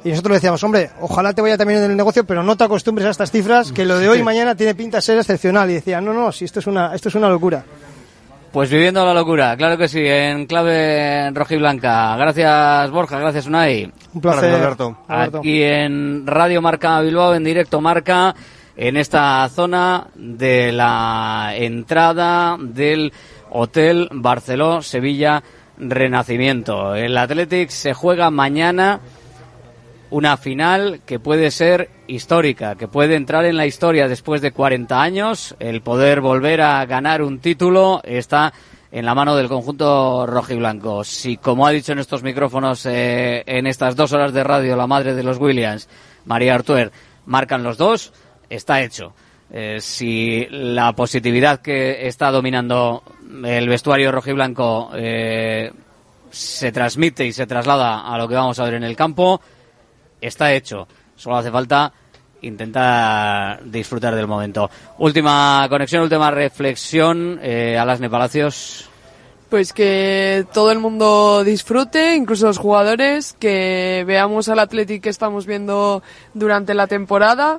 Y nosotros le decíamos, hombre, ojalá te vaya también en el negocio, pero no te acostumbres a estas cifras, que lo de hoy y mañana tiene pinta de ser excepcional. Y decía, no, no, si esto es una, esto es una locura. Pues viviendo la locura, claro que sí, en clave rojiblanca. Gracias, Borja, gracias, Unai. Un placer, Alberto. Aquí en Radio Marca Bilbao, en directo Marca, en esta zona de la entrada del Hotel Barceló Sevilla Renacimiento. El Athletic se juega mañana una final que puede ser histórica, que puede entrar en la historia después de cuarenta años. El poder volver a ganar un título está en la mano del conjunto rojiblanco. Si, como ha dicho en estos micrófonos, eh, en estas dos horas de radio, la madre de los Williams, María Artuer, marcan los dos, está hecho. Eh, si la positividad que está dominando el vestuario rojiblanco eh, se transmite y se traslada a lo que vamos a ver en el campo, está hecho. Solo hace falta intentar disfrutar del momento. Última conexión, última reflexión. Eh, Alasne Palacios. Pues que todo el mundo disfrute, incluso los jugadores, que veamos al Athletic que estamos viendo durante la temporada,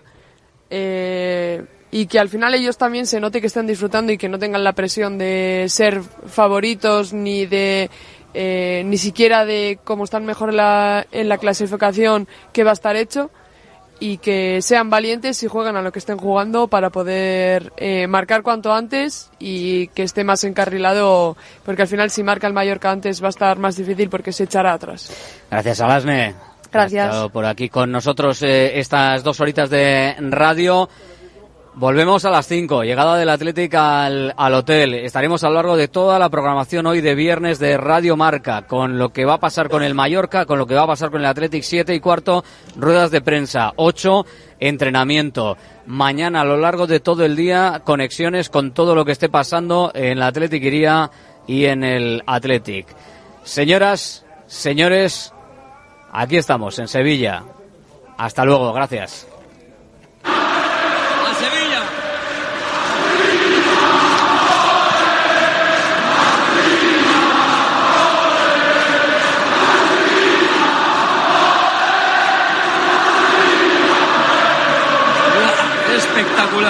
eh, y que al final ellos también se note que están disfrutando y que no tengan la presión de ser favoritos ni de Eh, ni siquiera de cómo están mejor en la, en la clasificación, que va a estar hecho, y que sean valientes y jueguen a lo que estén jugando para poder eh, marcar cuanto antes y que esté más encarrilado, porque al final si marca el Mallorca antes va a estar más difícil porque se echará atrás. Gracias, Alasne. Gracias. Ha estado por aquí con nosotros eh, estas dos horitas de radio. Volvemos a las cinco, llegada del Athletic al, al hotel. Estaremos a lo largo de toda la programación hoy de viernes de Radio Marca, con lo que va a pasar con el Mallorca, con lo que va a pasar con el Athletic. Siete y cuarto, ruedas de prensa. Ocho, entrenamiento. Mañana a lo largo de todo el día, conexiones con todo lo que esté pasando en la Athletic Iría y en el Athletic. Señoras, señores, aquí estamos, en Sevilla. Hasta luego, gracias. Espectacular.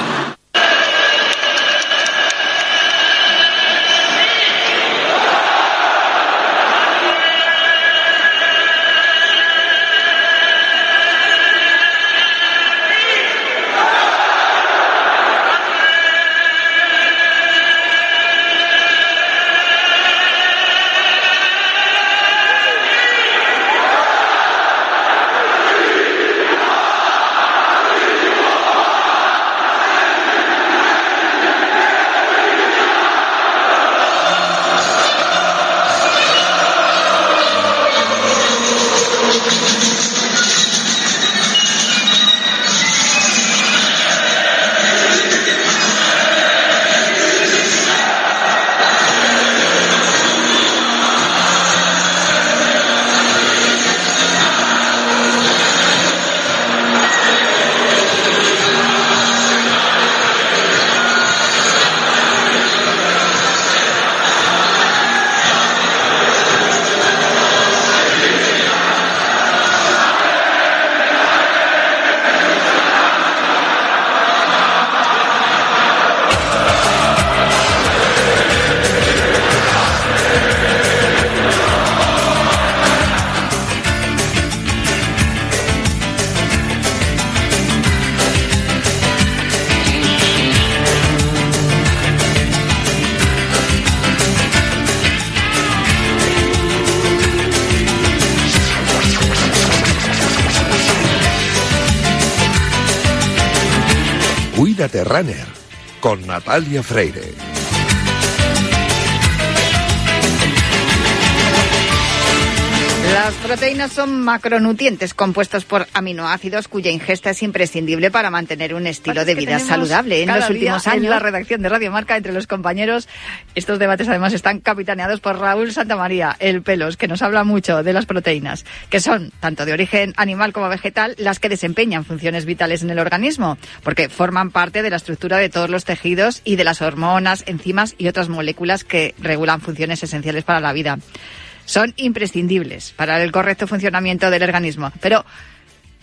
Cuídate Runner, con Natalia Freire. Las proteínas son macronutrientes compuestos por aminoácidos cuya ingesta es imprescindible para mantener un estilo de vida saludable. En los últimos años, en la redacción de Radio Marca, entre los compañeros, estos debates además están capitaneados por Raúl Santamaría, el Pelos, que nos habla mucho de las proteínas, que son, tanto de origen animal como vegetal, las que desempeñan funciones vitales en el organismo, porque forman parte de la estructura de todos los tejidos y de las hormonas, enzimas y otras moléculas que regulan funciones esenciales para la vida. Son imprescindibles para el correcto funcionamiento del organismo. Pero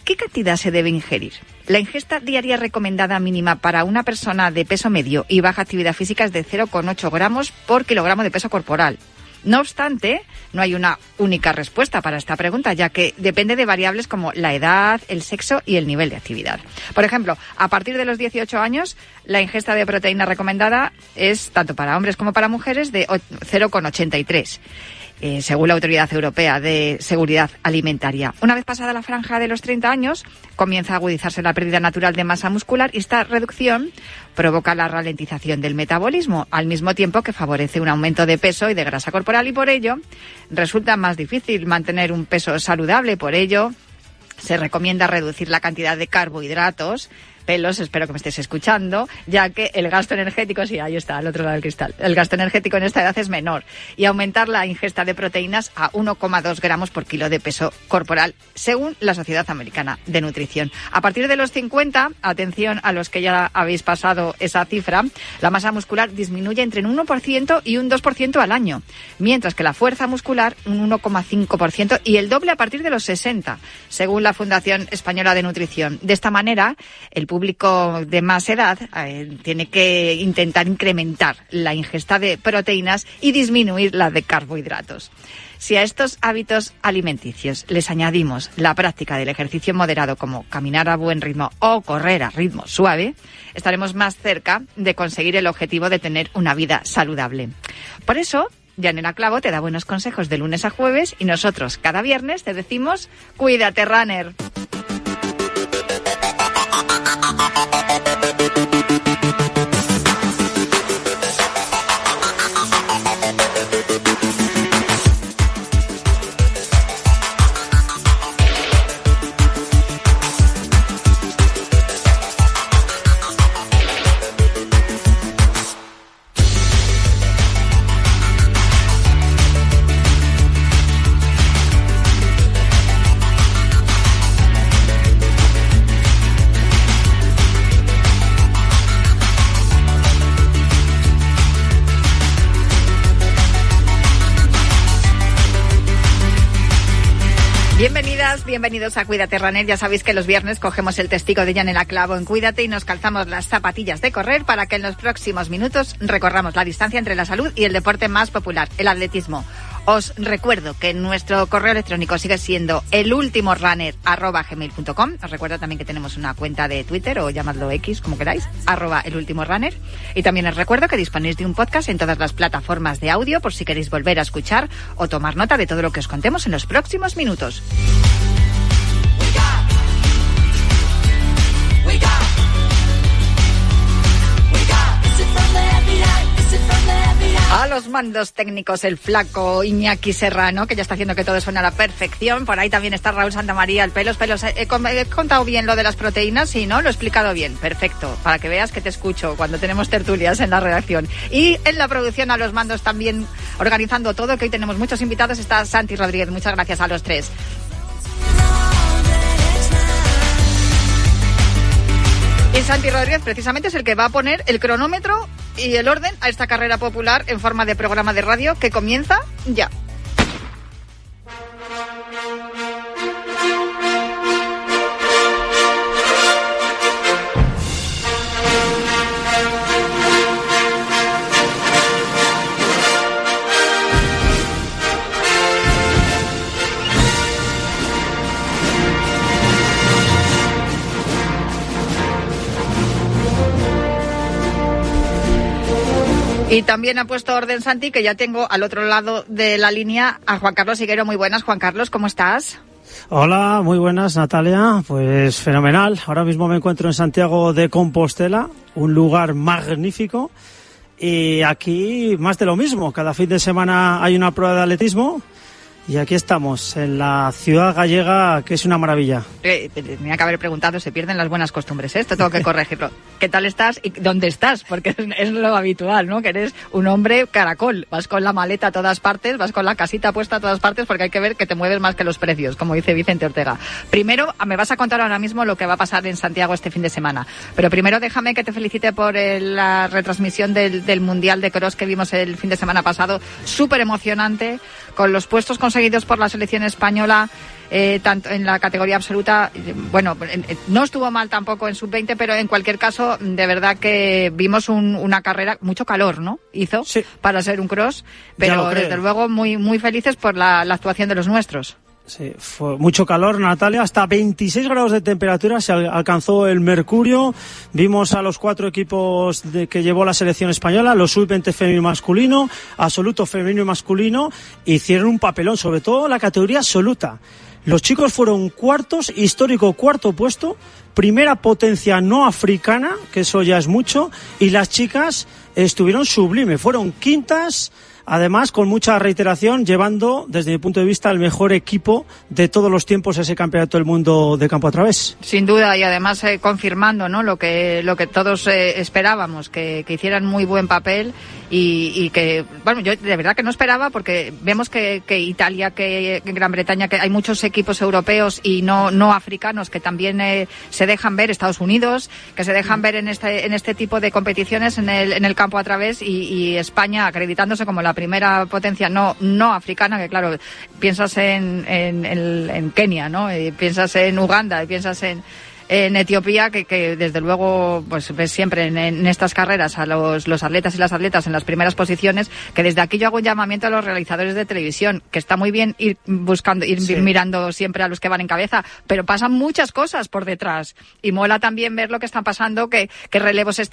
¿Qué cantidad se debe ingerir? La ingesta diaria recomendada mínima para una persona de peso medio y baja actividad física es de cero coma ocho gramos por kilogramo de peso corporal. No obstante, no hay una única respuesta para esta pregunta, ya que depende de variables como la edad, el sexo y el nivel de actividad. Por ejemplo, a partir de los dieciocho años, la ingesta de proteína recomendada es, tanto para hombres como para mujeres, de cero coma ochenta y tres. Eh, según la Autoridad Europea de Seguridad Alimentaria. Una vez pasada la franja de los treinta años, comienza a agudizarse la pérdida natural de masa muscular y esta reducción provoca la ralentización del metabolismo, al mismo tiempo que favorece un aumento de peso y de grasa corporal y por ello resulta más difícil mantener un peso saludable. Por ello, se recomienda reducir la cantidad de carbohidratos. Pelos, espero que me estés escuchando, ya que el gasto energético, sí, ahí está, al otro lado del cristal, el gasto energético en esta edad es menor, y aumentar la ingesta de proteínas a uno coma dos gramos por kilo de peso corporal, según la Sociedad Americana de Nutrición. A partir de los cincuenta, atención a los que ya habéis pasado esa cifra, la masa muscular disminuye entre un uno por ciento y un dos por ciento al año, mientras que la fuerza muscular un uno coma cinco por ciento y el doble a partir de los sesenta, según la Fundación Española de Nutrición. De esta manera, el público de más edad eh, tiene que intentar incrementar la ingesta de proteínas y disminuir la de carbohidratos. Si a estos hábitos alimenticios les añadimos la práctica del ejercicio moderado como caminar a buen ritmo o correr a ritmo suave, estaremos más cerca de conseguir el objetivo de tener una vida saludable. Por eso, Yanela Clavo te da buenos consejos de lunes a jueves y nosotros cada viernes te decimos cuídate, runner. Bienvenidas, bienvenidos a Cuídate Runner. Ya sabéis que los viernes cogemos el testigo de Yanela Clavo en Cuídate y nos calzamos las zapatillas de correr para que en los próximos minutos recorramos la distancia entre la salud y el deporte más popular, el atletismo. Os recuerdo que nuestro correo electrónico sigue siendo elultimorunner arroba gmail punto com. Os recuerdo también que tenemos una cuenta de Twitter o llamadlo X, como queráis, arroba elultimorunner. Y también os recuerdo que disponéis de un podcast en todas las plataformas de audio por si queréis volver a escuchar o tomar nota de todo lo que os contemos en los próximos minutos. A los mandos técnicos el flaco Iñaki Serrano, que ya está haciendo que todo suene a la perfección. Por ahí también está Raúl Santamaría, el pelos, pelos. ¿He, he contado bien lo de las proteínas? Sí, ¿no? Lo he explicado bien. Perfecto. Para que veas que te escucho cuando tenemos tertulias en la redacción. Y en la producción a los mandos también organizando todo, que hoy tenemos muchos invitados, está Santi Rodríguez. Muchas gracias a los tres. Y Santi Rodríguez precisamente es el que va a poner el cronómetro y el orden a esta carrera popular en forma de programa de radio que comienza ya. Y también ha puesto orden Santi, que ya tengo al otro lado de la línea a Juan Carlos Higuero. Muy buenas, Juan Carlos, ¿cómo estás? Hola, muy buenas, Natalia. Pues fenomenal. Ahora mismo me encuentro en Santiago de Compostela, un lugar magnífico. Y aquí más de lo mismo. Cada fin de semana hay una prueba de atletismo. Y aquí estamos, en la ciudad gallega, que es una maravilla. Eh, tenía que haber preguntado, se pierden las buenas costumbres, ¿eh? Esto tengo que corregirlo. ¿Qué tal estás y dónde estás? Porque es, es lo habitual, ¿no? Que eres un hombre caracol. Vas con la maleta a todas partes, vas con la casita puesta a todas partes, porque hay que ver que te mueves más que los precios, como dice Vicente Ortega. Primero, me vas a contar ahora mismo lo que va a pasar en Santiago este fin de semana. Pero primero déjame que te felicite por el, la retransmisión del, del Mundial de Cross que vimos el fin de semana pasado. Súper emocionante, con los puestos consecutivos conseguidos por la selección española, eh, tanto en la categoría absoluta, bueno, no estuvo mal tampoco en sub veinte, pero en cualquier caso, de verdad que vimos un, una carrera, mucho calor, ¿no? Hizo sí. para ser un cross, pero desde luego muy, muy felices por la, la actuación de los nuestros. Sí, fue mucho calor, Natalia, hasta veintiséis grados de temperatura se alcanzó el mercurio. Vimos a los cuatro equipos de, que llevó la selección española, los sub veinte femenino y masculino, absoluto femenino y masculino, hicieron un papelón, sobre todo la categoría absoluta. Los chicos fueron cuartos, histórico cuarto puesto, primera potencia no africana, que eso ya es mucho, y las chicas estuvieron sublime, fueron quintas. Además, con mucha reiteración, llevando, desde mi punto de vista, el mejor equipo de todos los tiempos a ese campeonato del mundo de campo a través. Sin duda, y además eh, confirmando, ¿no?, lo que lo que todos eh, esperábamos, que, que hicieran muy buen papel y, y que, bueno, yo de verdad que no esperaba, porque vemos que, que Italia, que Gran Bretaña, que hay muchos equipos europeos y no no africanos que también eh, se dejan ver, Estados Unidos, que se dejan ver en este en este tipo de competiciones en el en el campo a través, y, y España acreditándose como la primera potencia no no africana, que claro, piensas en en, en, en Kenia, ¿no? Y piensas en Uganda, y piensas en en Etiopía, que, que desde luego pues ves siempre en, en estas carreras a los, los atletas y las atletas en las primeras posiciones, que desde aquí yo hago un llamamiento a los realizadores de televisión, que está muy bien ir buscando, ir sí. mirando siempre a los que van en cabeza, pero pasan muchas cosas por detrás, y mola también ver lo que está pasando, que, que relevos están